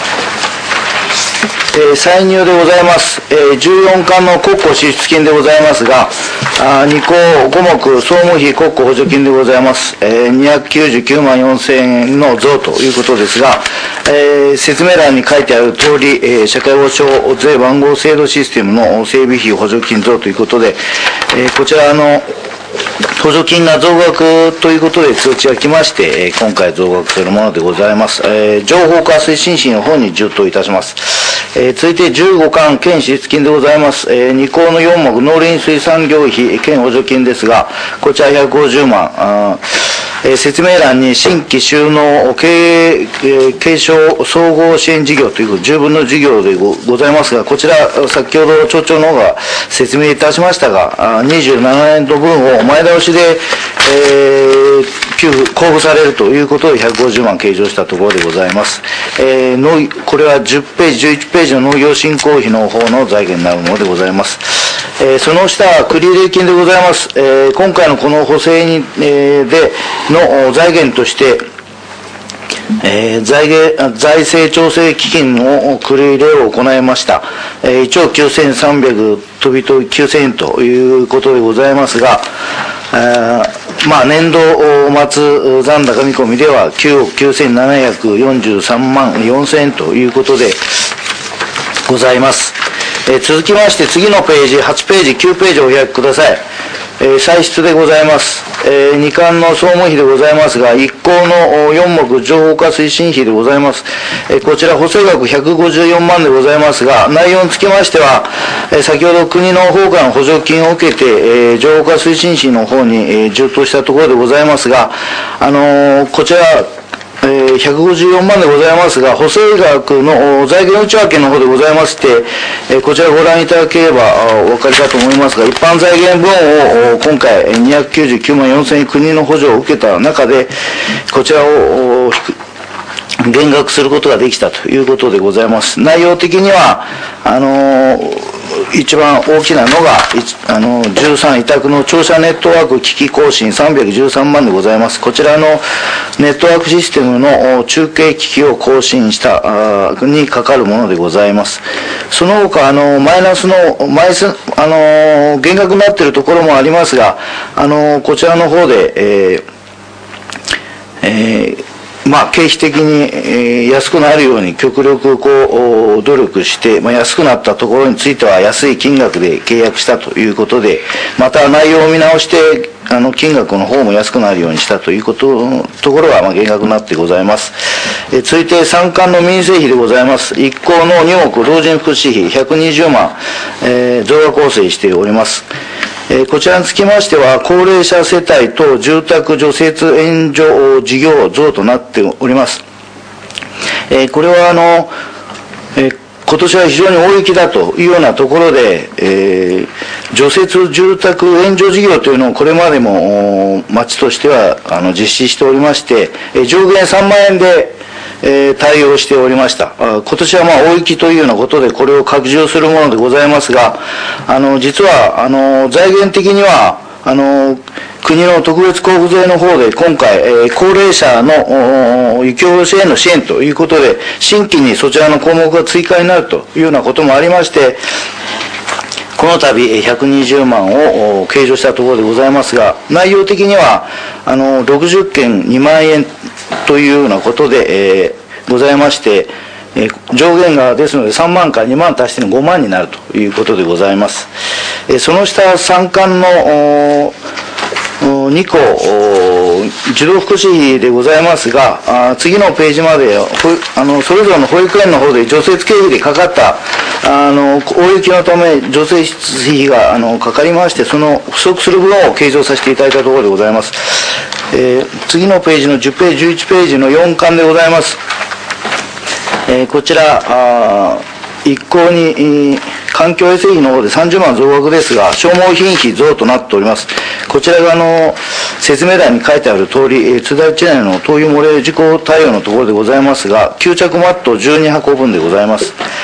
えー、歳入でございます。えー、じゅうよんかんの国庫支出金でございますが、あに項ご目総務費国庫補助金でございます。えー、にひゃくきゅうじゅうきゅうまんよんせんえんの増ということですが、えー、説明欄に書いてある通り、えー、社会保障税番号制度システムの整備費補助金増ということで、えー、こちらの補助金が増額ということで通知が来まして、今回増額するものでございます。えー、情報化推進費の方に充当いたします。えー、続いてじゅうごかん県支出金でございます。えー、に項のよん目農林水産業費県補助金ですが、こちらひゃくごじゅうまん。あえー、説明欄に新規収納経営、えー、継承総合支援事業というじゅうぶんの事業で ご, ございますが、こちら先ほど町長の方が説明いたしましたが、にじゅうななねんどぶんを前倒しで、えー、給付交付されるということでひゃくごじゅうまん計上したところでございます。えー、農これはじゅっページじゅういちページの農業振興費の方の財源になるものでございます。えー、その下繰入金でございます。えー、今回のこの補正に、えー、での財源として、えー、財源財政調整基金の繰り入れを行いました。えー、いちおくきゅうせんさんびゃく飛び飛びきゅうせんえんということでございますが、えー、まあ年度末残高見込みではきゅうおくきゅうせんななひゃくよんじゅうさんまんよんせんえんということでございます。えー、続きまして次のページはちページきゅうページをお開きください。えー、歳出でございます。えー、に貫の総務費でございますが、いっ項のよん目情報化推進費でございます。えー、こちら補正額ひゃくごじゅうよんまんでございますが、内容につきましては、えー、先ほど国の方から補助金を受けて、えー、情報化推進費の方に、えー、充当したところでございますが、あのー、こちらえー、ひゃくごじゅうよんまんでございますが、補正額の財源内訳の方でございまして、えー、こちらご覧いただければお分かりかと思いますが、一般財源分を今回にひゃくきゅうじゅうきゅうまんよんせんえん国の補助を受けた中で、こちらを減額することができたということでございます。内容的には、あのー一番大きなのが、あの、じゅうさん委託の庁舎ネットワーク機器更新さんびゃくじゅうさんまんでございます。こちらのネットワークシステムの中継機器を更新したにかかるものでございます。その他、あの、マイナスの、マイス、あの、減額になっているところもありますが、あの、こちらの方で、えー、えーまあ、経費的に、えー、安くなるように極力こう努力して、まあ、安くなったところについては安い金額で契約したということで、また内容を見直してあの金額の方も安くなるようにしたということところはまあ減額になってございます。えー、続いてさん貫の民生費でございます。いっ項のに目老人福祉費ひゃくにじゅうまん、えー、増額構成しております。えー、こちらにつきましては、高齢者世帯と住宅除雪援助事業増となっております。えー、これはあの、えー、今年は非常に大雪だというようなところで、えー、除雪住宅援助事業というのをこれまでも町としてはあの実施しておりまして、えー、上限さんまんえんでえー、対応しておりました。今年はまあ大雪というようなことでこれを拡充するものでございますが、あの実はあの財源的にはあの国の特別交付税の方で今回、えー、高齢者の雪下ろしへの支援ということで新規にそちらの項目が追加になるというようなこともありまして、この度ひゃくにじゅうまんを計上したところでございますが、内容的にはあのろくじゅっけんにまんえんというようなことで、えー、ございまして、えー、上限がですのでさんまんからにまん足してのごまんになるということでございます。えー、その下さん貫のに項児童福祉費でございますが、あ次のページまであのそれぞれの保育園の方で除雪経費でかかったあの大雪のため除雪費があのかかりまして、その不足する分を計上させていただいたところでございます。えー、次のページのじゅっページじゅういちページのよん貫でございます。えー、こちらあ一向に、えー、環境衛生費の方でさんじゅうまん増額ですが、消耗品費増となっております。こちらがあの説明欄に書いてある通り、えー、津田内内の灯油漏れ事故対応のところでございますが、吸着マットじゅうにはこぶんでございます。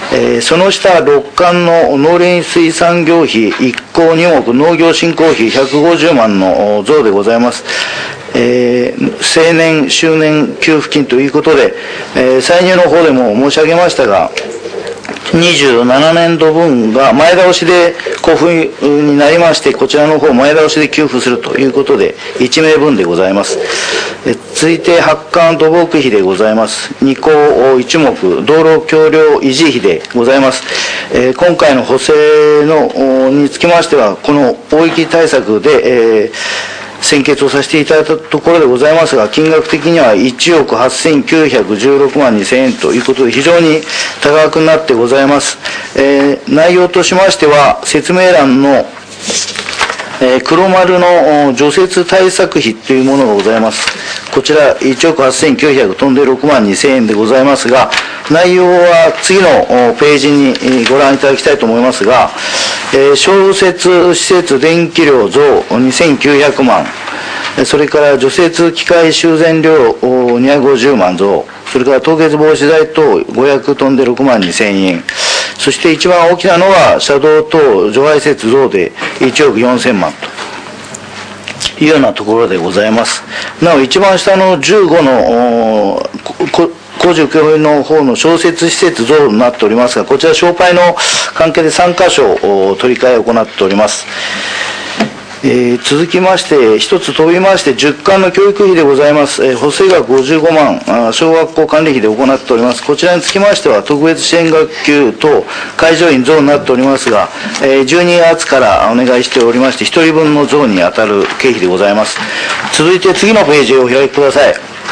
えー、その下、ろっかんの農林水産業費いっこうにもく農業振興費ひゃくごじゅうまんの増でございます。えー、青年周年給付金ということで、えー、歳入の方でも申し上げましたが、にじゅうななねんどぶんが前倒しで交付になりまして、こちらの方前倒しで給付するということでいちめいぶんでございます。え続いて発管土木費でございます。にこういちもく道路橋梁維持費でございます。えー、今回の補正のにつきましては、この大雪対策で、えー先決をさせていただいたところでございますが、金額的にはいちおくはっせんきゅうひゃくじゅうろくまんにせんえんということで非常に多額になってございます。えー、内容としましては、説明欄のえー、黒丸の除雪対策費というものがございます。こちらいちおくはっせんきゅうひゃく飛んでろくまんにせんえんでございますが、内容は次のページにご覧いただきたいと思いますが、えー、消雪施設電気量増にせんきゅうひゃくまん、それから除雪機械修繕料にひゃくごじゅうまん増、それから凍結防止剤等ごひゃく飛んでろくまんにせんえん、そして一番大きなのは車道等除排雪増でいちおくよんせんまんというようなところでございます。なお一番下のじゅうごの工事請負の方の消雪施設増になっておりますが、こちら商売の関係でさんかしょ取り替えを行っております。えー、続きまして一つ飛びましてじゅっかんの教育費でございます。えー、補正額ごじゅうごまんあ小学校管理費で行っております。こちらにつきましては特別支援学級等会場員増になっておりますが、えー、じゅうにがつからお願いしておりましてひとりぶんの増に当たる経費でございます。続いて次のページをお開きください。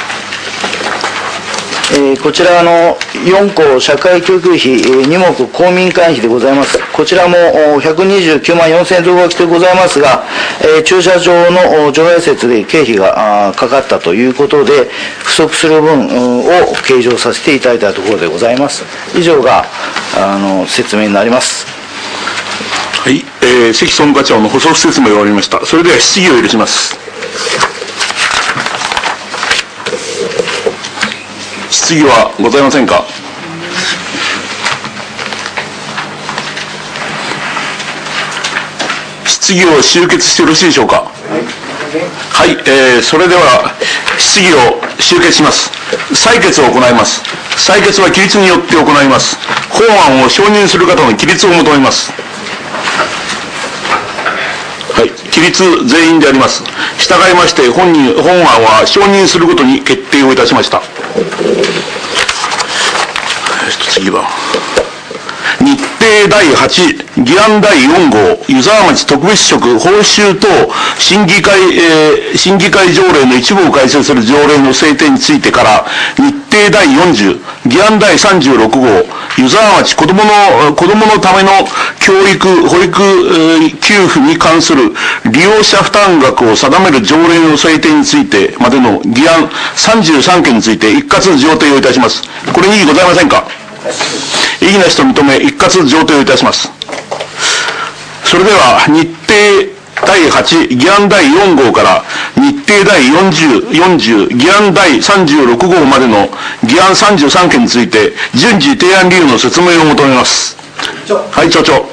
えー、こちらのよんこ社会教育費にもく公民館費でございます。こちらもひゃくにじゅうきゅうまんよんせんえん増額でございますが、えー、駐車場の除排雪で経費がかかったということで不足する分を計上させていただいたところでございます。以上があの説明になります。 はい、えー、関総務課長の補足説明が終わりました。それでは質疑を許します。質疑はございませんか。質疑を終結してよろしいでしょうか。はい、えー、それでは質疑を終結します。採決を行います。採決は起立によって行います。本案を承認する方の起立を求めます。はい、起立全員であります。従いまして本人本案は承認することに決定をいたしました。次は日程だいはち議案だいよんごう湯沢町特別職報酬等審議会、えー、審議会条例の一部を改正する条例の制定についてから日程だいよんじゅう議案だいさんじゅうろくごう湯沢町子どもの子どものための教育保育、えー、給付に関する利用者負担額を定める条例の制定についてまでの議案さんじゅうさんけんについて一括上呈をいたします。これに異議ございませんか。異議なしと認め一括上呈をいたします。それでは日程だいはち議案だいよんごうから日程だいよんじゅう、よんじゅう議案だいさんじゅうろくごうまでの議案さんじゅうさんけんについて順次提案理由の説明を求めます。はい、町長。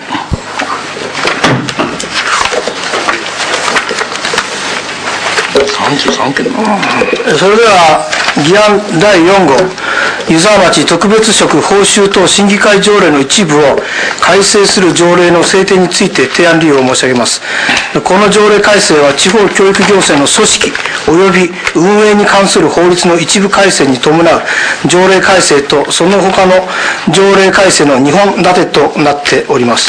さんじゅうさんけんだな。 それでは議案だいよんごう湯沢町特別職報酬等審議会条例の一部を改正する条例の制定について提案理由を申し上げます。この条例改正は地方教育行政の組織及び運営に関する法律の一部改正に伴う条例改正とその他の条例改正のにほん立てとなっております。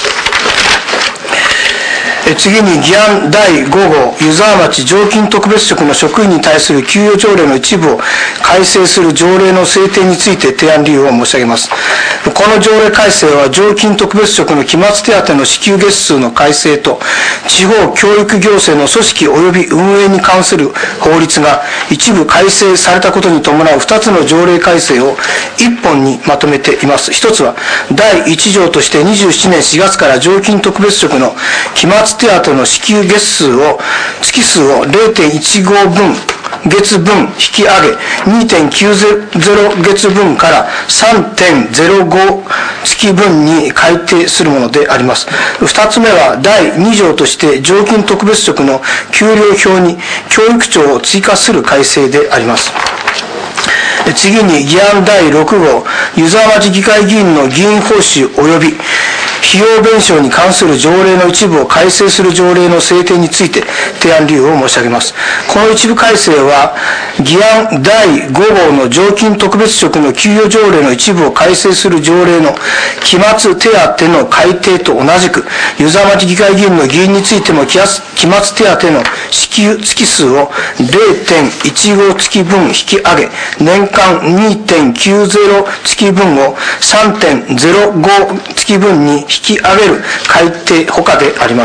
次に議案だいごごう湯沢町常勤特別職の職員に対する給与条例の一部を改正する条例の制定について提案理由を申し上げます。この条例改正は常勤特別職の期末手当の支給月数の改正と地方教育行政の組織及び運営に関する法律が一部改正されたことに伴うふたつの条例改正をいっぽんにまとめています。一つはだいいちじょうとしてにじゅうななねんしがつから常勤特別職の期末手当の支給月数を月数を れいてんいちごぶん月分引き上げ にてんきゅうゼロ 月分から さんてんゼロご 月分に改定するものであります。二つ目はだいに条として常勤特別職の給料表に教育長を追加する改正であります。次に議案だいろく号、湯沢町議会議員の議員報酬及び費用弁償に関する条例の一部を改正する条例の制定について提案理由を申し上げます。この一部改正は議案だいご号の常勤特別職の給与条例の一部を改正する条例の期末手当の改定と同じく、湯沢町議会議員の議員についても期末手当の支給月数を れいてんいちご 月分引き上げ、年間 にてんきゅうゼロ 月分を さんてんゼロご 月分に引き上げる改定ほかであります。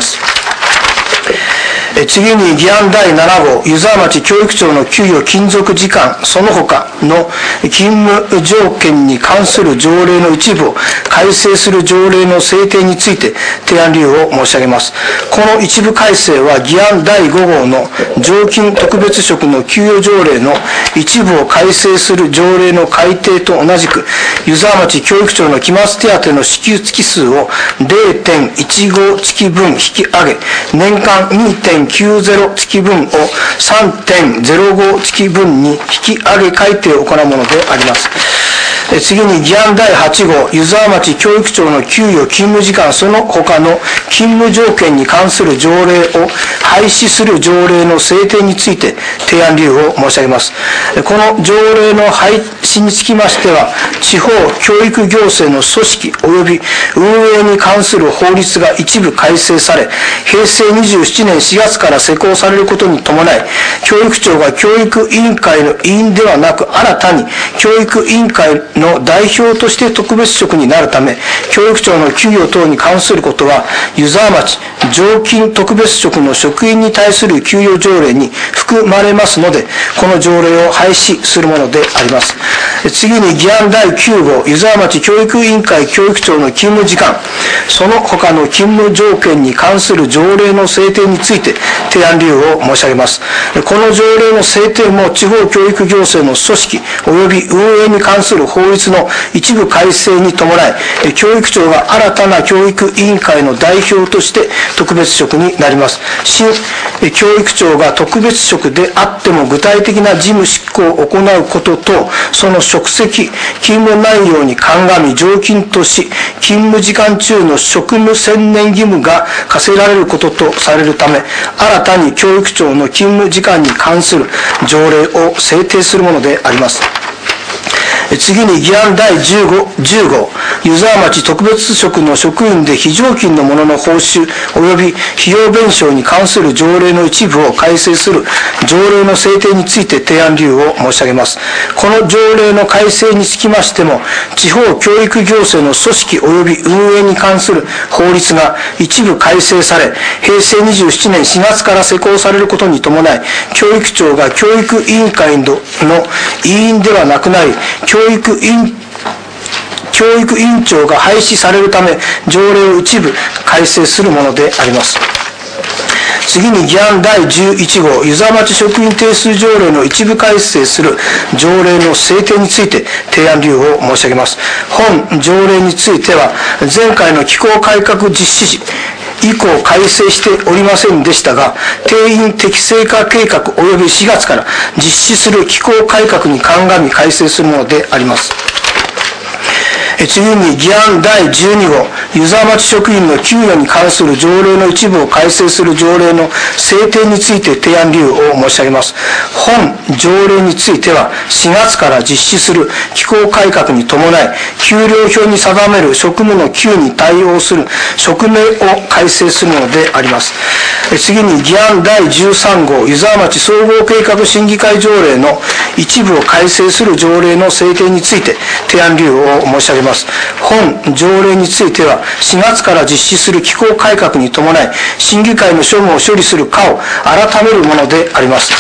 次に議案だいなな号、湯沢町教育長の給与勤続時間その他の勤務条件に関する条例の一部を改正する条例の制定について提案理由を申し上げます。この一部改正は議案だいご号の常勤特別職の給与条例の一部を改正する条例の改定と同じく、湯沢町教育長の期末手当の支給月数を れいてんいちご 月分引き上げ、年間 にてんきゅうゼロ 月分を さんてんゼロご 月分に引き上げ改定を行うものであります。次に議案だいはち号、湯沢町教育長の給与勤務時間その他の勤務条件に関する条例を廃止する条例の制定について提案理由を申し上げます。この条例の廃止につきましては、地方教育行政の組織及び運営に関する法律が一部改正され、へいせいにじゅうななねんしがつから施行されることに伴い、教育長が教育委員会の委員ではなく、新たに教育委員会の代表として特別職になるため、教育長の給与等に関することは湯沢町常勤特別職の職員に対する給与条例に含まれますので、この条例を廃止するものであります。次に議案だいきゅう号、湯沢町教育委員会教育長の勤務時間その他の勤務条件に関する条例の制定について提案理由を申し上げます。この条例の制定も地方教育行政の組織及び運営に関する法律の一部改正に伴い、教育長が新たな教育委員会の代表として特別職になります。新教育長が特別職であっても具体的な事務執行を行うことと、その職責勤務内容に鑑み常勤とし、勤務時間中の職務専念義務が課せられることとされるため、新たに教育長の勤務時間に関する条例を制定するものであります。次に議案だいじゅうご号、湯沢町特別職の職員で非常勤の者の報酬及び費用弁償に関する条例の一部を改正する条例の制定について提案理由を申し上げます。この条例の改正につきましても、地方教育行政の組織及び運営に関する法律が一部改正され、へいせいにじゅうななねんしがつから施行されることに伴い、教育長が教育委員会の委員ではなくなり、教育委員教育委員長が廃止されるため、条例を一部改正するものであります。次に議案だいじゅういち号、湯沢町職員定数条例の一部改正する条例の制定について提案理由を申し上げます。本条例については、前回の機構改革実施時以降改正しておりませんでしたが、定員適正化計画及びしがつから実施する機構改革に鑑み改正するものであります。次に議案だいじゅうに号、湯沢町職員の給与に関する条例の一部を改正する条例の制定について提案理由を申し上げます。本条例については、しがつから実施する機構改革に伴い、給料表に定める職務の給に対応する職名を改正するものであります。次に議案だいじゅうさん号、湯沢町総合計画審議会条例の一部を改正する条例の制定について提案理由を申し上げます。本条例については、しがつから実施する機構改革に伴い、審議会の処務を処理する課を改めるものであります。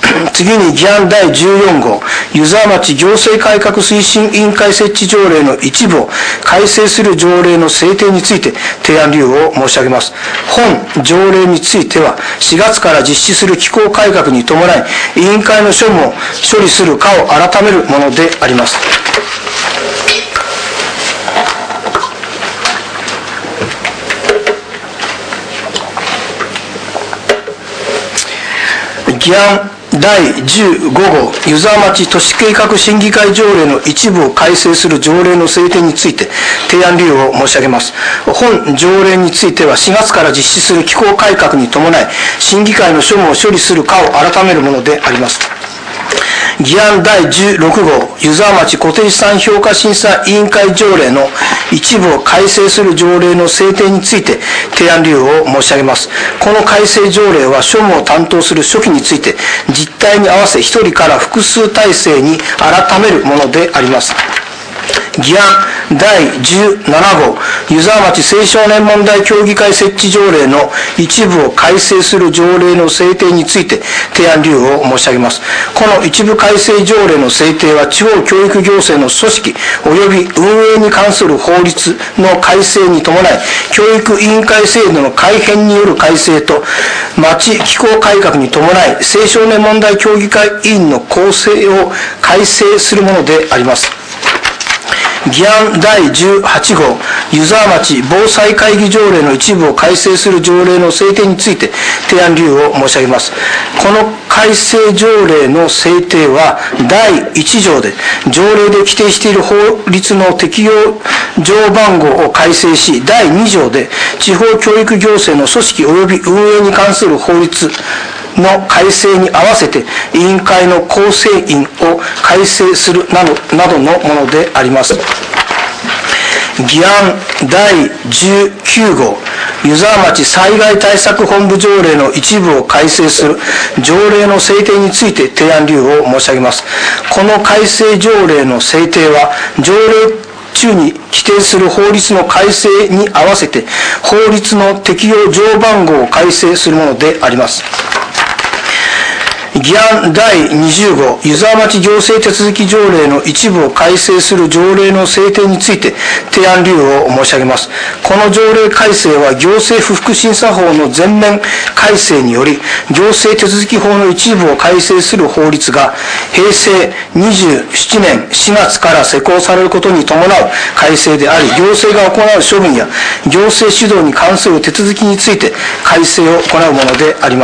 次に議案だいじゅうよん号、湯沢町行政改革推進委員会設置条例の一部を改正する条例の制定について提案理由を申し上げます。本条例についてはしがつから実施する機構改革に伴い、委員会の処務を処理するかを改めるものであります。議案だいじゅうご号、湯沢町都市計画審議会条例の一部を改正する条例の制定について提案理由を申し上げます。本条例についてはしがつから実施する機構改革に伴い、審議会の処務を処理するかを改めるものであります。議案だいじゅうろく号、湯沢町固定資産評価審査委員会条例の一部を改正する条例の制定について提案理由を申し上げます。この改正条例は庶務を担当する書記について実態に合わせ一人から複数体制に改めるものであります。議案だいじゅうなな号、湯沢町青少年問題協議会設置条例の一部を改正する条例の制定について提案理由を申し上げます。この一部改正条例の制定は地方教育行政の組織及び運営に関する法律の改正に伴い、教育委員会制度の改編による改正と町機構改革に伴い、青少年問題協議会委員の構成を改正するものであります。議案だいじゅうはち号、湯沢町防災会議条例の一部を改正する条例の制定について提案理由を申し上げます。この改正条例の制定はだいいち条で条例で規定している法律の適用条番号を改正し、だいに条で地方教育行政の組織及び運営に関する法律の改正に合わせて委員会の構成員を改正するなどなどのものであります。議案だいじゅうきゅう号、湯沢町災害対策本部条例の一部を改正する条例の制定について提案理由を申し上げます。この改正条例の制定は条例中に規定する法律の改正に合わせて法律の適用条番号を改正するものであります。議案だいにじゅう号、湯沢町行政手続き条例の一部を改正する条例の制定について提案理由を申し上げます。この条例改正は行政不服審査法の全面改正により、行政手続き法の一部を改正する法律がへいせいにじゅうななねんしがつから施行されることに伴う改正であり、行政が行う処分や行政指導に関する手続きについて改正を行うものであります。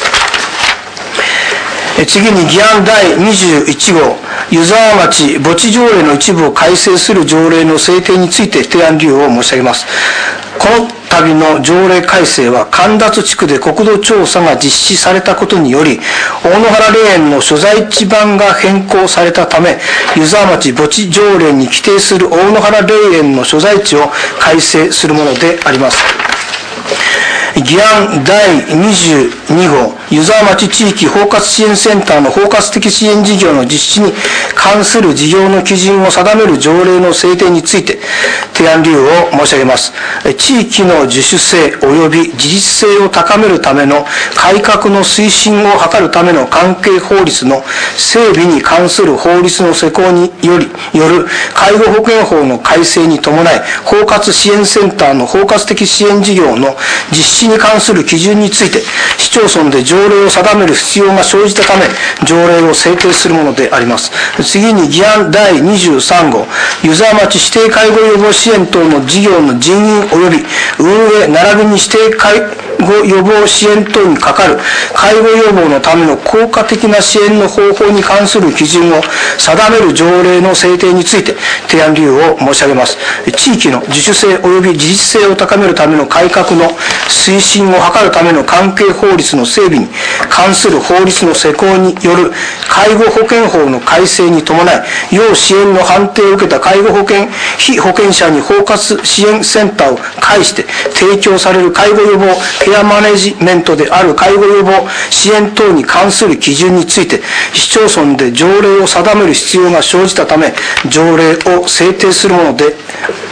次に議案だいにじゅういち号、湯沢町墓地条例の一部を改正する条例の制定について提案理由を申し上げます。この度の条例改正は神立地区で国土調査が実施されたことにより、大野原霊園の所在地番が変更されたため、湯沢町墓地条例に規定する大野原霊園の所在地を改正するものであります。議案だいにじゅうに号、湯沢町地域包括支援センターの包括的支援事業の実施に関する事業の基準を定める条例の制定について提案理由を申し上げます。地域の自主性及び自立性を高めるための改革の推進を図るための関係法律の整備に関する法律の施行によりよる介護保険法の改正に伴い、包括支援センターの包括的支援事業の実施に関する基準について市町村で条例を定める必要が生じたため、条例を制定するものであります。次に議案だいにじゅうさん号、湯沢町指定介護予防支援等の事業の人員及び運営並びに指定介護予防支援等にかかる介護予防のための効果的な支援の方法に関する基準を定める条例の制定について提案理由を申し上げます。地域の自主性及び自立性を高めるための改革の推進を図るための関係法律の整備に関する法律の施行による介護保険法の改正に伴い、要支援の判定を受けた介護保険被保険者に包括支援センターを介して提供される介護予防ケアマネジメントである介護予防支援等に関する基準について市町村で条例を定める必要が生じたため、条例を制定するもので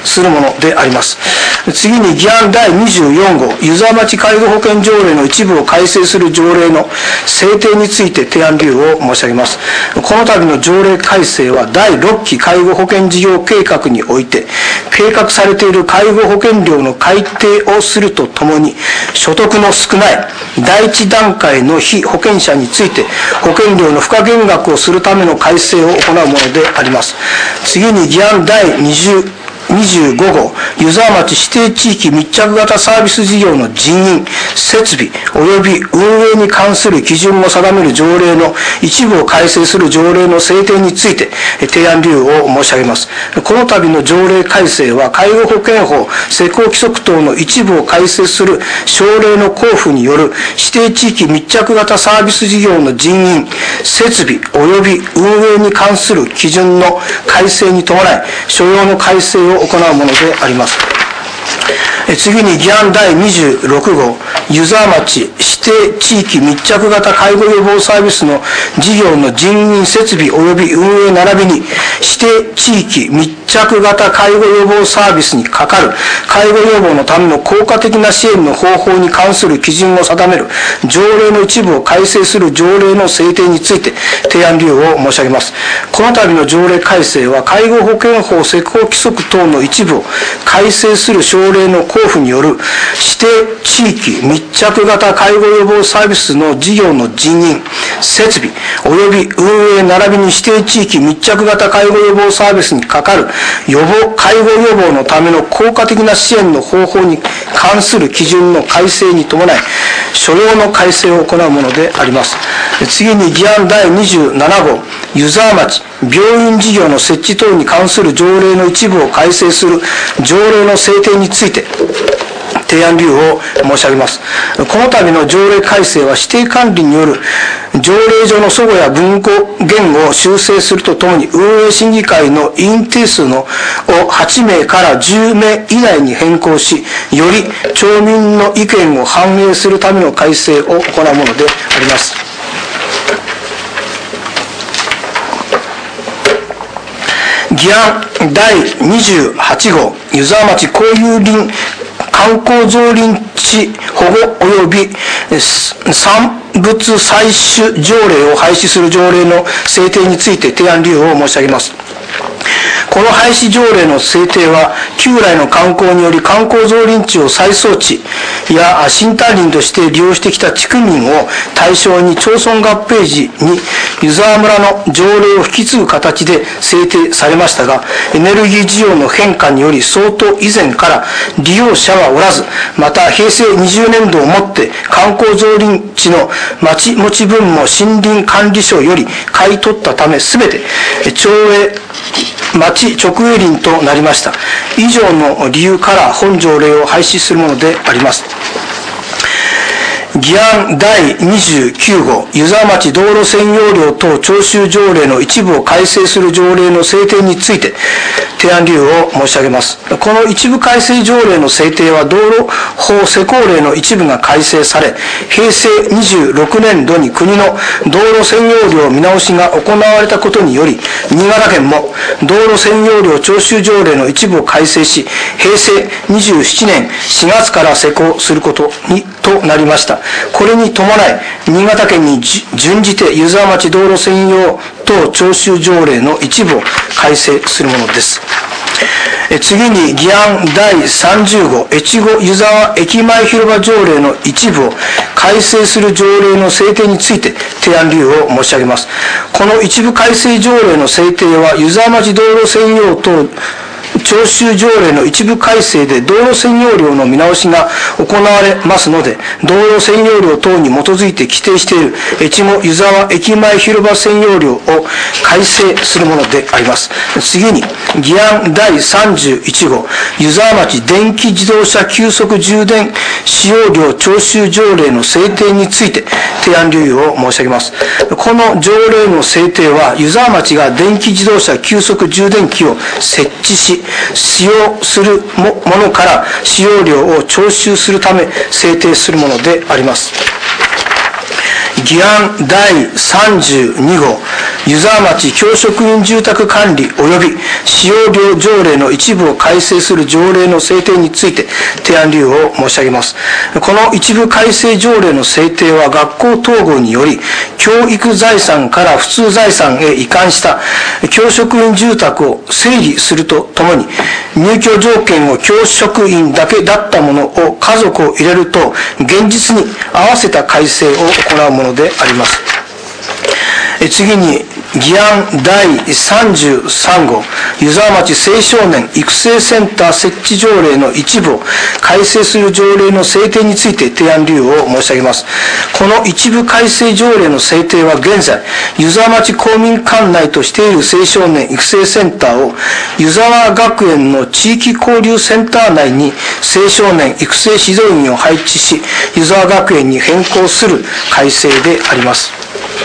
するものであります。次に議案だいにじゅうよん号、湯沢町介護保険条例の一部を改正する条例の制定について提案理由を申し上げます。この度の条例改正はだいろっき介護保険事業計画において計画されている介護保険料の改定をするとともに、所得の少ない第一段階の被保険者について保険料の賦課減額をするための改正を行うものであります。次に議案だいにじゅうにじゅうご号、湯沢町指定地域密着型サービス事業の人員、設備及び運営に関する基準を定める条例の一部を改正する条例の制定について提案理由を申し上げます。この度の条例改正は介護保険法施行規則等の一部を改正する省令の交付による指定地域密着型サービス事業の人員、設備及び運営に関する基準の改正に伴い所要の改正を行うものであります。次に議案だいにじゅうろく号、湯沢町指定地域密着型介護予防サービスの事業の人員、設備及び運営並びに指定地域密着型介護予防サービスにかかる介護予防のための効果的な支援の方法に関する基準を定める条例の一部を改正する条例の制定について提案理由を申し上げます。この度の条例改正は介護保険法施行規則等の一部を改正する省令の交付による指定地域密着型介護予防サービスの事業の人員、設備及び運営並びに指定地域密着型介護予防サービスにかかる予防介護予防のための効果的な支援の方法に関する基準の改正に伴い所要の改正を行うものであります。次に議案だいにじゅうなな号、湯沢町病院事業の設置等に関する条例の一部を改正する条例の制定について提案理由を申し上げます。この度の条例改正は指定管理による条例上の齟齬や文語言を修正するとともに運営審議会の委員定数のをはち名からじゅう名以内に変更し、より町民の意見を反映するための改正を行うものであります。議案だいにじゅうはち号、湯沢町公有林観光造林地保護及び産物採取条例を廃止する条例の制定について提案理由を申し上げます。この廃止条例の制定は旧来の観光により観光造林地を再装置や新丹林として利用してきた地区民を対象に町村合併時に湯沢村の条例を引き継ぐ形で制定されましたが、エネルギー需要の変化により相当以前から利用者はおらず、また平成にじゅう年度をもって観光造林地の町持ち分も森林管理所より買い取ったため全て町営町直営林となりました。以上の理由から本条例を廃止するものであります。議案だいにじゅうきゅう号、湯沢町道路占用料等徴収条例の一部を改正する条例の制定について提案理由を申し上げます。この一部改正条例の制定は道路法施行令の一部が改正され、平成にじゅうろく年度に国の道路占用料見直しが行われたことにより、新潟県も道路占用料徴収条例の一部を改正し、平成にじゅうなな年しがつから施行することにとなりました。これに伴い新潟県に準じて湯沢町道路占用等徴収条例の一部を改正するものです。次に議案だいさんじゅう号、越後湯沢駅前広場条例の一部を改正する条例の制定について提案理由を申し上げます。この一部改正条例の制定は湯沢町道路占用等徴収条例の一部改正で道路占用料の見直しが行われますので、道路占用料等に基づいて規定している越後湯沢駅前広場占用料を改正するものであります。次に議案だいさんじゅういち号、湯沢町電気自動車急速充電使用料徴収条例の制定について提案理由を申し上げます。この条例の制定は湯沢町が電気自動車急速充電器を設置し使用するものから使用料を徴収するため制定するものであります。議案だいさんじゅうに号、 湯沢町教職員住宅管理及び使用料条例の一部を改正する条例の制定について提案理由を申し上げます。この一部改正条例の制定は学校統合により教育財産から普通財産へ移管した教職員住宅を整理するとともに、入居条件を教職員だけだったものを家族を入れると現実に合わせた改正を行うものであります。次に議案だいさんじゅうさん号湯沢町青少年育成センター設置条例の一部を改正する条例の制定について提案理由を申し上げます。この一部改正条例の制定は現在湯沢町公民管内としている青少年育成センターを湯沢学園の地域交流センター内に青少年育成指導員を配置し湯沢学園に変更する改正であります。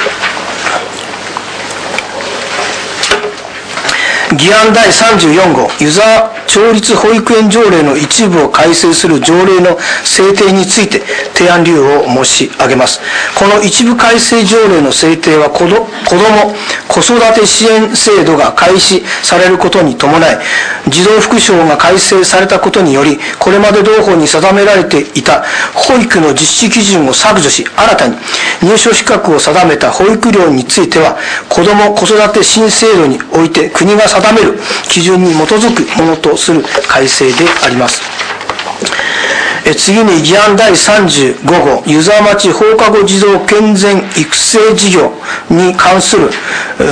議案だいさんじゅうよん号湯沢町立保育園条例の一部を改正する条例の制定について提案理由を申し上げます。この一部改正条例の制定は子ど子ども子育て支援制度が開始されることに伴い、児童福祉法が改正されたことにより、これまで同法に定められていた保育の実施基準を削除し、新たに入所資格を定めた保育料については、子ども子育て支援制度において国が定める基準に基づくものとする改正であります。え次に議案だいさんじゅうご号湯沢町放課後児童健全育成事業に関する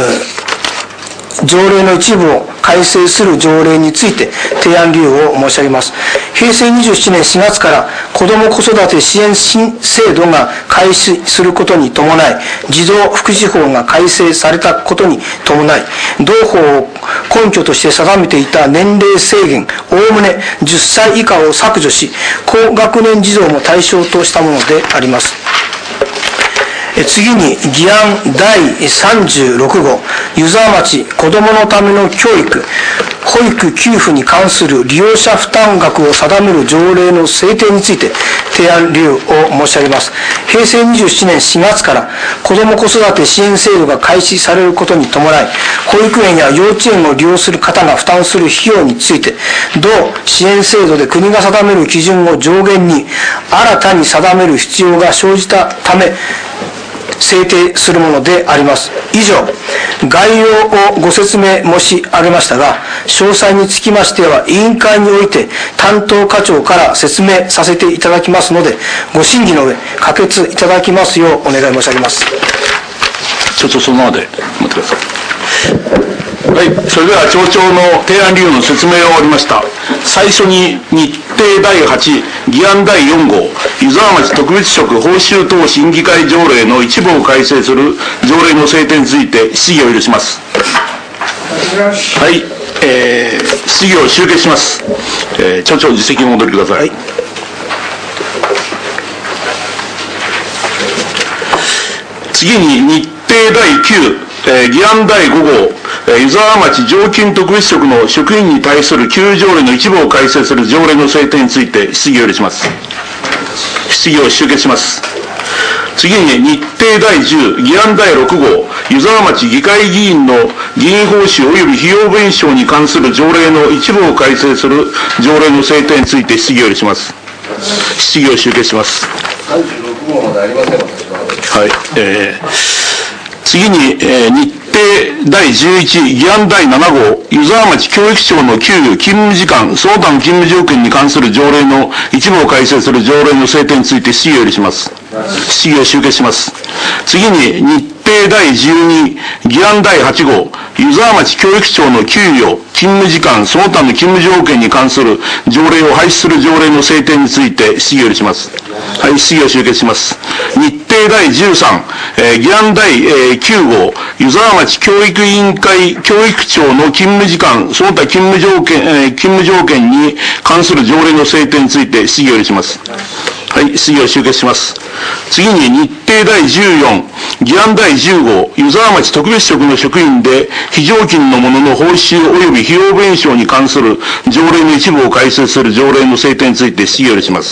条例の一部を改正する条例について提案理由を申し上げます。へいせいにじゅうななねんしがつから子ども子育て支援制度が開始することに伴い、児童福祉法が改正されたことに伴い、同法を根拠として定めていた年齢制限おおむねじゅっさい以下を削除し、高学年児童も対象としたものであります。次に議案だいさんじゅうろく号湯沢町子どものための教育保育給付に関する利用者負担額を定める条例の制定について提案理由を申し上げます。へいせいにじゅうななねんしがつから子ども子育て支援制度が開始されることに伴い、保育園や幼稚園を利用する方が負担する費用について、同支援制度で国が定める基準を上限に新たに定める必要が生じたため制定するものであります。以上、概要をご説明申し上げましたが、詳細につきましては委員会において担当課長から説明させていただきますので、ご審議の上可決いただきますようお願い申し上げます。 町長そのままで待ってください。はい、それでは町長の提案理由の説明が終わりました。最初に日程だいはち議案だいよん号湯沢町特別職報酬等審議会条例の一部を改正する条例の制定について質疑を許します。はい、えー、質疑を終結します。えー、町長自席にお戻りください。はい、次に日程だいきゅうえー、議案だいご号、えー、湯沢町常勤特別職の職員に対する給与条例の一部を改正する条例の制定について質疑を許します。質疑を終結します。次に日程だいじゅう議案だいろく号湯沢町議会議員の議員報酬及び費用弁償に関する条例の一部を改正する条例の制定について質疑を許します。質疑を終結します。 さんじゅうろく号までありません、私は。 はい、えー次に、えー、日程だいじゅういち議案だいなな号湯沢町教育長の給与勤務時間その他の勤務条件に関する条例の一部を改正する条例の制定について質疑を許します。質疑を終結します。次に日程だいじゅうに議案だいはち号湯沢町教育長の給与勤務時間その他の勤務条件に関する条例を廃止する条例の制定について質疑を許します。はい、質疑を終結します。日程だいじゅうさん、えー、議案だいきゅう号湯沢町教育委員会教育長の勤務時間その他勤務条件、えー、勤務条件に関する条例の制定について質疑を許します。はい、質疑を終結します。次に日程だいじゅうよん議案だいじゅう号湯沢町特別職の職員で非常勤の者の報酬及び費用弁償に関する条例の一部を改正する条例の制定について質疑を許します。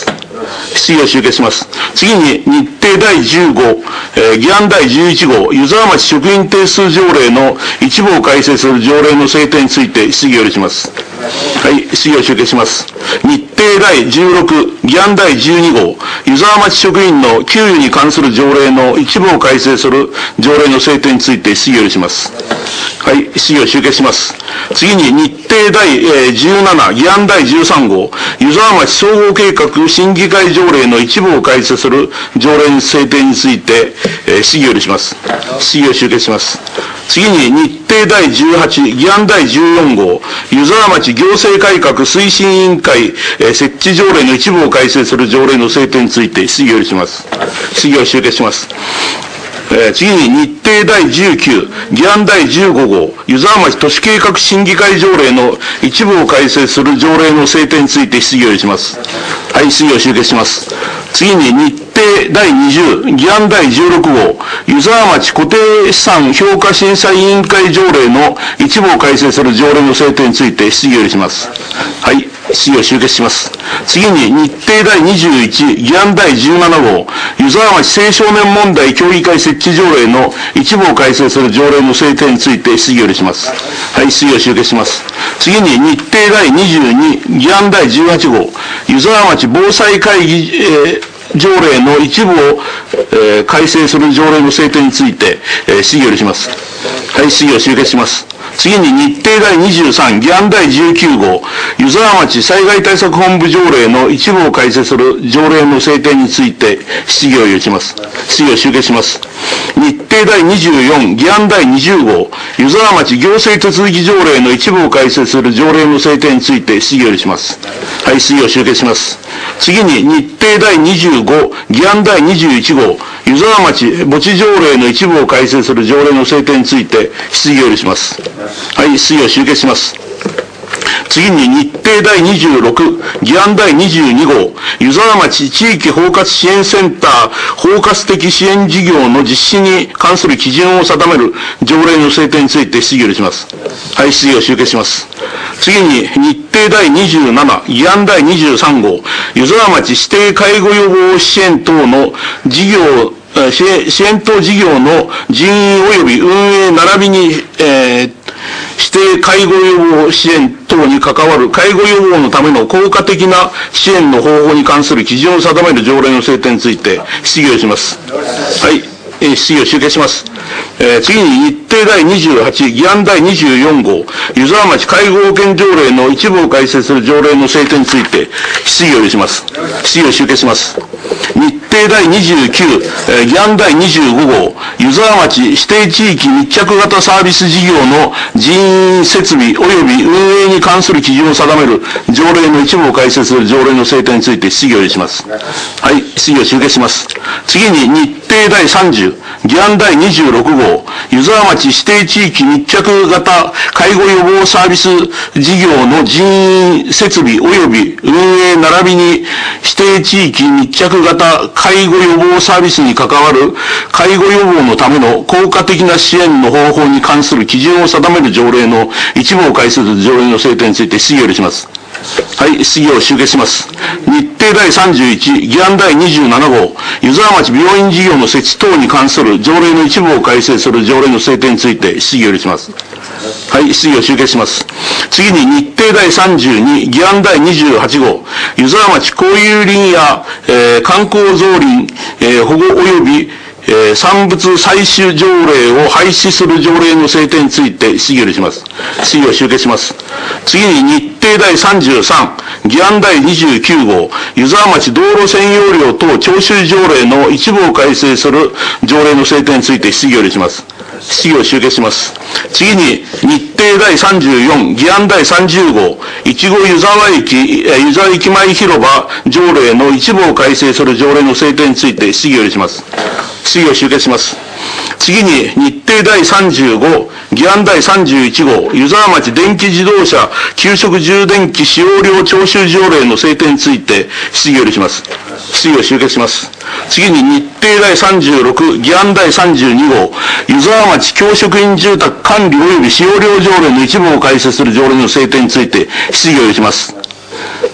質疑を終結します。次に、日程だいじゅうご、えー、議案だいじゅういち号、湯沢町職員定数条例の一部を改正する条例の制定について質疑を許します。はい、質疑を終結します。日程だいじゅうろく、議案だいじゅうに号、湯沢町職員の給与に関する条例の一部を改正する条例の制定について質疑を許します。はい、質疑を終結します。次に、日程だいじゅうなな、議案だいじゅうさん号、湯沢町総合計画審議会条例の一部を改正する条例の制定について、えー、質疑を許します。質疑を終結します。次に、日程だいじゅうはち、議案だいじゅうよん号、湯沢町行政改革推進委員会、えー、設置条例の一部を改正する条例の制定について質疑を許します。質疑を終結します。えー、次に、日程だいじゅうきゅう、議案だいじゅうご号、湯沢町都市計画審議会条例の一部を改正する条例の制定について質疑を許します。はい、質疑を終結します。次に、日程だいにじゅう、議案だいじゅうろく号、湯沢町固定資産評価審査委員会条例の一部を改正する条例の制定について質疑を許します。はい、質疑を終結します。次に、日程だいにじゅういち、議案だいじゅうなな号、湯沢町青少年問題協議会設置条例の一部を改正する条例の制定について質疑を許します。はい、質疑を終結します。次に、日程だいにじゅうに、議案だいじゅうはち号、湯沢町防災会議、えー条例の一部を、えー、改正する条例の制定について、えー、質疑を許します。はい、質疑を終結します。次に、日程だいにじゅうさん、議案だいじゅうきゅう号、湯沢町災害対策本部条例の一部を改正する条例の制定について質疑を許します。質疑を終結します。日程だいにじゅうよん、議案だいにじゅう号、湯沢町行政手続き条例の一部を改正する条例の制定について質疑を許します。はい、質疑を終結します。次に、日程だいにじゅうご、議案だいにじゅういち号、湯沢町墓地条例の一部を改正する条例の制定について質疑を許します。はい、質疑を終結します。次に、日程だいにじゅうろく、議案だいにじゅうに号、湯沢町地域包括支援センター包括的支援事業の実施に関する基準を定める条例の制定について質疑を許します。はい、質疑を終結します。次に、日程だいにじゅうなな、議案だいにじゅうさん号、湯沢町指定介護予防支援等の事業支援等事業の人員及び運営並びに、えー、指定介護予防支援等に関わる介護予防のための効果的な支援の方法に関する基準を定める条例の制定について質疑をします。はい、えー、質疑を終結します。えー、次に、日程だいにじゅうはち、議案だいにじゅうよん号、湯沢町介護保険条例の一部を改正する条例の制定について質疑をします。質疑を終結します。日程だいにじゅうきゅう、えー、議案だいにじゅうご号、湯沢町指定地域密着型サービス事業の人員設備及び運営に関する基準を定める条例の一部を改正する条例の制定について質疑をします。はい、質疑を終結します。次に、日程だいさんじゅう、議案だいにじゅうろく号、湯沢町指定地域密着型介護予防サービス事業の人員設備及び運営並びに指定地域密着型介護予防サービスに関わる介護予防のための効果的な支援の方法に関する基準を定める条例の一部を改正する条例の制定について質疑をします。はい、質疑を終結します。日程だいさんじゅういち、議案だいにじゅうなな号、湯沢町病院事業の設置等に関する条例の一部を改正する条例の制定について質疑をします。はい、質疑を終結します。次に、日程だいさんじゅうに、議案だいにじゅうはち号、湯沢町公有林や、えー、観光造林、えー、保護及びえー、産物採取条例を廃止する条例の制定について質疑をします。質疑を終結します。次に、日程だいさんじゅうさん、議案だいにじゅうきゅう号、湯沢町道路占用料等徴収条例の一部を改正する条例の制定について質疑をします。質疑を終結します。次に、日程だいさんじゅうよん、議案だいさんじゅう号、いち号湯沢駅、湯沢駅前広場条例の一部を改正する条例の制定について質疑をします。質疑を終結します。次に、日程だいさんじゅうご、議案だいさんじゅういち号、湯沢町電気自動車給食充電器使用量徴収条例の制定について質疑をします。質疑を終結します。次に、日程だいさんじゅうろく、議案だいさんじゅうに号、湯沢町教職員住宅管理及び使用量条例の一部を改正する条例の制定について質疑をします。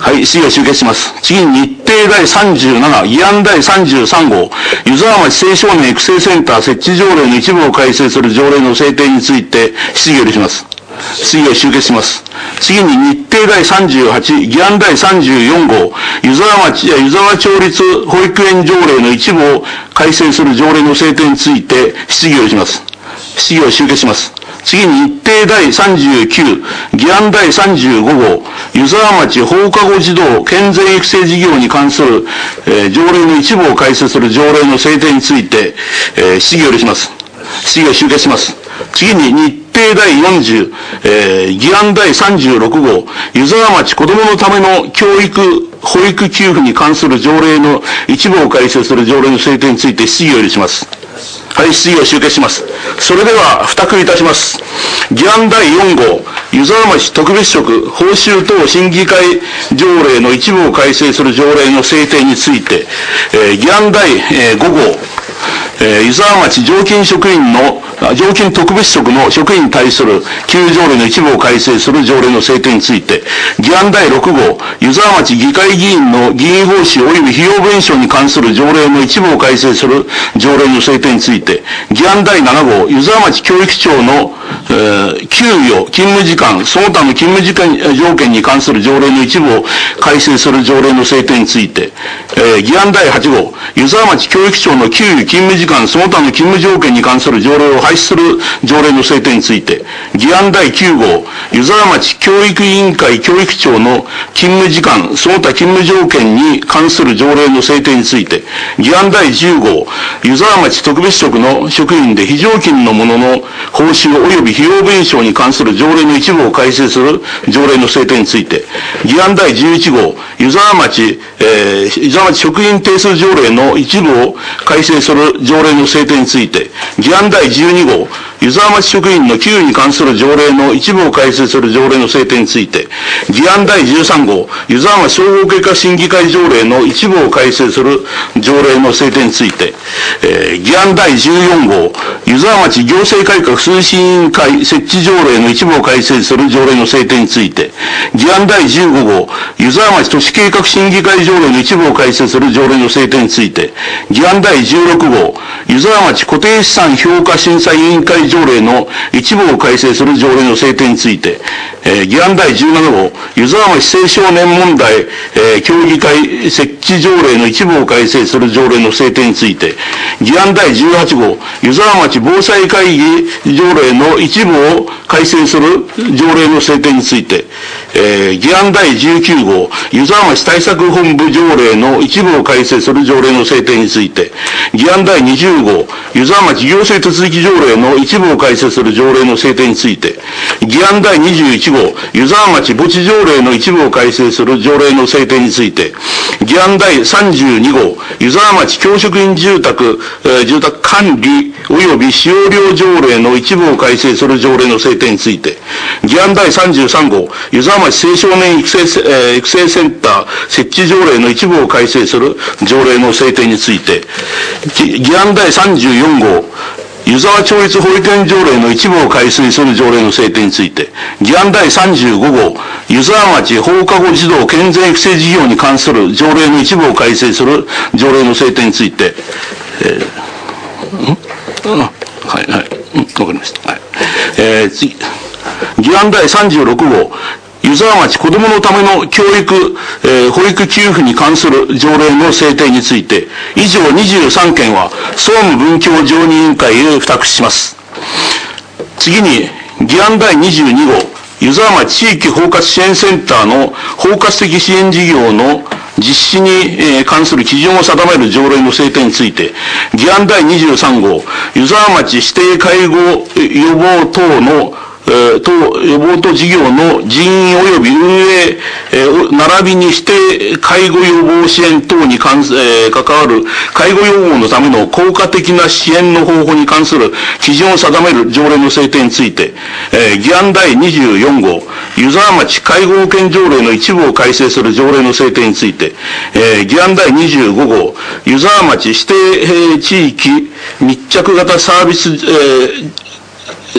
はい、質疑を終結します。次に日程第さんじゅうなな、議案第さんじゅうさん号、湯沢町青少年育成センター設置条例の一部を改正する条例の制定について質疑を許します。質疑を終結します。次に日程第さんじゅうはち、議案第さんじゅうよん号、湯沢町、湯沢町立保育園条例の一部を改正する条例の制定について質疑を許します。質疑を終結します。次に日程第さんじゅうきゅう、議案第さんじゅうご号、湯沢町放課後児童健全育成事業に関する、えー、条例の一部を改正する条例の制定について、えー、質疑を許します。質疑を終結します。次に日程第よんじゅう、えー、議案第さんじゅうろく号、湯沢町子どものための教育保育給付に関する条例の一部を改正する条例の制定について質疑を許します。はい、質疑を終結します。それでは、付託いたします。議案第よん号、湯沢町特別職報酬等審議会条例の一部を改正する条例の制定について、えー、議案第、えー、ご号、えー、湯沢町常勤職員の、常勤特別職の職員に対する給与条例の一部を改正する条例の制定について、議案第ろく号、湯沢町議会議員の議員報酬及び費用弁償に関する条例の一部を改正する条例の制定について、議案第なな号、湯沢町教育長の、えー、給与、勤務時間、その他の勤務時間条件に関する条例の一部を改正する条例の制定について、えー、議案第はち号、湯沢町教育長の給与、勤務時間、その他の勤務条件に関する条例を廃止する条例の制定について、議案第きゅう号、湯沢町教育委員会教育長の勤務時間、その他勤務条件に関する条例の制定について、議案第じゅう号、湯沢町特別職の職員で非常勤の者の報酬及び費用弁償に関する条例の一部を改正する条例の制定について、議案第じゅういち号、湯沢町、えー、湯沢町職員定数条例の一部を改正する条例の制定について、議案第じゅうに号、湯沢町職員の給与に関する条例の一部を改正する条例の制定について、議案第じゅうさん号、湯沢町総合経過審議会条例の一部を改正する条例の制定について、えー、議案第じゅうよん号、湯沢町行政改革推進委員会設置条例の一部を改正する条例の制定について、議案第じゅうご号、湯沢町都市計画審議会条例の一部を改正する条例の制定について、議案第じゅうろく号、湯沢町固定資産評価審査委員会条例の一部を改正する条例の制定について、えー、議案第じゅうなな号、湯沢町青少年問題、えー、協議会設置条例の一部を改正する条例の制定について、議案第じゅうはち号、湯沢町防災会議条例の一部を改正する条例の制定について、えー、議案第じゅうきゅう号、湯沢町対策本部条例の一部を改正する条例の制定について、議案第にじゅう号、湯沢町行政手続き条例の一部を改正する条例の制定について、議案第にじゅういち号、湯沢町墓地条例の一部を改正する条例の制定について、議案第さんじゅうに号、湯沢町教職員住宅、えー、住宅管理及び使用料条例の一部を改正する条例の制定について、議案第さんじゅうさん号、湯沢町青少年育成、えー、育成センター設置条例の一部を改正する条例の制定について、議案第さんじゅうよん号、湯沢町立保育園条例の一部を改正する条例の制定について、議案第さんじゅうご号、湯沢町放課後児童健全育成事業に関する条例の一部を改正する条例の制定について、えー、んはいはい、うん、わかりました。はい。えー、次、議案第さんじゅうろく号、湯沢町子どものための教育、えー、保育給付に関する条例の制定について、以上にじゅうさん件は総務文教常任委員会へ付託します。次に、議案第にじゅうに号、湯沢町地域包括支援センターの包括的支援事業の実施に関する基準を定める条例の制定について、議案第にじゅうさん号、湯沢町指定介護予防等のえー、等予防等事業の人員及び運営、えー、並びに指定介護予防支援等に関,、えー、関わる介護予防のための効果的な支援の方法に関する基準を定める条例の制定について、えー、議案第にじゅうよん号、湯沢町介護保険条例の一部を改正する条例の制定について、えー、議案第にじゅうご号、湯沢町指定地域密着型サービス、えー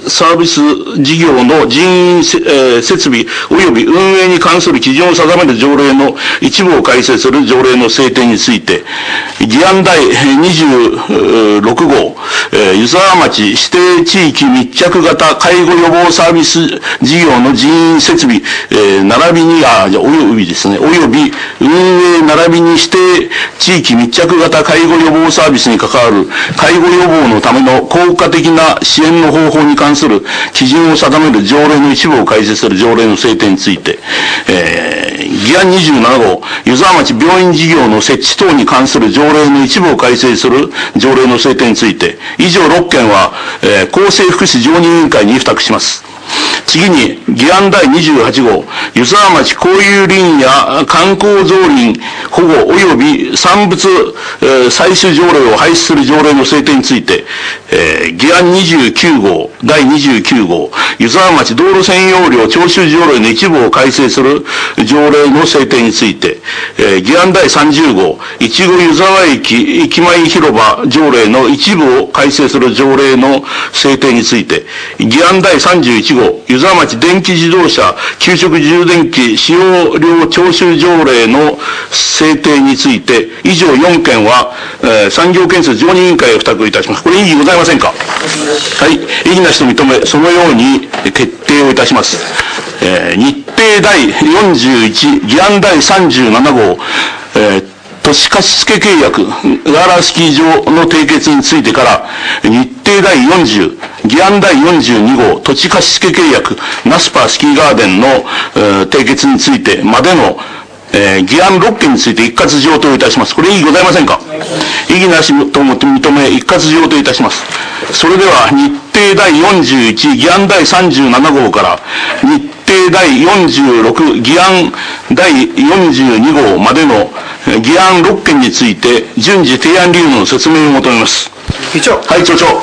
サービス事業の人員、えー、設備及び運営に関する基準を定める条例の一部を改正する条例の制定について、議案第にじゅうろく号、えー、湯沢町指定地域密着型介護予防サービス事業の人員設備、えー、並びに、あ、じゃあ、およびですね、および運営並びに指定地域密着型介護予防サービスに関わる介護予防のための効果的な支援の方法に関する基準を定める条例の一部を改正する条例の制定について、えー、議案にじゅうなな号、湯沢町病院事業の設置等に関する条例の一部を改正する条例の制定について、以上ろっけんは、えー、厚生福祉常任委員会に付託します。次に、議案第にじゅうはち号、湯沢町公有林や観光造林保護及び産物、えー、採取条例を廃止する条例の制定について、えー、議案にじゅうきゅう号、第にじゅうきゅう号、湯沢町道路占用料徴収条例の一部を改正する条例の制定について、えー、議案第さんじゅう号、いちご湯沢駅駅前広場条例の一部を改正する条例の制定について、議案第さんじゅういち号、湯沢町電気自動車給食充電器使用量徴収条例の制定について、以上よんけんは、えー、産業建設常任委員会へ付託いたします。これ異議ございませんか。はい、異議なしと認め、そのように決定をいたします。えー、日程第よんじゅういち、議案第さんじゅうなな号、えー都市貸付契約、ガーラースキー場の締結についてから、日程第よんじゅう、議案第よんじゅうに号、土地貸付契約、ナスパースキーガーデンの、えー、締結についてまでの、えー、議案ろっけんについて一括上等いたします。これ異議ございませんか。異議なしとも認め、一括上等いたします。それでは、日程第よんじゅういち、議案第さんじゅうなな号から、日程第よんじゅうろく、議案第よんじゅうに号までの議案ろっけんについて、順次提案理由の説明を求めます。 議長。 はい、町長。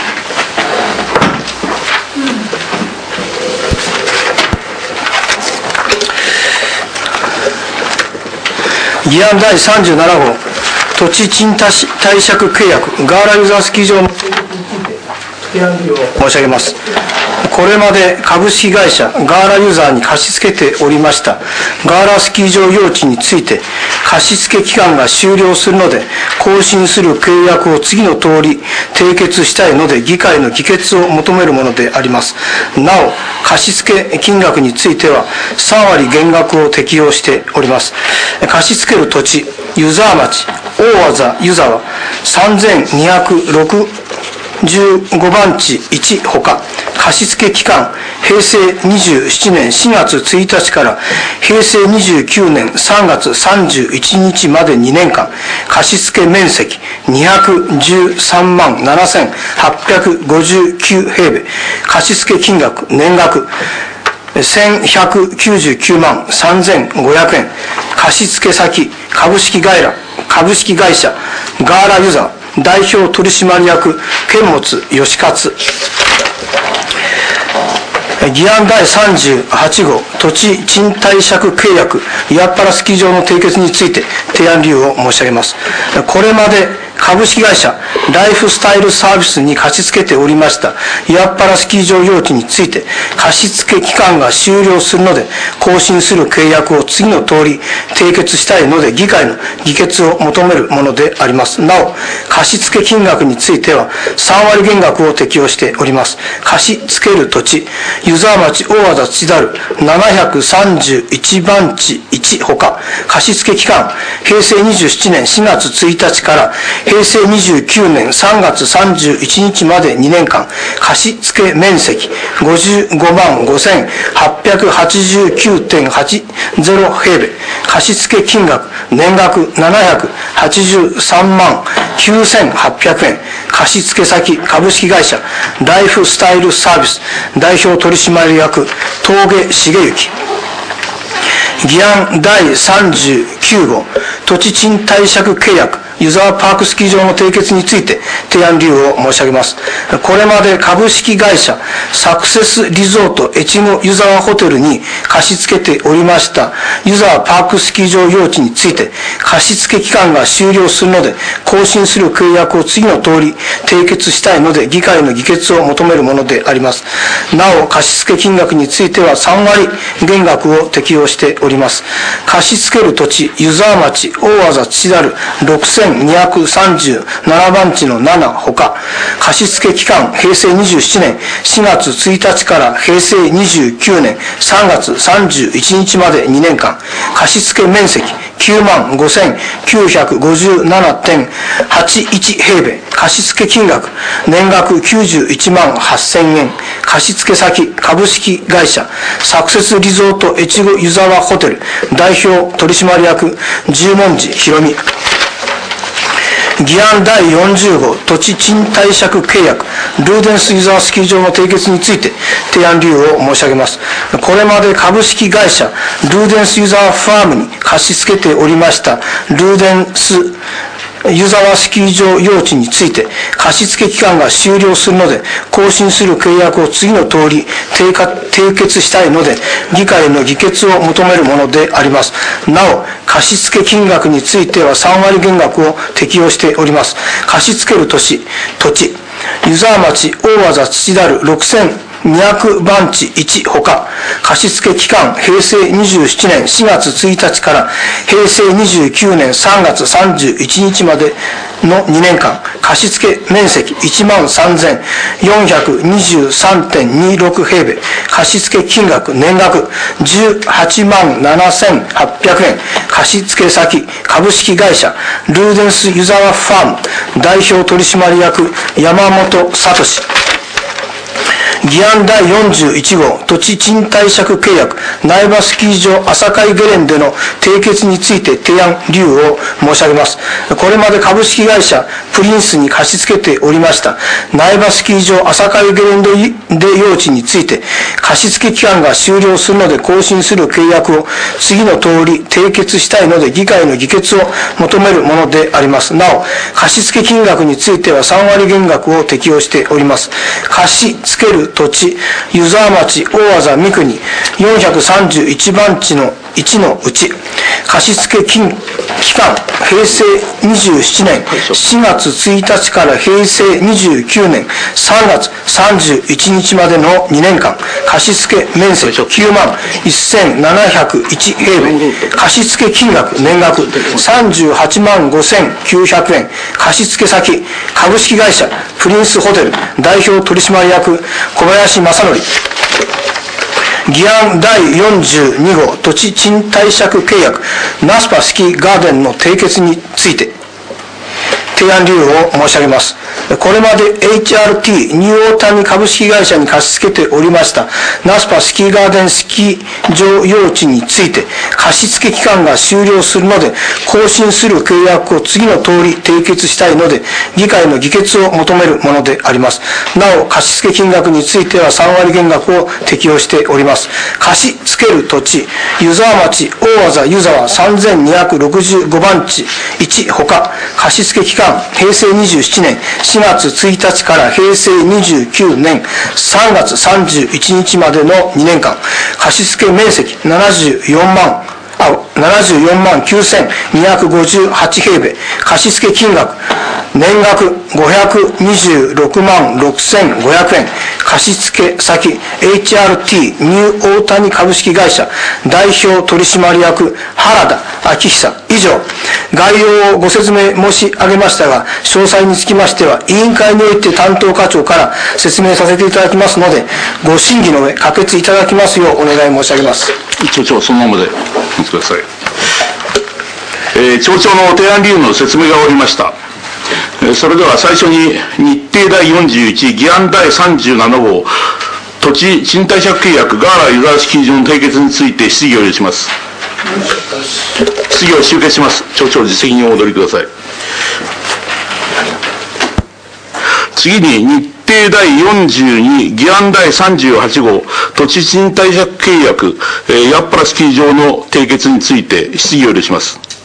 議案第さんじゅうなな号、土地賃貸借契約、ガーラユザースキー場の提案理由を申し上げます。これまで株式会社ガーラユザーに貸し付けておりましたガーラスキー場用地について、貸付期間が終了するので更新する契約を次の通り締結したいので、議会の議決を求めるものであります。なお、貸付金額についてはさん割減額を適用しております。貸し付ける土地、湯沢町大字湯沢さんぜんにひゃくろくじゅうごばんちいちほか、貸付期間へいせいにじゅうななねんしがつついたちからへいせいにじゅうきゅうねんさんがつさんじゅういちにちまでにねんかん、貸付面積にひゃくじゅうさんまんななせんはっぴゃくごじゅうきゅうへいべい、貸付金額年額せんひゃくきゅうじゅうきゅうまんさんぜんごひゃくえん、貸付先株式会社株式会社ガーラユザー代表取締役堅物義勝。議案第さんじゅうはち号、土地賃貸借契約岩っ原スキー場の締結について提案理由を申し上げます。これまで株式会社ライフスタイルサービスに貸し付けておりました岩っ原スキー場用地について、貸付期間が終了するので更新する契約を次の通り締結したいので、議会の議決を求めるものであります。なお、貸付金額についてはさん割減額を適用しております。貸し付ける土地、湯沢町大字土だるななひゃくさんじゅういちばんちいちほか、貸付期間へいせいにじゅうななねんしがつついたちからへいせいにじゅうきゅうねんさんがつさんじゅういちにちまでにねんかん、貸付面積ごじゅうごまんごせんはっぴゃくはちじゅうきゅうてんはちゼロへいべい、貸付金額年額ななひゃくはちじゅうさんまんきゅうせんはっぴゃくえん、貸付先株式会社ライフスタイルサービス代表取締役峠茂之。議案第さんじゅうきゅう号、土地賃貸借契約湯沢パークスキー場の締結について提案理由を申し上げます。これまで株式会社サクセスリゾート越後湯沢ホテルに貸し付けておりました湯沢パークスキー場用地について貸し付け期間が終了するので更新する契約を次の通り締結したいので議会の議決を求めるものであります。なお貸し付け金額についてはさんわり減額を適用しております。貸し付ける土地湯沢町大字土田ろくせんにひゃくさんじゅうななばんちのななほか貸し付け期間へいせいにじゅうななねんしがつついたちからへいせいにじゅうきゅうねんさんがつさんじゅういちにちまでにねんかん貸付面積きゅうまんごせんきゅうひゃくごじゅうななてんはちいちへいべい貸付金額年額きゅうじゅういちまんはっせんえん貸付先株式会社サクセスリゾート越後湯沢ホテル代表取締役十文字ひろみ議案だいよんじゅうご土地賃貸借契約ルーデンス湯沢スキー場の締結について提案理由を申し上げます。これまで株式会社ルーデンス湯沢ファームに貸し付けておりましたルーデンス湯沢スキー場用地について貸付期間が終了するので更新する契約を次の通り締結したいので議会の議決を求めるものであります。なお貸付金額についてはさんわり減額を適用しております。貸し付ける土地土地湯沢町大字土田ろくせんにひゃくばんちいちほか貸付期間へいせいにじゅうななねんしがつついたちからへいせいにじゅうきゅうねんさんがつさんじゅういちにちまでのにねんかん貸付面積いちまんさんぜんよんひゃくにじゅうさんてんにろくへいべい貸付金額年額じゅうはちまんななせんはっぴゃくえん貸付先株式会社ルーデンス湯沢ファーム代表取締役山本聡議案だいよんじゅういちご土地賃貸借契約苗場スキー場朝会ゲレンでの締結について提案理由を申し上げます。これまで株式会社プリンスに貸し付けておりました苗場スキー場朝会ゲレンで用地について貸付期間が終了するので更新する契約を次の通り締結したいので議会の議決を求めるものであります。なお貸付金額についてはさんわり減額を適用しております。貸し付ける土地湯沢町大字三国よんひゃくさんじゅういちばんちのいちのうち貸付金期間へいせいにじゅうななねんしがつついたちからへいせいにじゅうきゅうねんさんがつさんじゅういちにちまでのにねんかん貸付面積きゅうまんせんななひゃくいちへいべい貸付金額年額さんじゅうはちまんごせんきゅうひゃくえん貸付先株式会社プリンスホテル代表取締役小林正則議案だいよんじゅうにご土地賃貸借契約ナスパスキーガーデンの締結について提案理由を申し上げます。これまで エイチアールティー ニューオータニ株式会社に貸し付けておりましたナスパスキーガーデンスキー場用地について貸付期間が終了するので更新する契約を次の通り締結したいので議会の議決を求めるものであります。なお貸付金額についてはさんわり減額を適用しております。貸し付ける土地湯沢町大字湯沢さんぜんにひゃくろくじゅうごばんちいちほか貸付期間へいせいにじゅうななねんしがつついたちからへいせいにじゅうきゅうねんさんがつさんじゅういちにちまでのにねんかん貸付面積ななじゅうよんまんあななじゅうよんまんきゅうせんにひゃくごじゅうはちへいべい貸付金額年額ごひゃくにじゅうろくまんろくせんごひゃくえん貸付先 エイチアールティー ニューオータニ株式会社代表取締役原田昭久以上概要をご説明申し上げましたが詳細につきましては委員会において担当課長から説明させていただきますのでご審議の上可決いただきますようお願い申し上げます。 町長そのままでお待ちください。えー、町長の提案理由の説明が終わりました。えー、それでは最初に日程だいよんじゅういち議案だいさんじゅうななご土地賃貸借契約ガーラ湯沢スキー場の締結について質疑を許します。質疑を終結します。町長、自席にお戻りください。次に日程だいよんじゅうに議案だいさんじゅうはちご土地賃貸借契約、えー、やっぱらスキー場の締結について質疑を許します。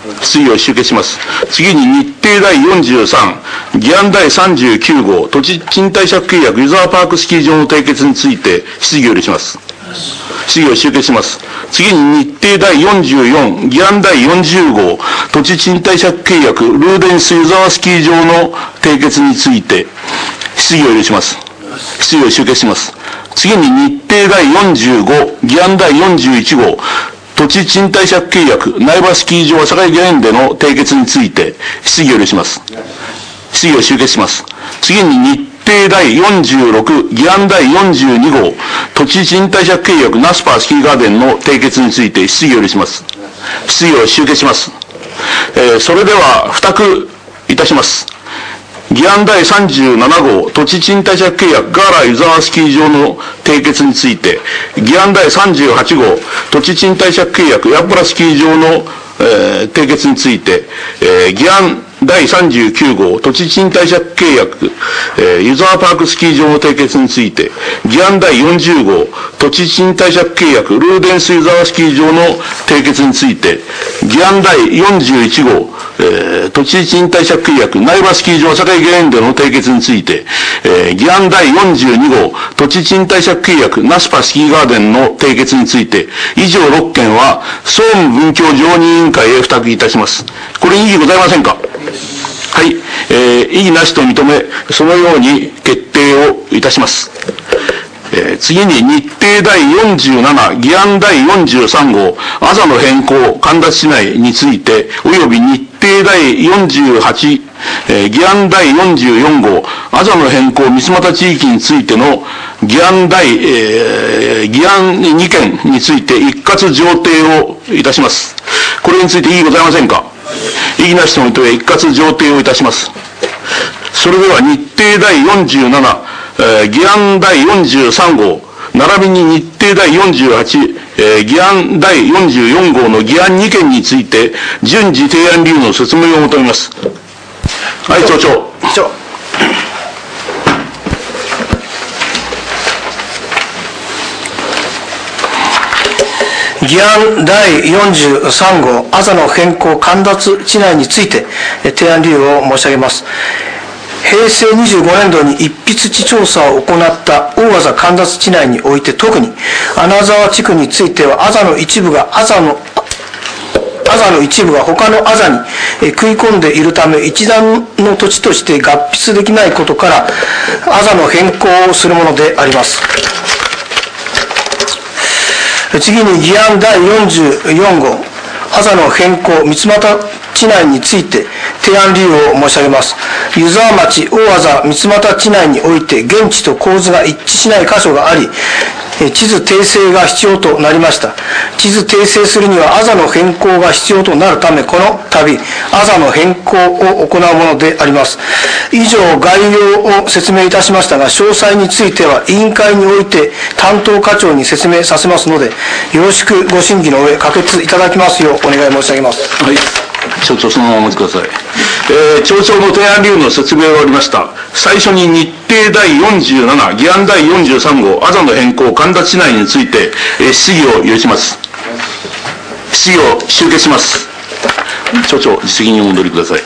質疑を終結します。次に日程第よんじゅうさん、議案第さんじゅうきゅう号、土地賃貸借契約湯沢パークスキー場の締結について質疑を許します。質疑を終結します。次に日程第よんじゅうよん、議案第よんじゅう号、土地賃貸借契約ルーデンス湯沢スキー場の締結について質疑を許します。質疑を終結します。次に日程第よんじゅうご、議案第よんじゅういち号、土地賃貸借契約苗場スキー場阿佐ヶ谷ゲレンデの締結について質疑を許します。質疑を終結します。次に日程第よんじゅうろく、議案第よんじゅうに号、土地賃貸借契約ナスパースキーガーデンの締結について質疑を許します。質疑を終結します。えー、それでは付託いたします。議案第さんじゅうなな号、土地賃貸借契約ガーラ湯沢スキー場の締結について、議案第さんじゅうはち号、土地賃貸借契約ヤップラスキー場の、えー、締結について、えー、議案第さんじゅうきゅう号、土地賃貸借契約、えー、湯沢パークスキー場の締結について、議案第よんじゅう号、土地賃貸借契約ルーデンス湯沢スキー場の締結について、議案第よんじゅういち号、えー、土地賃貸借契約苗場スキー場阿佐ヶ谷ゲレンデの締結について、えー、議案第よんじゅうに号、土地賃貸借契約ナスパスキーガーデンの締結について、以上ろっけんは総務文教常任委員会へ付託いたします。これに異議ございませんか。はい、えー、異議なしと認め、そのように決定をいたします。えー、次に日程第よんじゅうなな、議案第よんじゅうさん号、アザの変更、神田市内について、および日程第よんじゅうはち、えー、議案第よんじゅうよん号、アザの変更、三俣地域についての議案第、えー、議案にけんについて一括上呈をいたします。これについて異議ございませんか。異議なしと認め一括上呈をいたします。それでは日程第よんじゅうなな、えー、議案第よんじゅうさん号、並びに日程第よんじゅうはち、えー、議案第よんじゅうよん号の議案にけんについて順次提案理由の説明を求めます。はい、町長。 長議案第よんじゅうさん号、アザの変更神田地内について提案理由を申し上げます。平成にじゅうごねん度に一筆地調査を行った大アザ神田地内において、特に穴沢地区については、アザの一部がアザのアザの一部が他のアザに食い込んでいるため、一段の土地として合筆できないことから、アザの変更をするものであります。次に議案第よんじゅうよん号、アザの変更、三俣地内について提案理由を申し上げます。湯沢町大アザ三俣地内において現地と構図が一致しない箇所があり、地図訂正が必要となりました。地図訂正するにはアザの変更が必要となるため、この度アザの変更を行うものであります。以上概要を説明いたしましたが、詳細については委員会において担当課長に説明させますので、よろしくご審議の上可決いただきますようお願い申し上げます。 はい、町長そのままお待ちください。えー、町長の提案理由の説明が終わりました。最初に日程第よんじゅうなな、議案第よんじゅうさん号、アザの変更神田地内について、えー、質疑を許します。質疑を終結します。町長、実席にお戻りください。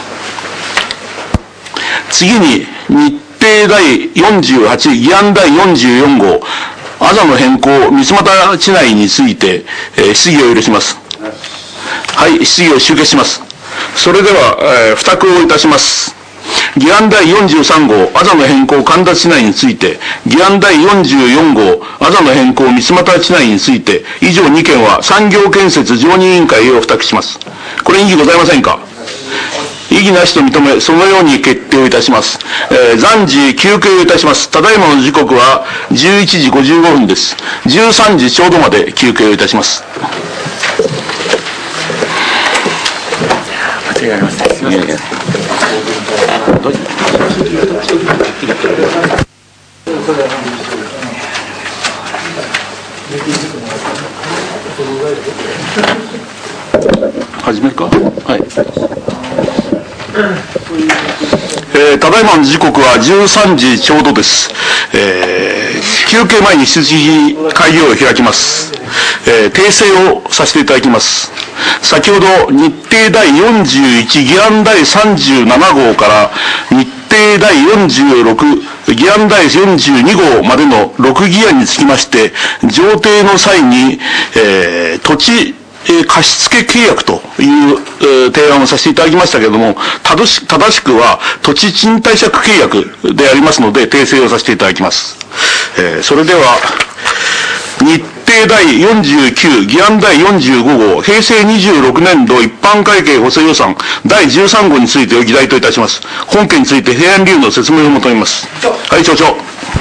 次に日程第よんじゅうはち、議案第よんじゅうよん号、アザの変更三俣地内について、えー、質疑を許します。はい、質疑を終結します。それでは、えー、付託をいたします。議案第よんじゅうさん号、アザの変更神田地内について、議案第よんじゅうよん号、アザの変更三俣地内について、以上にけんは産業建設常任委員会へお付託します。これに異議ございませんか。異議なしと認め、そのように決定をいたします。えー、暫時休憩をいたします。ただいまの時刻はじゅういちじごじゅうごふんです。じゅうさんじちょうどまで休憩をいたします。間違いありません。いやいや。始めるか。はい。えー、ただいまの時刻はじゅうさんじちょうどです。えー、休憩前に質疑会議を開きます。 えー、訂正をさせていただきます。先ほど日程だいよんじゅういち議案だいさんじゅうなな号から日程だいよんじゅうろく議案だいよんじゅうに号までのろく議案につきまして上呈の際に、えー、土地貸付契約という、えー、提案をさせていただきましたけれども、正し、正しくは土地賃貸借契約でありますので訂正をさせていただきます。えー、それでは日程だいよんじゅうきゅう議案だいよんじゅうご号平成にじゅうろくねん度一般会計補正予算だいじゅうさん号について議題といたします。本件について平安理由の説明を求めます。はい、町長。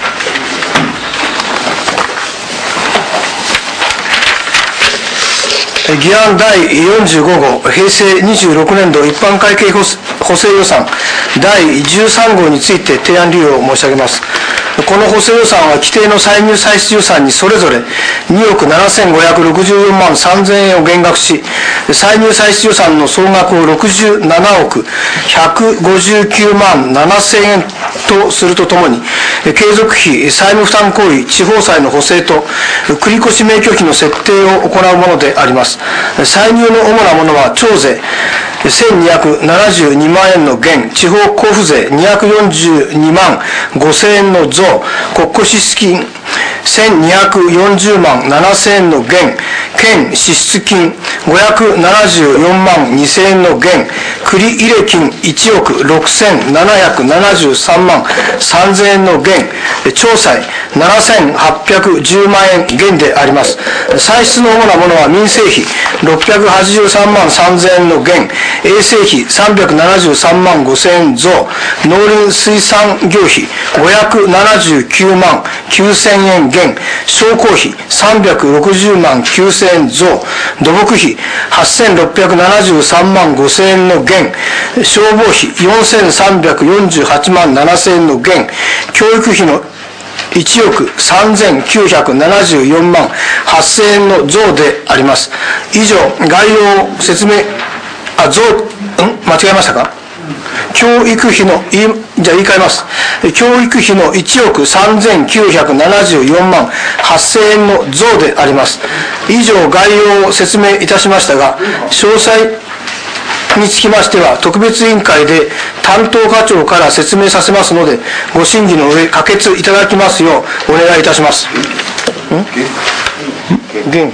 議案だいよんじゅうご号平成にじゅうろくねん度一般会計補正予算だいじゅうさん号について提案理由を申し上げます。この補正予算は規定の歳入歳出予算にそれぞれにおくななせんごひゃくろくじゅうよんまんさんぜんえんを減額し、歳入歳出予算の総額をろくじゅうななおくひゃくごじゅうきゅうまんななせんえんとするとともに、継続費、債務負担行為、地方債の補正と繰越免許費の設定を行うものであります。歳入の主なものは徴税せんにひゃくななじゅうにまんえんの減、地方交付税にひゃくよんじゅうにまんごせんえんの増、国庫支出金せんにひゃくよんじゅうまんななせんえんの減、県支出金ごひゃくななじゅうよんまんにせんえんの減、繰入金いちおくろくせんななひゃくななじゅうさんまんさんぜんえんの減、徴債ななせんはっぴゃくじゅうまんえん減であります。歳出の主なものは民生費ろっぴゃくはちじゅうさんまんさんぜんえんの減、衛生費さんびゃくななじゅうさんまんごせんえん増、農林水産業費ごひゃくななじゅうきゅうまんきゅうせんえん減、商工費さんびゃくろくじゅうまんきゅうせんえん増、土木費はっせんろっぴゃくななじゅうさんまんごせんえんの減、消防費よんせんさんびゃくよんじゅうはちまんななせんえんの減、教育費のいちおくさんぜんきゅうひゃくななじゅうよんまんはっせんえんの増であります。以上、概要説明、あ、増、ん間違えましたか？教育費の、じゃあ言い換えます。教育費のいちおくさんぜんきゅうひゃくななじゅうよんまんはっせんえんの増であります。以上、概要を説明いたしましたが、詳細につきましては、特別委員会で担当課長から説明させますので、ご審議の上、可決いただきますようお願いいたします。ん？減。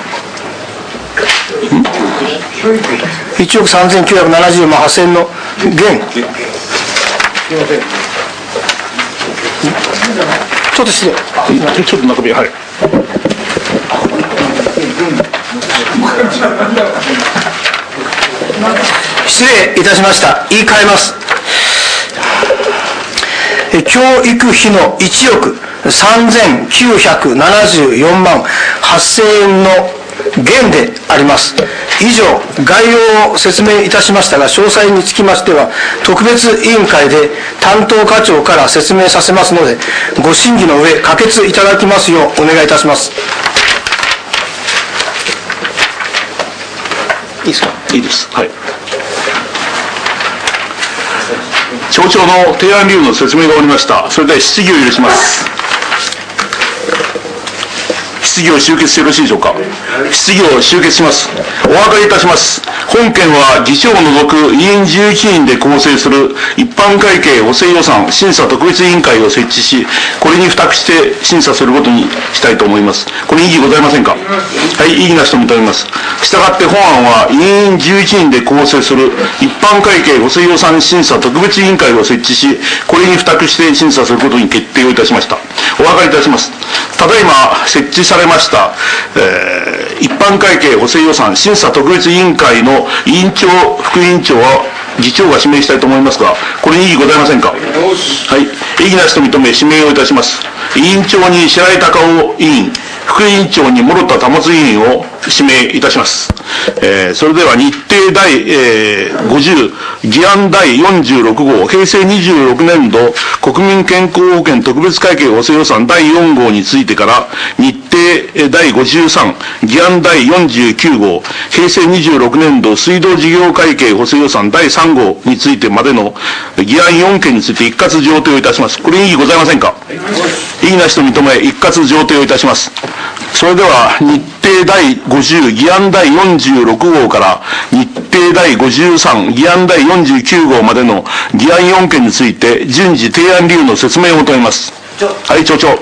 いちおくさんぜんきゅうひゃくななじゅうまんはっせんえんの減。ちょっと失礼。 ちょっと中身、はい。 失礼いたしました。言い換えます。教育費のいちおくさんぜんきゅうひゃくななじゅうよんまんはっせんえんの減であります。以上、概要を説明いたしましたが、詳細につきましては、特別委員会で担当課長から説明させますので、ご審議の上、可決いただきますようお願いいたします。 いいですか？いいです。はい。町長の提案理由の説明が終わりました。それでは質疑を許します。質疑を終結してよろしいでしょうか。質疑を終結します。お分かりいたします。本件は議長を除く委員じゅういちにんで構成する一般会計補正予算審査特別委員会を設置し、これに付託して審査することにしたいと思います。これ異議ございませんか？はい、異議なしと認めます。したがって本案は委員じゅういちにんで構成する一般会計補正予算審査特別委員会を設置し、これに付託して審査することに決定をいたしました。お分かりいたします。ただいま設置されました、えー、一般会計補正予算審査特別委員会の委員長、副委員長は議長が指名したいと思いますが、これに異議ございませんか？はい、異議なしと認め指名をいたします。委員長に白井孝夫委員、副委員長に諸田保委員を指名いたします。えー、それでは日程第、えー、ごじゅう、議案第よんじゅうろく号、平成にじゅうろくねん度国民健康保険特別会計補正予算第よん号についてから、日程だいごじゅうさん議案だいよんじゅうきゅう号平成にじゅうろくねん度水道事業会計補正予算だいさん号についてまでの議案よん件について一括上呈をいたします。これに異議ございませんか。異議なしと認め一括上呈をいたします。それでは日程だいごじゅう議案だいよんじゅうろく号から日程だいごじゅうさん議案だいよんじゅうきゅう号までの議案よん件について順次提案理由の説明を求めます。はい、町長。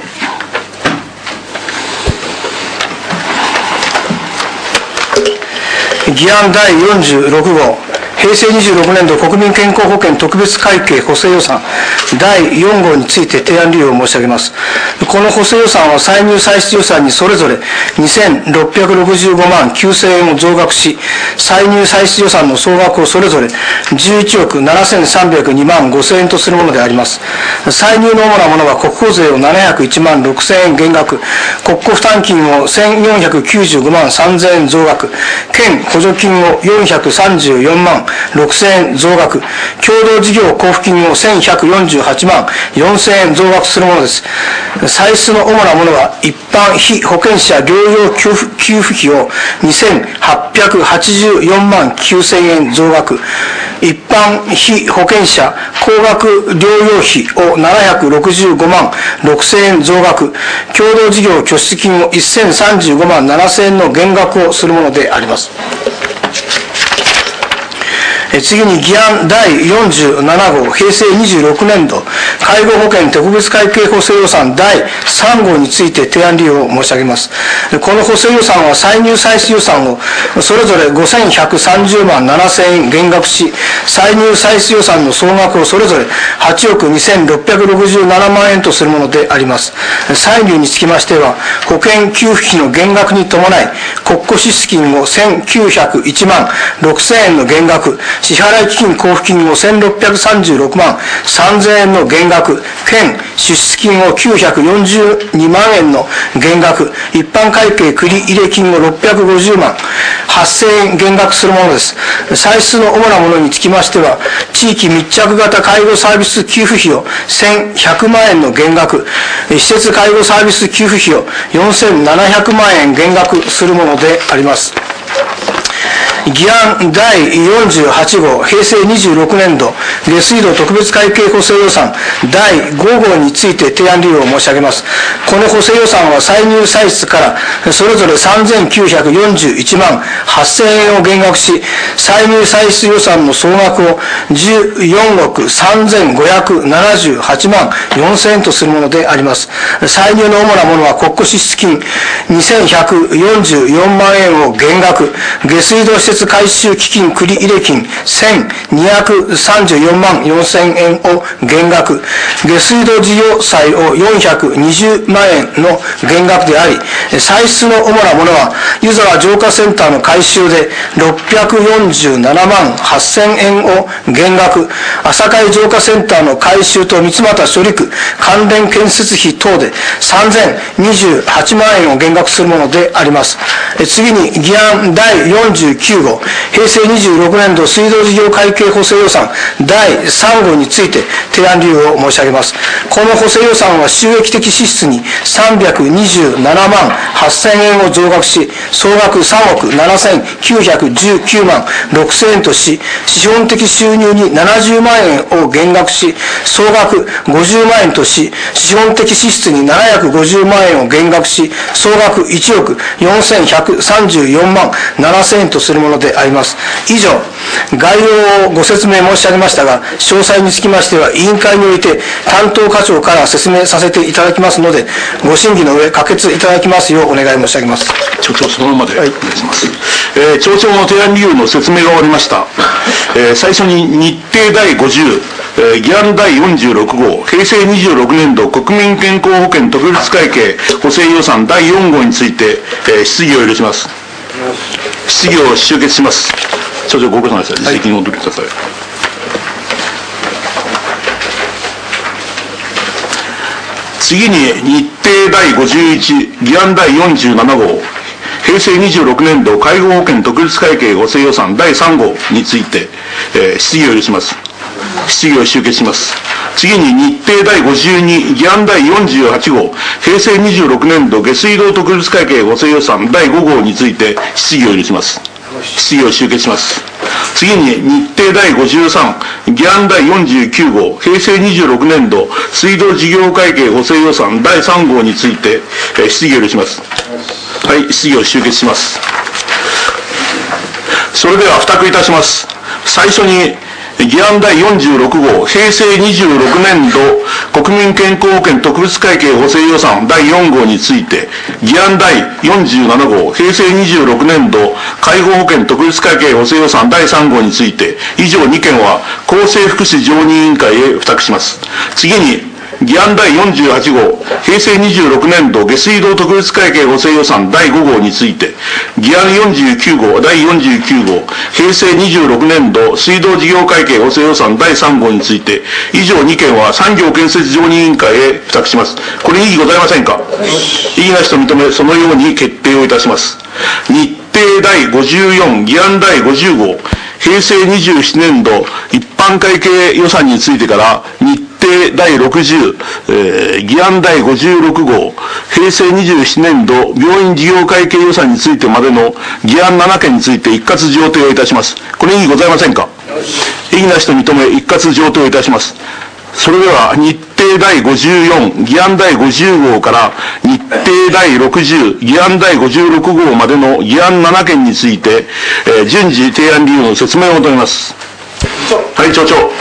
議案だいよんじゅうろく号平成にじゅうろくねん度国民健康保険特別会計補正予算だいよん号について提案理由を申し上げます。この補正予算は歳入歳出予算にそれぞれにせんろっぴゃくろくじゅうごまんきゅうせんえんを増額し、歳入歳出予算の総額をそれぞれじゅういちおくななせんさんびゃくにまんごせんえんとするものであります。歳入の主なものは国庫税をななひゃくいちまんろくせんえん減額、国庫負担金をせんよんひゃくきゅうじゅうごまんさんぜんえん増額、県補助金をよんひゃくさんじゅうよんまんろくせんえん増額、共同事業交付金をせんひゃくよんじゅうはちまんよんせんえん増額するものです。歳出の主なものは一般非保険者療養給付給付費をにせんはっぴゃくはちじゅうよんまんきゅうせんえん増額、一般非保険者高額療養費をななひゃくろくじゅうごまんろくせんえん増額、共同事業拠出金をせんさんじゅうごまんななせんえんの減額をするものであります。次に議案だいよんじゅうなな号平成にじゅうろくねん度介護保険特別会計補正予算だいさん号について提案理由を申し上げます。この補正予算は歳入歳出予算をそれぞれごせんひゃくさんじゅうまんななせんえん減額し、歳入歳出予算の総額をそれぞれはちおくにせんろっぴゃくろくじゅうななまんえんとするものであります。歳入につきましては保険給付費の減額に伴い国庫支出金をせんきゅうひゃくいちまんろくせんえんの減額、支払い基金交付金をせんろっぴゃくさんじゅうろくまんさんぜんえんの減額、県支出金をきゅうひゃくよんじゅうにまんえんの減額、一般会計繰入金をろっぴゃくごじゅうまんはっせんえん減額するものです。歳出の主なものにつきましては地域密着型介護サービス給付費をせんひゃくまんえんの減額、施設介護サービス給付費をよんせんななひゃくまんえん減額するものであります。議案だいよんじゅうはち号平成にじゅうろくねん度下水道特別会計補正予算だいご号について提案理由を申し上げます。この補正予算は歳入歳出からそれぞれさんぜんきゅうひゃくよんじゅういちまんはっせんえんを減額し、歳入歳出予算の総額をじゅうよんおくさんぜんごひゃくななじゅうはちまんよんせんえんとするものであります。歳入の主なものは国庫支出金にせんひゃくよんじゅうよんまんえんを減額、下水道施設改修基金繰入金せんにひゃくさんじゅうよんまんよんせんえんを減額、下水道事業債をよんひゃくにじゅうまんえんの減額であり、歳出の主なものは湯沢浄化センターの改修でろっぴゃくよんじゅうななまんはっせんえんを減額、朝会浄化センターの改修と三俣処理区関連建設費等でさんぜんにじゅうはちまんえんを減額するものであります。次に議案だいよんじゅうきゅう号平成にじゅうろくねん度水道事業会計補正予算だいさん号について提案理由を申し上げます。この補正予算は収益的支出にさんびゃくにじゅうななまんはっせんえんを増額し、総額さんおくななせんきゅうひゃくじゅうきゅうまんろくせんえんとし、資本的収入にななじゅうまんえんを減額し、総額ごじゅうまんえんとし、資本的支出にななひゃくごじゅうまんえんを減額し、総額いちおくよんせんひゃくさんじゅうよんまんななせんえんとするものであります。以上、概要をご説明申し上げましたが、詳細につきましては委員会において担当課長から説明させていただきますので、ご審議の上可決いただきますようお願い申し上げます。 町長、そのままでお願いします。はい、えー、町長の提案理由の説明が終わりました。えー、最初に日程だいごじゅう、えー、議案だいよんじゅうろく号平成にじゅうろくねん度国民健康保険特別会計補正予算だいよん号について、えー、質疑を許します。質疑を終結します。町長、ご苦労様です。自責にお取りください。はい、次に日程だいごじゅういち議案だいよんじゅうなな号平成にじゅうろくねん度介護保険特別会計補正予算だいさん号について、えー、質疑を許します。 質疑を終結します。次に日程だいごじゅうに議案だいよんじゅうはち号平成にじゅうろくねん度下水道特別会計補正予算だいご号について質疑を許します。質疑を終結します。次に日程だいごじゅうさん議案だいよんじゅうきゅう号平成にじゅうろくねん度水道事業会計補正予算だいさん号について質疑を許します。はい、質疑を終結します。それでは付託いたします。最初に議案だいよんじゅうろく号平成にじゅうろくねん度国民健康保険特別会計補正予算だいよん号について、議案だいよんじゅうなな号平成にじゅうろくねん度介護保険特別会計補正予算だいさん号について、以上に件は厚生福祉常任委員会へ付託します。次に議案だいよんじゅうはち号平成にじゅうろくねん度下水道特別会計補正予算だいご号について、議案よんじゅうきゅう号だいよんじゅうきゅう号平成にじゅうろくねん度水道事業会計補正予算だいさん号について、以上に件は産業建設常任委員会へ付託します。これに異議ございませんか。異議なしと認め、そのように決定をいたします。日程だいごじゅうよん議案だいごじゅう号平成にじゅうななねん度一般会計予算についてから日程だいろくじゅう、えー、議案だいごじゅうろく号平成にじゅうななねん度病院事業会計予算についてまでの議案なな件について一括上呈をいたします。これに異議ございませんか。異議なしと認め一括上呈をいたします。それでは日程だいごじゅうよん議案だいごじゅう号から日程だいろくじゅう議案だいごじゅうろく号までの議案なな件について、えー、順次提案理由の説明を求めます。はい、町長。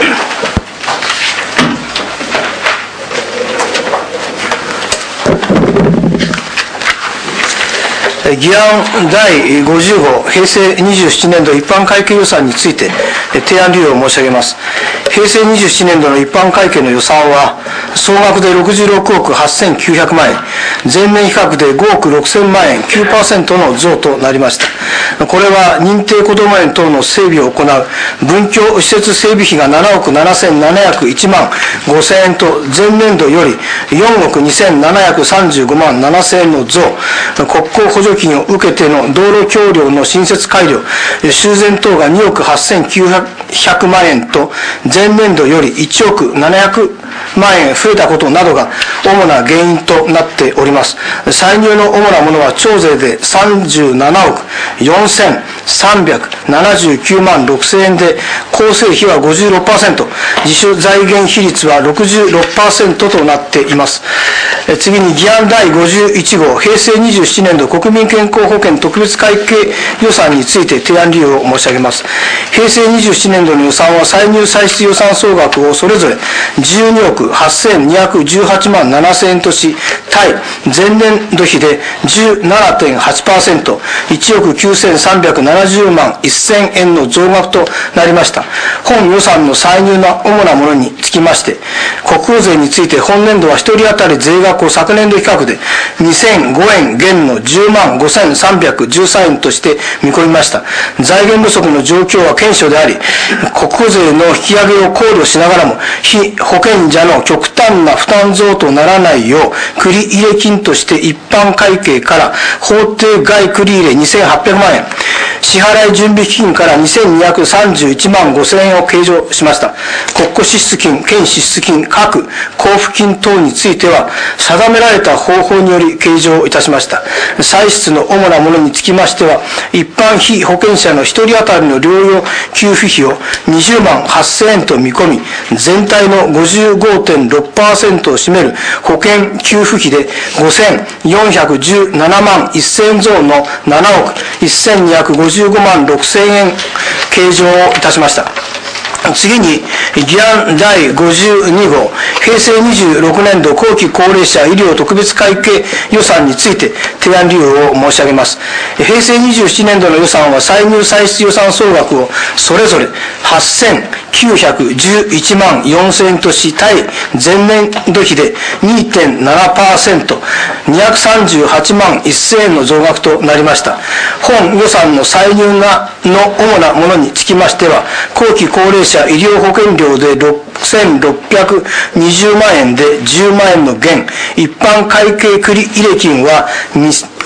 議案だいごじゅう号平成にじゅうななねん度一般会計予算について提案理由を申し上げます。平成にじゅうななねん度の一般会計の予算は総額でろくじゅうろくおくはっせんきゅうひゃく万円、前年比較でごおくろくせん万円 きゅうパーセント の増となりました。これは認定こども園等の整備を行う文教施設整備費がななおくななせんななひゃくいちまんごせん円と前年度よりよんおくにせんななひゃくさんじゅうごまんななせん円の増、国交補助金を受けての道路橋梁の新設改良修繕等がにおくはっせんきゅうひゃく万円と前年度よりいちおくななひゃく万円増えたことなどが主な原因となっております。歳入の主なものは徴税でさんじゅうななおくよんせんさんびゃくななじゅうきゅうまんろくせん円で、構成費は ごじゅうろくパーセント、 自主財源比率は ろくじゅうろくパーセント となっています。次に議案だいごじゅういち号平成にじゅうななねん度国民健康保険特別会計予算について提案理由を申し上げます。平成にじゅうななねん度の予算は歳入歳出予算総額をそれぞれじゅうにおくはっせんにひゃくじゅうはちまんななせん円とし、対前年度比で じゅうななてんはちパーセント、いちおくきゅうせんさんびゃくななじゅうまんせん円の増額となりました。本予算の歳入の主なものにつきまして、国庫税について本年度はひとり当たり税額を昨年度比較でにせんごえん減のじゅうまんごせんさんびゃくじゅうさん円として見込みました。財源不足の状況は顕著であり、国庫税の引き上げを考慮しながらも被保険者の極端な負担増とならないよう、繰入金として一般会計から法定外繰入にせんはっぴゃくまん円、支払い準備基金からにせんにひゃくさんじゅういちまんごせん円を計上しました。国庫支出金、県支出金、各交付金等については定められた方法により計上いたしました。歳出の主なものにつきましては、一般被保険者のひとり当たりの療養給付費をにじゅうまんはっせん円と見込み、全体の ごじゅうごてんろくパーセント を占める保険給付費でごせんよんひゃくじゅうななまんせん円増のななおくせんにひゃくごじゅうごまんろくせん円計上をいたしました。次に議案だいごじゅうに号平成にじゅうろくねん度後期高齢者医療特別会計予算について提案理由を申し上げます。平成にじゅうななねん度の予算は歳入歳出予算総額をそれぞれはっせんきゅうひゃくじゅういちまんよんせん円とし、対前年度比で にてんななパーセント、にひゃくさんじゅうはちまんせん円の増額となりました。本予算の歳入がの主なものにつきましては、後期高齢者医療保険料でろくせんろっぴゃくにじゅうまん円でじゅうまん円の減、一般会計繰入金は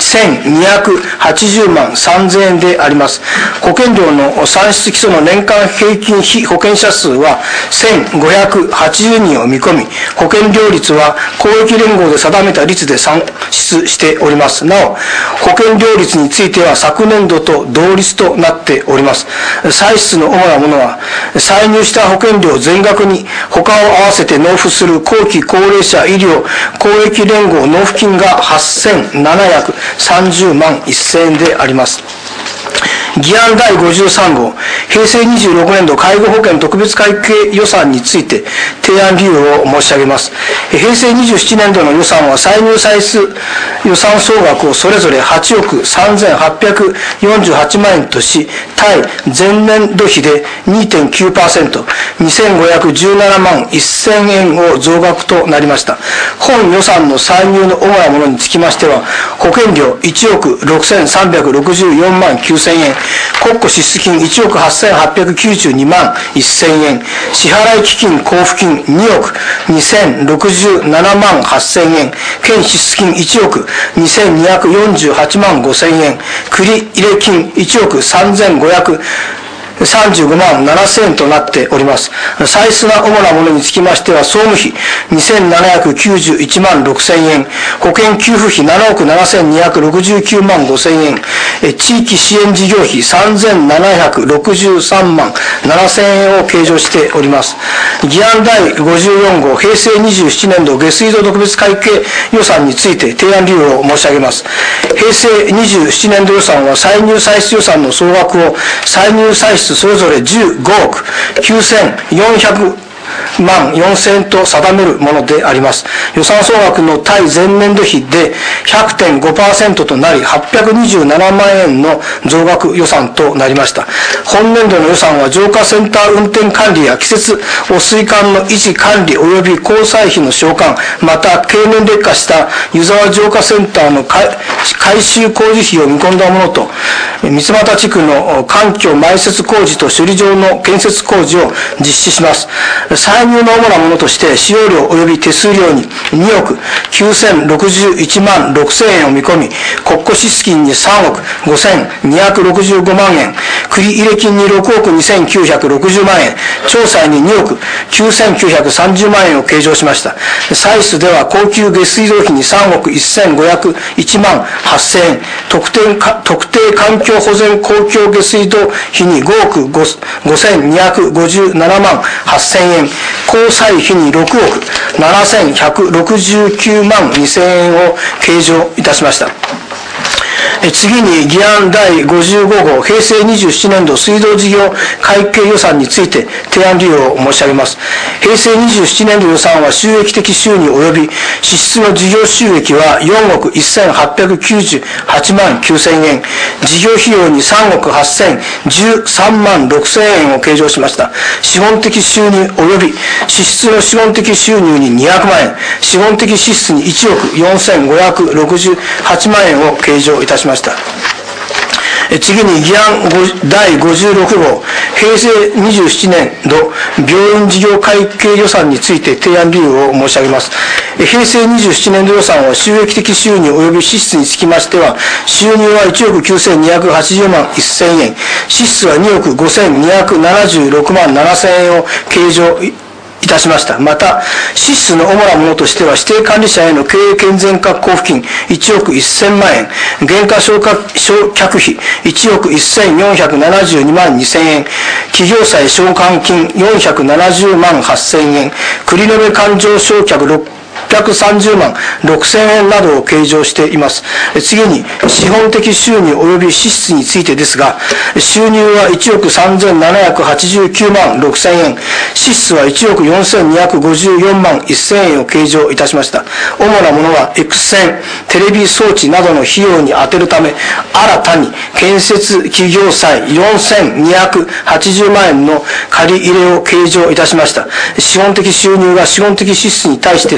せんにひゃくはちじゅうまんさんぜんえんであります。保険料の算出基礎の年間平均被保険者数はせんごひゃくはちじゅうにんを見込み、保険料率は公益連合で定めた率で算出しております。なお、保険料率については昨年度と同率となっております。歳出の主なものは、歳入した保険料全額に他を合わせて納付する後期高齢者医療公益連合納付金がはっせんななひゃくさんじゅうまんせんえんであります。議案だいごじゅうさん号、平成にじゅうろくねん度介護保険特別会計予算について提案理由を申し上げます。平成にじゅうななねん度の予算は歳入歳出予算総額をそれぞれはちおくさんぜんはっぴゃくよんじゅうはちまんえんとし、対前年度比で にてんきゅうパーセント、にせんごひゃくじゅうななまんせんえんを増額となりました。本予算の歳入の主なものにつきましては、保険料いちおくろくせんさんびゃくろくじゅうよんまんきゅうせんえん、国庫支出金いちおくはっせんはっぴゃくきゅうじゅうにまんせんえん、支払基金交付金におくにせんろくじゅうななまんはっせんえん、県支出金いちおくにせんにひゃくよんじゅうはちまんごせんえん、繰入金いちおくさんぜんごひゃくさんじゅうごまんななせんえんとなっております。歳出が主なものにつきましては、総務費にせんななひゃくきゅうじゅういちまんろくせんえん、保険給付費ななおくななせんにひゃくろくじゅうきゅうまんごせんえん、地域支援事業費さんぜんななひゃくろくじゅうさんまんななせんえんを計上しております。議案だいごじゅうよん号、平成にじゅうななねん度下水道特別会計予算について提案理由を申し上げます。平成にじゅうななねん度予算は歳入歳出予算の総額を歳入歳出それぞれじゅうごおくきゅうせんよんひゃくまんよんせんえんと定めるものであります。予算総額の対前年度比で ひゃくてんごパーセント となりはっぴゃくにじゅうななまんえんの増額予算となりました。本年度の予算は浄化センター運転管理や季節汚水管の維持管理及び交際費の償還、また経年劣化した湯沢浄化センターの改修工事費を見込んだものと、三俣地区の環境埋設工事と処理場の建設工事を実施します。歳入の主なものとして使用料及び手数料ににおくきゅうせんろくじゅういちまんろくせんえんを見込み、国庫支出金にさんおくごせんにひゃくろくじゅうごまんえん、繰入金にろくおくにせんきゅうひゃくろくじゅうまんえん、調査ににおくきゅうせんきゅうひゃくさんじゅうまんえんを計上しました。歳出では高級下水道費にさんおくせんごひゃくいちまんはっせんえん、特定特定環境保全公共下水道費にごおくごせんにひゃくごじゅうななまんはっせんえん、交際費にろくおくななせんひゃくろくじゅうきゅうまんにせんえんを計上いたしました。次に議案だいごじゅうご号、平成にじゅうななねん度水道事業会計予算について提案理由を申し上げます。平成にじゅうななねん度予算は収益的収入及び支出の事業収益はよんおくせんはっぴゃくきゅうじゅうはちまんきゅうせんえん、事業費用にさんおくはっせんじゅうさんまんろくせんえんを計上しました。資本的収入及び支出の資本的収入ににひゃくまんえん、資本的支出にいちおくよんせんごひゃくろくじゅうはちまんえんを計上いたしました。次に議案だいごじゅうろく号、平成にじゅうななねん度病院事業会計予算について提案理由を申し上げます。平成にじゅうななねん度予算は収益的収入及び支出につきましては、収入はいちおくきゅうせんにひゃくはちじゅうまんせんえん、支出はにおくごせんにひゃくななじゅうろくまんななせんえんを計上いたしました。また、支出の主なものとしては、指定管理者への経営健全化交付金いちおくせんまんえん、減価償却費いちおくせんよんひゃくななじゅうにまんにせんえん、企業債償還金よんひゃくななじゅうまんはっせんえん、繰延勘定償却ろっぴゃくさんじゅうまんろくせんえんなどを計上しています。次に、資本的収入及び支出についてですが、収入はいちおくさんぜんななひゃくはちじゅうきゅうまんろくせんえん、支出はいちおくよんせんにひゃくごじゅうよんまんせんえんを計上いたしました。主なものは、X線、テレビ装置などの費用に充てるため、新たに建設企業債よんせんにひゃくはちじゅうまんえんの借り入れを計上いたしました。資本的収入が資本的支出に対して不足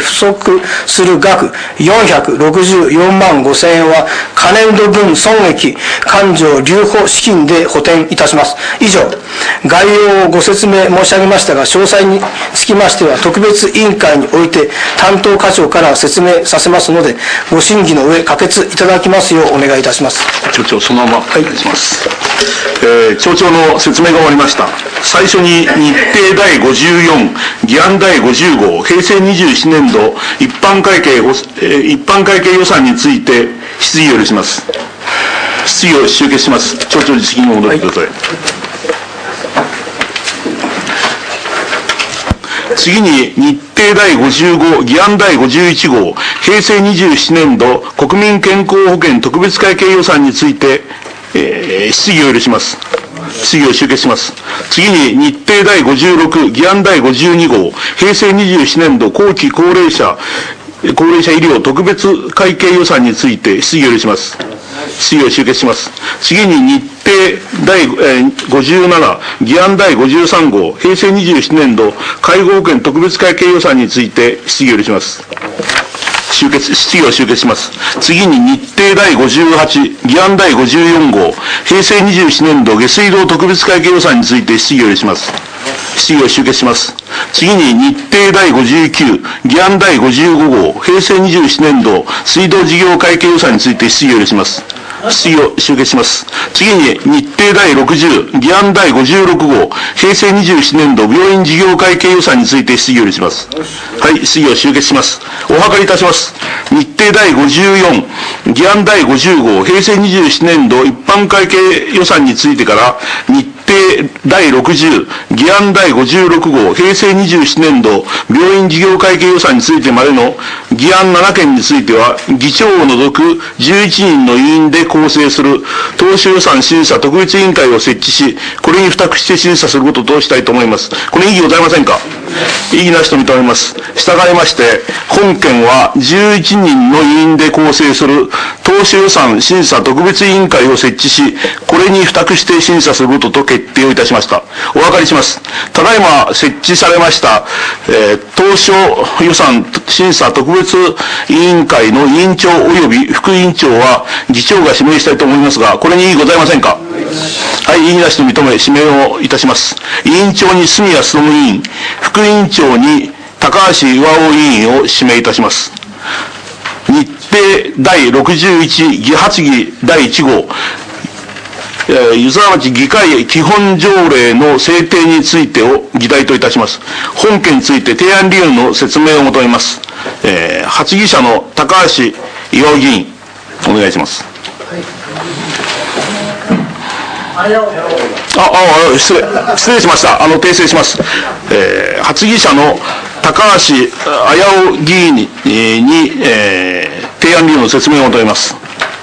索する額よんひゃくろくじゅうよんまんごせんえんは可年度分損益勘定留保資金で補填いたします。以上、概要をご説明申し上げましたが、詳細につきましては特別委員会において担当課長から説明させますので、ご審議の上可決いただきますようお願いいたします。 町長、そのままお願いします。えー、町長の説明が終わりました。最初に日程だいごじゅうよん、議案だいごじゅうご、平成にじゅうななねん度一般会計、えー、一般会計予算について質疑を許します。質疑を終結します。町長、実議にお戻りください。はい、次に日程だいごじゅうご、議案だいごじゅういち号、平成にじゅうななねん度国民健康保険特別会計予算について、えー、質疑を許します。質疑を終結します。次に日程だいごじゅうろく、議案だいごじゅうに号、平成にじゅうななねん度後期高齢者高齢者医療特別会計予算について質疑を許します。質疑を終結します。次に日程だいごじゅうなな、議案だいごじゅうさん号、平成にじゅうななねん度介護保険特別会計予算について質疑を許します。終結、質疑を終結します。次に日程だいごじゅうはち、議案だいごじゅうよん号、平成にじゅうななねん度下水道特別会計予算について質疑を許します。質疑を終結します。次に日程だいごじゅうきゅう、議案だいごじゅうご号、平成にじゅうななねん度水道事業会計予算について質疑を許します。質疑を終結します。次に日程だいろくじゅう、議案だいごじゅうろく号、平成にじゅうななねん度病院事業会計予算について質疑を許します。はい、質疑を終結します。お諮りいたします。日程だいごじゅうよん、議案だいごじゅう号、平成にじゅうななねん度一般会計予算についてから日程だいろくじゅう、議案だいごじゅうろく号、平成にじゅうななねん度病院事業会計予算についてまでの議案なな件については、議長を除くじゅういちにんの委員で構成する当初予算審査特別委員会を設置し、これに付託して審査することとしたいと思います。これ異議ございませんか？異議なしと認めます。従いまして、本件はじゅういちにんの委員で構成する当初予算審査特別委員会を設置し、これに付託して審査することと決定をいたしました。お分かりします。ただいま設置されました、えー、当初予算審査特別委員会の委員長及び副委員長は議長が指名したいと思いますが、これに異議ございませんか？はい、異議なしと認め指名をいたします。委員長に住谷勉委員、副委員長に高橋巌委員を指名いたします。日程だいろくじゅういち、議発議だいいち号、湯沢町議会基本条例の制定についてを議題といたします。本件について提案理由の説明を求めます。えー、発議者の高橋巌議員、お願いします。あ、あ、失礼、失礼しました。あの、訂正します。えー、発議者の高橋巌議員に、にえー、提案理由の説明を求めます。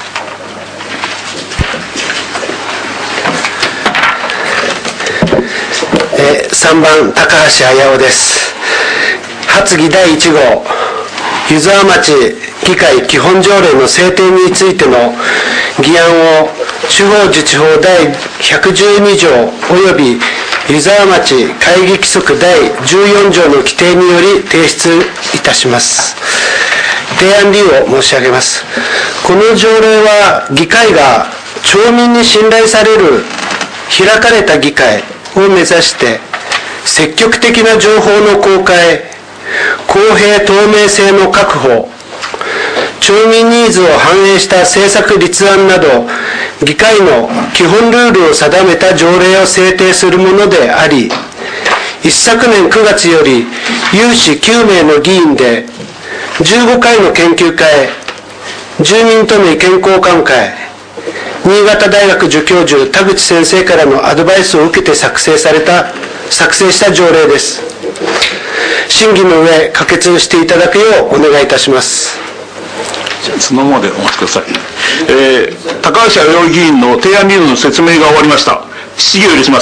えー、さんばん高橋巌です。発議だいいち号、湯沢町議会基本条例の制定についての議案を地方自治法だいひゃくじゅうに条および湯沢町会議規則だいじゅうよん条の規定により提出いたします。提案理由を申し上げます。この条例は議会が町民に信頼される開かれた議会を目指して積極的な情報の公開、公平透明性の確保、町民ニーズを反映した政策立案など議会の基本ルールを定めた条例を制定するものであり、一昨年くがつより有志きゅう名の議員でじゅうごかいの研究会、住民との意見交換会、新潟大学助教授田口先生からのアドバイスを受けて作成された作成した条例です。審議の上可決していただくようお願いいたします。 そのままでお待ちください。えー、高橋巌議員の提案理由の説明が終わりました。質疑を許します。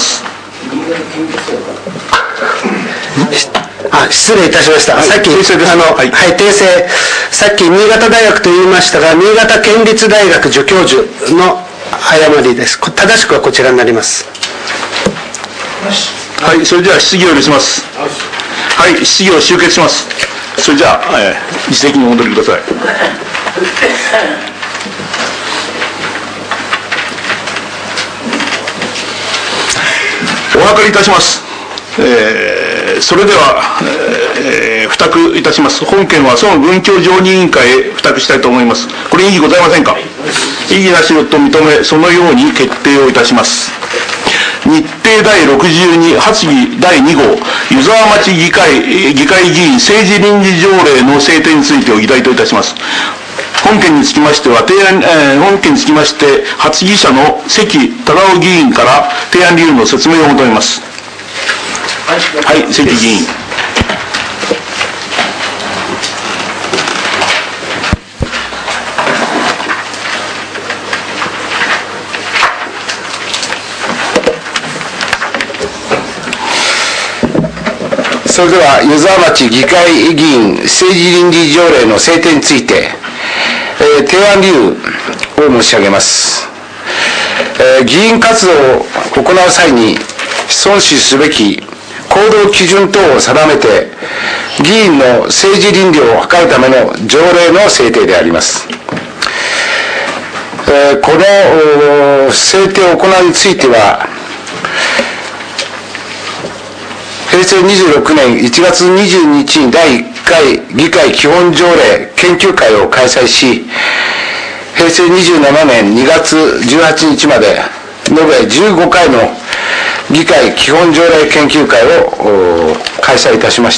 あ、失礼いたしました。はい、さっき、あの、はい、はい、訂正。さっき新潟大学と言いましたが、新潟県立大学助教授の誤りです。正しくはこちらになります。 はい、それでは質疑を許します。はい、質疑を終結します。 それじゃあ、えー、議席にお戻りください。お諮りいたします。えー、それでは、えー、付託いたします。本件はその文教常任委員会へ付託したいと思います。これ異議ございませんか。異議なしと認め、そのように決定をいたします。日程第ろくじゅうに発議だいに号湯沢町議会議会議員政治倫理条例の制定についてを議題といたします。本件につきましては提案、えー、本件につきまして発議者の関忠夫議員から提案理由の説明を求めます。はい、関議員。 それでは湯沢町議会議員政治倫理条例の制定について、えー、提案理由を申し上げます。えー、議員活動を行う際に遵守すべき行動基準等を定めて議員の政治倫理を図るための条例の制定であります。えー、この制定を行うについては平成にじゅうろくねんいちがつにじゅうににちにだいいっかい議会基本条例研究会を開催し、平成にじゅうななねんにがつじゅうはちにちまで延べじゅうごかいの議会基本条例研究会を開催いたしました。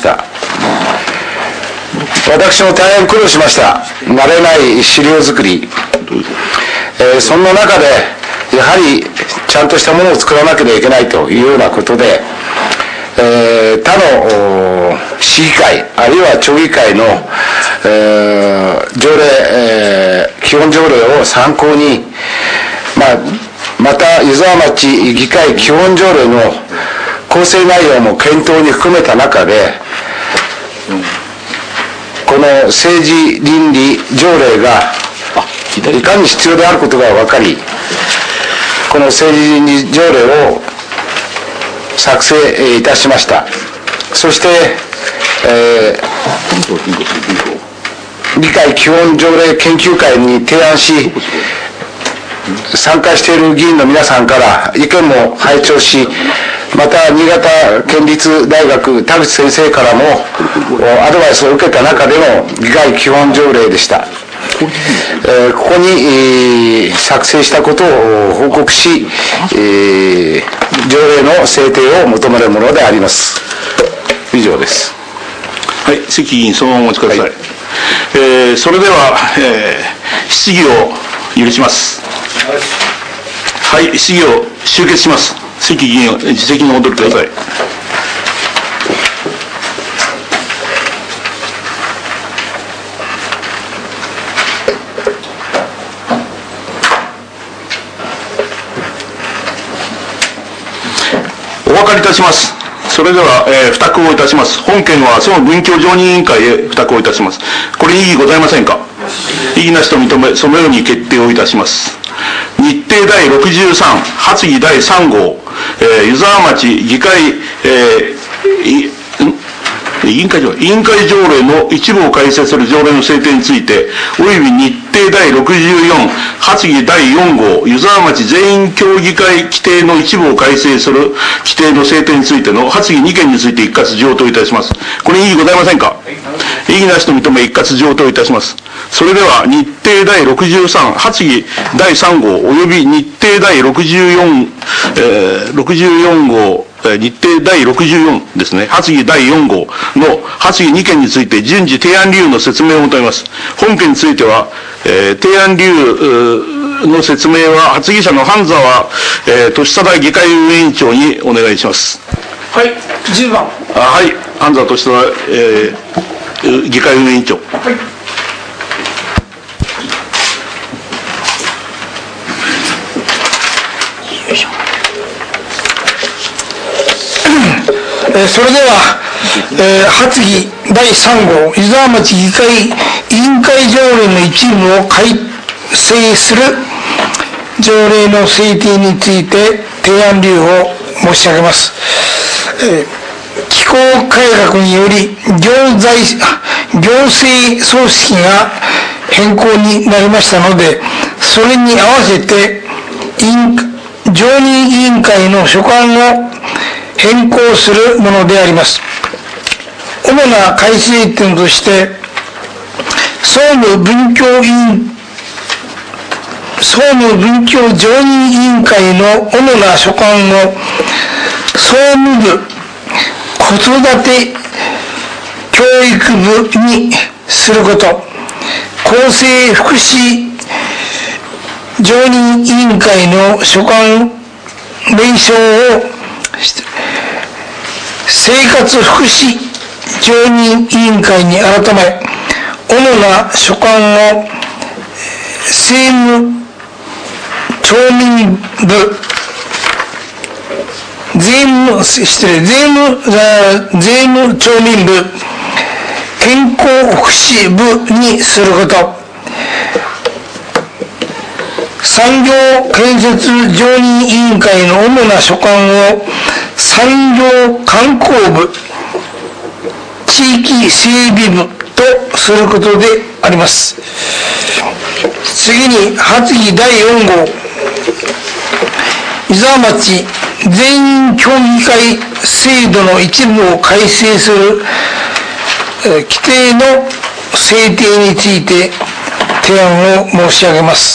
私も大変苦労しました。慣れない資料作り、えー、そんな中でやはりちゃんとしたものを作らなければいけないというようなことで、えー、他の市議会あるいは町議会の、えー、条例、えー、基本条例を参考に、まあ、また湯沢町議会基本条例の構成内容も検討に含めた中で、この政治倫理条例がいかに必要であることが分かり、この政治倫理条例を作成いたしました。そして、えー、議会基本条例研究会に提案し、参加している議員の皆さんから意見も拝聴し、また新潟県立大学田口先生からもアドバイスを受けた中での議会基本条例でした。えー、ここに、えー、作成したことを報告し、えー、条例の制定を求めるものであります。以上です。 はい、関議員そのままお待ちください。はい、えー、それでは、えー、質疑を許します。はい、質疑を終結します。関議員、自席にお戻りください。お分かりいたします。それでは、えー、付託をいたします。本件はその文教常任委員会へ付託をいたします。これ異議ございませんか。異議なしと認め、そのように決定をいたします。日程だいろくじゅうさん発議だいさん号、えー、湯沢町議会、えー、委員会条例委員会条例の一部を改正する条例の制定について、および日程だいろくじゅうよん発議だいよん号湯沢町全員協議会規定の一部を改正する規定の制定についての発議にけんについて一括上答いたします。これ異議ございませんか。異議なしと認め一括上答いたします。それでは日程だいろくじゅうさん発議だいさん号および日程だいろくじゅうよん、えー、ろくじゅうよん号日程だいろくじゅうよんですね、発議だいよん号の発議にけんについて順次提案理由の説明を求めます。本件については、えー、提案理由の説明は発議者の半沢、えー、俊貞議会運営委員長にお願いします。 はい、じゅうばん。 あ、はい、半沢俊貞、えー、議会運営委員長。はい。 えー、それでは、えー、発議だいさん号湯沢町議会委員会条例の一部を改正する条例の制定について提案理由を申し上げます。えー、機構改革により行財行政組織が変更になりましたので、それに合わせて委員常任委員会の所管を変更するものであります。主な改正点として、総務文教委員総務文教常任委員会の主な所管を総務部子育て教育部にすること、厚生福祉常任委員会の所管名称を生活福祉常任委員会に改め、主な所管を政務町民部、税務、失礼、税務、税務町民部、健康福祉部にすること、産業建設常任委員会の主な所管を産業観光部、地域整備部とすることであります。次に、発議だいよん号、湯沢町全員協議会制度の一部を改正する規定の制定について提案を申し上げます。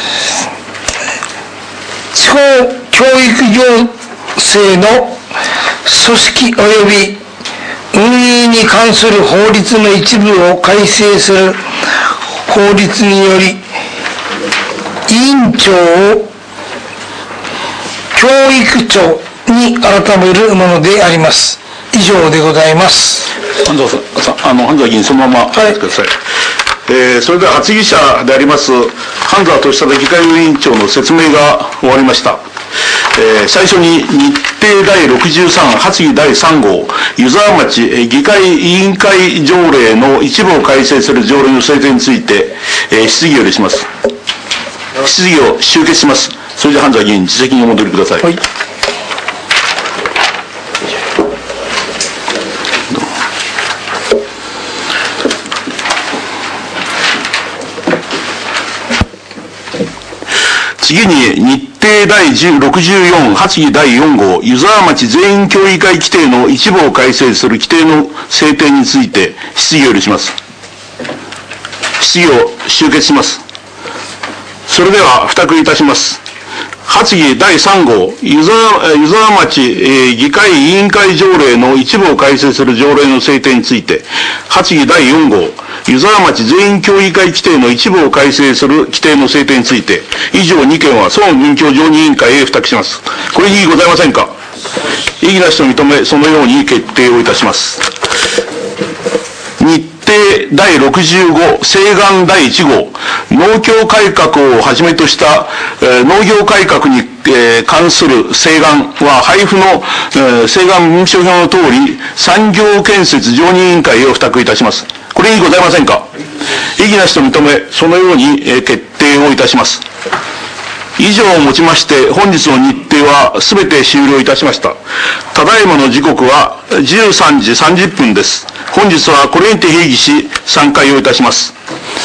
地方教育行政の組織及び運営に関する法律の一部を改正する法律により、委員長を教育長に改めるものであります。以上でございます。 半沢さん、あの半沢議員そのままお待ちください。はい、えー、それでは発議者であります半沢俊忠議会委員長の説明が終わりました。えー、最初に日程だいろくじゅうさん発議だいさん号湯沢町議会委員会条例の一部を改正する条例の制定について、えー、質疑を許します。質疑を終結します。それで半沢議員、自席にお戻りください。はい、次に日程だいろくじゅうよん発議だいよん号湯沢町全員協議会規定の一部を改正する規定の制定について質疑を許します。質疑を終結します。それでは付託いたします。発議だいさん号湯沢、湯沢町、えー、議会委員会条例の一部を改正する条例の制定について、発議だいよん号湯沢町全員協議会規定の一部を改正する規定の制定について、以上に件は総務文教常任委員会へ付託します。これに異議ございませんか。異議なしと認め、そのように決定をいたします。日程だいろくじゅうご請願だいいち号農協改革をはじめとした、えー、農業改革に、えー、関する請願は配布の、えー、請願文書表の通り産業建設常任委員会へ付託いたします。これにございませんか。異議なしと認め、そのように、えー、決定をいたします。以上をもちまして本日の日程はすべて終了いたしました。ただいまの時刻はじゅうさんじさんじゅっぷんです。本日はこれにて閉議し散会をいたします。